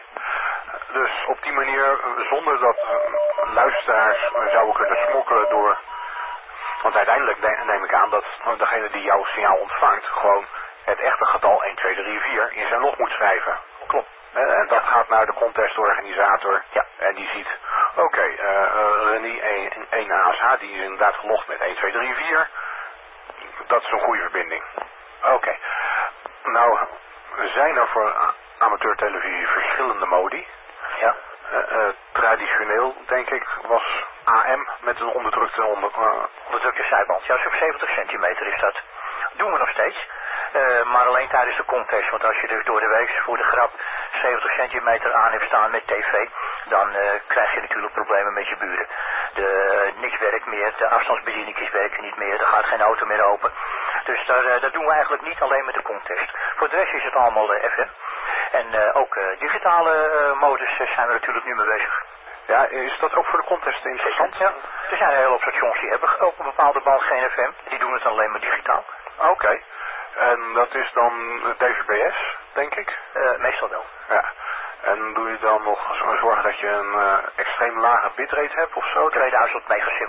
Dus op die manier, zonder dat luisteraars zouden kunnen smokkelen door... Want uiteindelijk neem ik aan dat degene die jouw signaal ontvangt gewoon het echte getal 1, 2, 3, 4 in zijn log moet schrijven. Klopt. En dat gaat naar de contestorganisator. Ja. En die ziet, oké, René 1 ASH, die is inderdaad gelogd met 1, 2, 3, 4. Dat is een goede verbinding. Oké. Nou, zijn er voor amateurtelevisie verschillende modi. Ja. Traditioneel, denk ik, was AM met een onderdrukte zijband. Ja, zo'n 70 centimeter is dat. Doen we nog steeds. Maar alleen tijdens de contest. Want als je dus door de week voor de grap 70 centimeter aan hebt staan met tv, dan krijg je natuurlijk problemen met je buren. Niks werkt meer, de afstandsbedieningjes werken niet meer, er gaat geen auto meer open. Dus dat doen we eigenlijk niet alleen met de contest. Voor de rest is het allemaal FM. En ook digitale modus zijn we natuurlijk nu mee bezig. Ja, is dat ook voor de contest interessant? Ja, er zijn een hele hoop stations die hebben op een bepaalde band geen FM. Die doen het alleen maar digitaal. Oké. En dat is dan DVB-S, denk ik? Meestal wel. Ja. En doe je dan nog zorgen dat je een extreem lage bitrate hebt of zo? 2000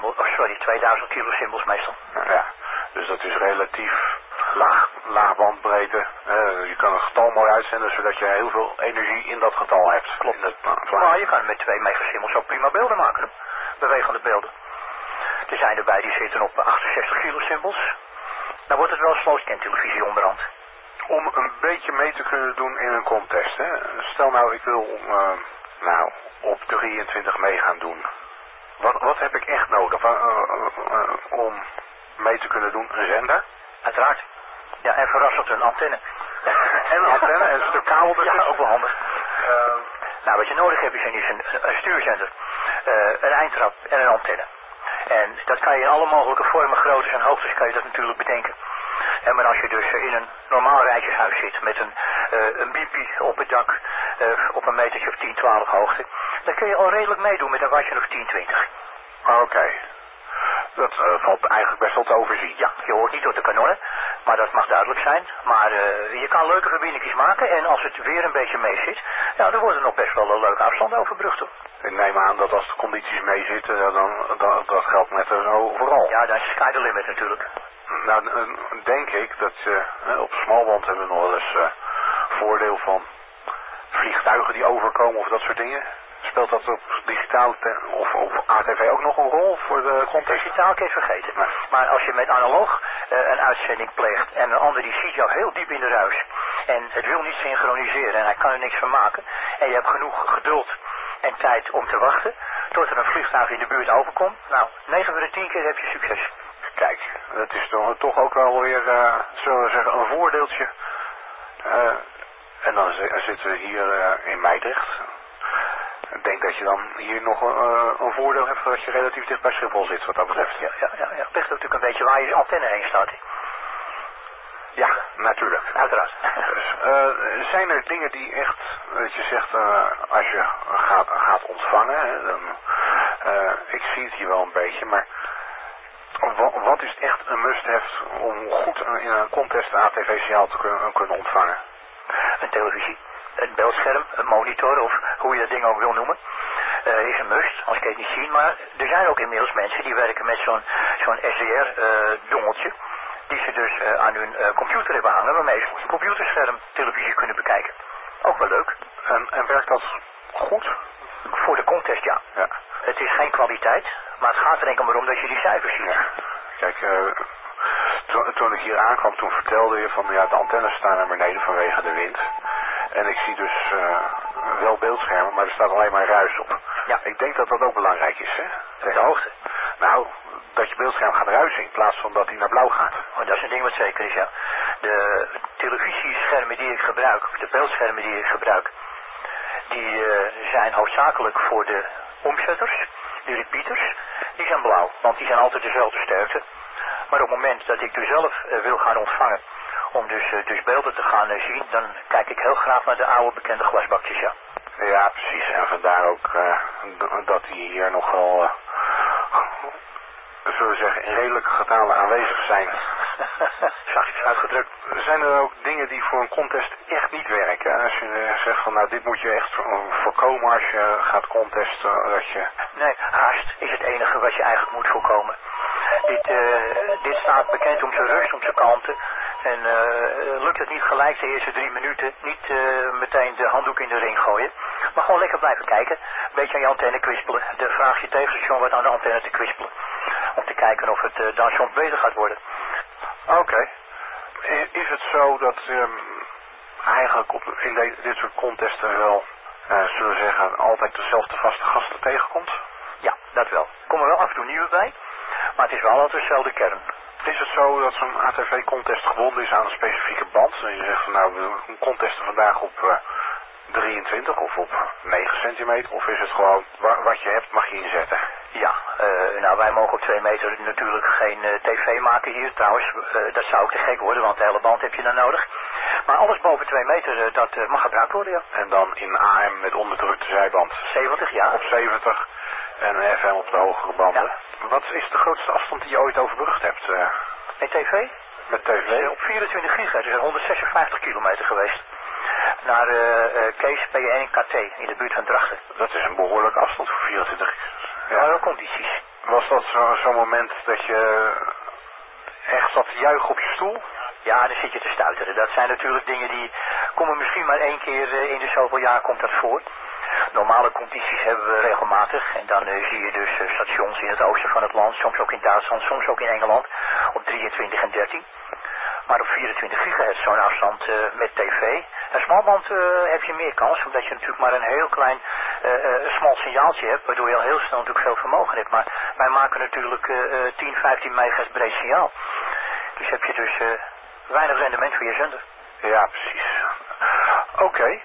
kilosimbels meestal. Ja, dus dat is relatief laag bandbreedte. Je kan een getal mooi uitzenden zodat je heel veel energie in dat getal hebt. Klopt. Maar je kan met 2 megasimbels ook prima beelden maken. Bewegende beelden. Er zijn erbij die zitten op 68 kilosimbels. Dan wordt het wel slow-scan televisie onderhand. Om een beetje mee te kunnen doen in een contest, hè? Stel nou, ik wil op 23 mee gaan doen. Wat heb ik echt nodig om mee te kunnen doen? Een zender? Uiteraard. Ja, en verrassend een antenne. En een antenne en een stuk kabel dus. Ja, ook wel handig. Nou, wat je nodig hebt is een stuurzender, een eindtrap en een antenne. En dat kan je in alle mogelijke vormen, groottes en hoogtes kan je dat natuurlijk bedenken. En maar als je dus in een normaal rijtjeshuis zit met een biepie op het dak op een metertje of 10, 12 hoogte, dan kun je al redelijk meedoen met een wattje of 10, 20. Oké. Dat valt eigenlijk best wel te overzien. Ja, je hoort niet door de kanonnen, maar dat mag duidelijk zijn. Maar je kan leuke verbindingjes maken en als het weer een beetje mee zit, ja, dan wordt er nog best wel een leuke afstand overbrugd. Ik neem aan dat als de condities mee zitten, dat geldt met overal. Ja, dat is sky the limit natuurlijk. Nou, denk ik dat op smalband hebben we nog wel eens voordeel van vliegtuigen die overkomen of dat soort dingen? Speelt dat op digitaal of op ATV ook nog een rol voor de contest? Digitaal kun je vergeten. Nee. Maar als je met analoog een uitzending pleegt en een ander die ziet jou heel diep in de ruis en het wil niet synchroniseren en hij kan er niks van maken en je hebt genoeg geduld en tijd om te wachten tot er een vliegtuig in de buurt overkomt, nou, 9 van de 10 keer heb je succes. Kijk, dat is toch ook wel weer, zullen we zeggen, een voordeeltje. En dan zitten we hier in Meidrecht. Ik denk dat je dan hier nog een voordeel hebt dat je relatief dicht bij Schiphol zit, wat dat betreft. Ja. Het ligt natuurlijk een beetje waar je antenne heen staat. Ja, natuurlijk. Uiteraard. Dus, zijn er dingen die echt, dat je zegt, als je gaat ontvangen, hè, dan, ik zie het hier wel een beetje, maar wat is echt een must-have om goed in een contest een ATV-signaal te kunnen ontvangen? Een televisie, een beeldscherm, een monitor of hoe je dat ding ook wil noemen, is een must, als ik het niet zie. Maar er zijn ook inmiddels mensen die werken met zo'n SDR-dongeltje, die ze dus aan hun computer hebben hangen, waarmee ze een computerscherm televisie kunnen bekijken. Ook wel leuk. En werkt dat goed? Voor de contest, ja. Het is geen kwaliteit, maar het gaat er enkel maar om dat je die cijfers ziet. Ja. Kijk, toen ik hier aankwam, toen vertelde je van ja, de antennes staan naar beneden vanwege de wind. En ik zie dus wel beeldschermen, maar er staat alleen maar ruis op. Ja. Ik denk dat dat ook belangrijk is, hè? De hoogte. Nou, dat je beeldscherm gaat ruisen in plaats van dat hij naar blauw gaat. Oh, dat is een ding wat zeker is, ja. De televisieschermen die ik gebruik, of de beeldschermen die ik gebruik, die zijn hoofdzakelijk voor de omzetters, de repeaters, die zijn blauw, want die zijn altijd dezelfde sterkte. Maar op het moment dat ik dus zelf wil gaan ontvangen, om dus beelden te gaan zien, dan kijk ik heel graag naar de oude bekende glasbakjes, ja. Ja, precies. En vandaar ook dat die hier nog wel, zullen we zeggen, in redelijke getalen aanwezig zijn. Zachtjes uitgedrukt. Zijn er ook dingen die voor een contest echt niet werken? Als je zegt van nou, dit moet je echt voorkomen als je gaat contesten, dat je... Nee, haast is het enige wat je eigenlijk moet voorkomen. Dit staat bekend om zijn rust, om zijn kalmte. En lukt het niet gelijk de eerste 3 minuten, niet meteen de handdoek in de ring gooien. Maar gewoon lekker blijven kijken. Een beetje aan je antenne kwispelen. Dan vraag je tegenstation wat aan de antenne te kwispelen. Om te kijken of het dan soms beter gaat worden. Oké. Is het zo dat eigenlijk in dit soort contesten wel, zullen we zeggen, altijd dezelfde vaste gasten tegenkomt? Ja, dat wel. Er komen wel af en toe nieuwe bij. Maar het is wel altijd dezelfde kern. Is het zo dat zo'n ATV-contest gebonden is aan een specifieke band? En je zegt van nou, we contesten vandaag op 23 of op 9 centimeter? Of is het gewoon, wat je hebt mag je inzetten? Ja, nou wij mogen op 2 meter natuurlijk geen tv maken hier trouwens. Dat zou ook te gek worden, want de hele band heb je dan nodig. Maar alles boven 2 meter, dat mag gebruikt worden, ja. En dan in AM met onderdrukte zijband? 70, ja. Op 70 en FM op de hogere banden. Ja. Wat is de grootste afstand die je ooit overbrugd hebt? Met tv? Met tv? Op 24 gigahertz, is 156 kilometer geweest. Naar Kees P1 KT in de buurt van Drachten. Dat is een behoorlijke afstand voor 24. Ja, condities. Was dat zo'n moment dat je echt zat te juichen op je stoel? Ja, dan zit je te stuiteren. Dat zijn natuurlijk dingen die komen misschien maar 1 keer in de zoveel jaar komt dat voor. Normale condities hebben we regelmatig. En dan zie je dus stations in het oosten van het land, soms ook in Duitsland, soms ook in Engeland, op 23 en 13. Maar op 24 gigahertz zo'n afstand met tv. Een smalband heb je meer kans, omdat je natuurlijk maar een heel klein smal signaaltje hebt, waardoor je al heel snel natuurlijk veel vermogen hebt. Maar wij maken natuurlijk 10, 15 megahertz breed signaal. Dus heb je dus weinig rendement voor je zender. Ja, precies. Oké.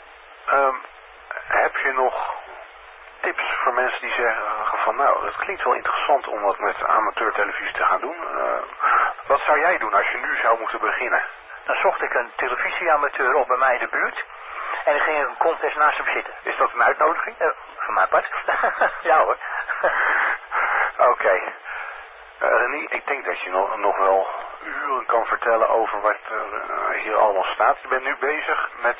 Heb je nog tips voor mensen die zeggen van nou, het klinkt wel interessant om wat met amateurtelevisie te gaan doen. Wat zou jij doen als je nu zou moeten beginnen? Dan zocht ik een televisieamateur op bij mij in de buurt. En dan ging ik een contest naast hem zitten. Is dat een uitnodiging? Van mijn part. Ja hoor. Oké. René, ik denk dat je nog wel uren kan vertellen over wat hier allemaal staat. Je bent nu bezig met...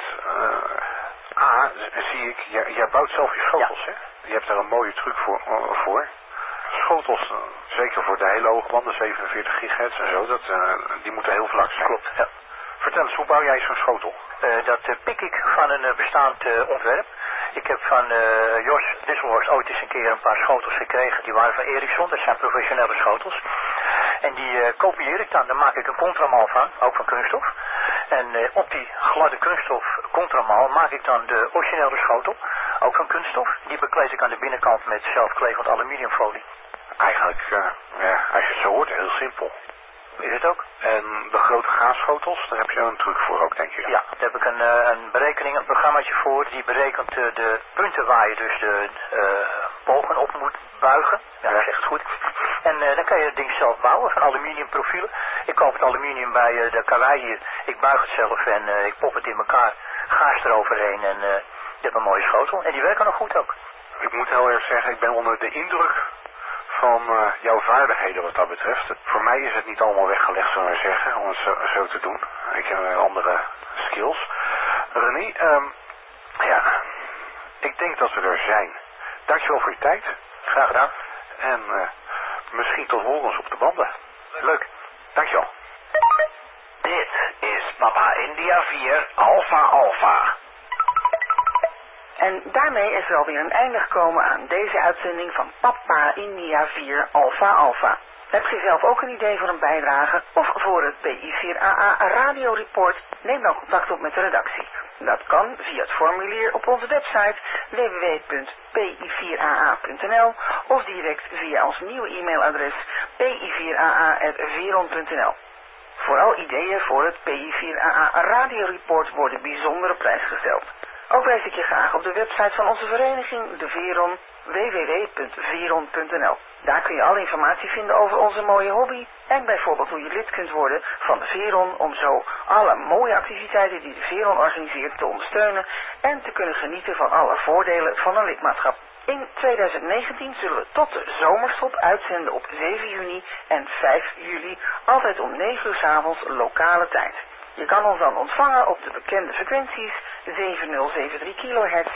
zie ik, jij bouwt zelf je schotels, ja. Hè? Je hebt daar een mooie truc voor. Schotels, zeker voor de hele hoge banden, 47 gigahertz en zo, die moeten heel vlak zijn. Klopt, ja. Vertel vertel eens, hoe bouw jij zo'n schotel? Dat pik ik van een bestaand ontwerp. Ik heb van Jos Disselhorst ooit eens een keer een paar schotels gekregen. Die waren van Ericsson, dat zijn professionele schotels. En die kopieer ik dan. Daar maak ik een contramal van, ook van kunststof. En op die gladde kunststof contramal maak ik dan de originele schotel, ook van kunststof. Die bekleed ik aan de binnenkant met zelfklevend aluminiumfolie. Eigenlijk, als je het zo hoort, heel simpel. Is het ook? En de grote gaasschotels, daar heb je een truc voor ook, denk je? Ja, daar heb ik een berekening, een programmaatje voor. Die berekent de punten waar je dus de bogen op moet buigen. Ja, dat is echt goed. En dan kan je het ding zelf bouwen van aluminiumprofielen. Ik koop het aluminium bij de karwei hier. Ik buig het zelf en ik pop het in elkaar. Gaas eroverheen en je hebt een mooie schotel. En die werken nog goed ook. Ik moet heel erg zeggen, ik ben onder de indruk van jouw vaardigheden wat dat betreft. Voor mij is het niet allemaal weggelegd, zullen we zeggen, om het zo te doen. Ik heb andere skills. René, ja, ik denk dat we er zijn. Dankjewel voor je tijd. Graag gedaan. En misschien tot horens op de banden. Leuk. Dankjewel. Dit is Papa India 4 Alpha Alpha. En daarmee is er alweer een einde gekomen aan deze uitzending van Papa India 4 Alpha Alpha. Heb je zelf ook een idee voor een bijdrage of voor het PI4AA radioreport? Neem dan contact op met de redactie. Dat kan via het formulier op onze website www.pi4aa.nl of direct via ons nieuwe e-mailadres pi4aa@veron.nl. Vooral ideeën voor het PI4AA radioreport worden bijzonder op prijs gesteld. Ook wijs ik je graag op de website van onze vereniging, de Veron, www.veron.nl. Daar kun je alle informatie vinden over onze mooie hobby en bijvoorbeeld hoe je lid kunt worden van de Veron om zo alle mooie activiteiten die de Veron organiseert te ondersteunen en te kunnen genieten van alle voordelen van een lidmaatschap. In 2019 zullen we tot de zomerstop uitzenden op 7 juni en 5 juli, altijd om 9 uur 's avonds lokale tijd. Je kan ons dan ontvangen op de bekende frequenties 7073 kHz,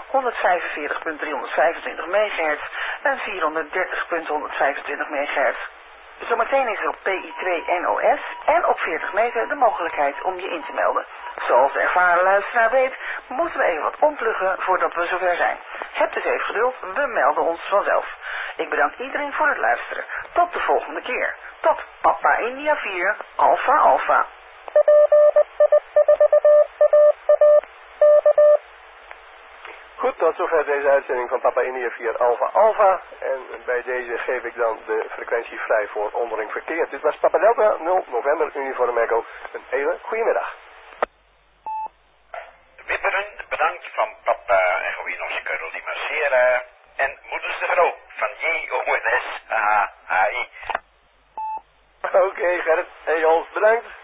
145.325 MHz en 430.125 MHz. Zometeen is er op PI2 NOS en op 40 meter de mogelijkheid om je in te melden. Zoals de ervaren luisteraar weet, moeten we even wat ompluggen voordat we zover zijn. Heb dus even geduld, we melden ons vanzelf. Ik bedank iedereen voor het luisteren. Tot de volgende keer. Tot Papa India 4 Alpha Alpha. Goed, tot zover deze uitzending van Papa India 4 Alpha Alpha. En bij deze geef ik dan de frequentie vrij voor onderling verkeer. Dit was Papa Delta 0 November Uniform Echo. Een hele goede middag. Wipperen, bedankt van Papa Egoïnos Carolina Sierra en Moeders de Vrouw van JONS AI. Oké, Gerrit en Jons, bedankt.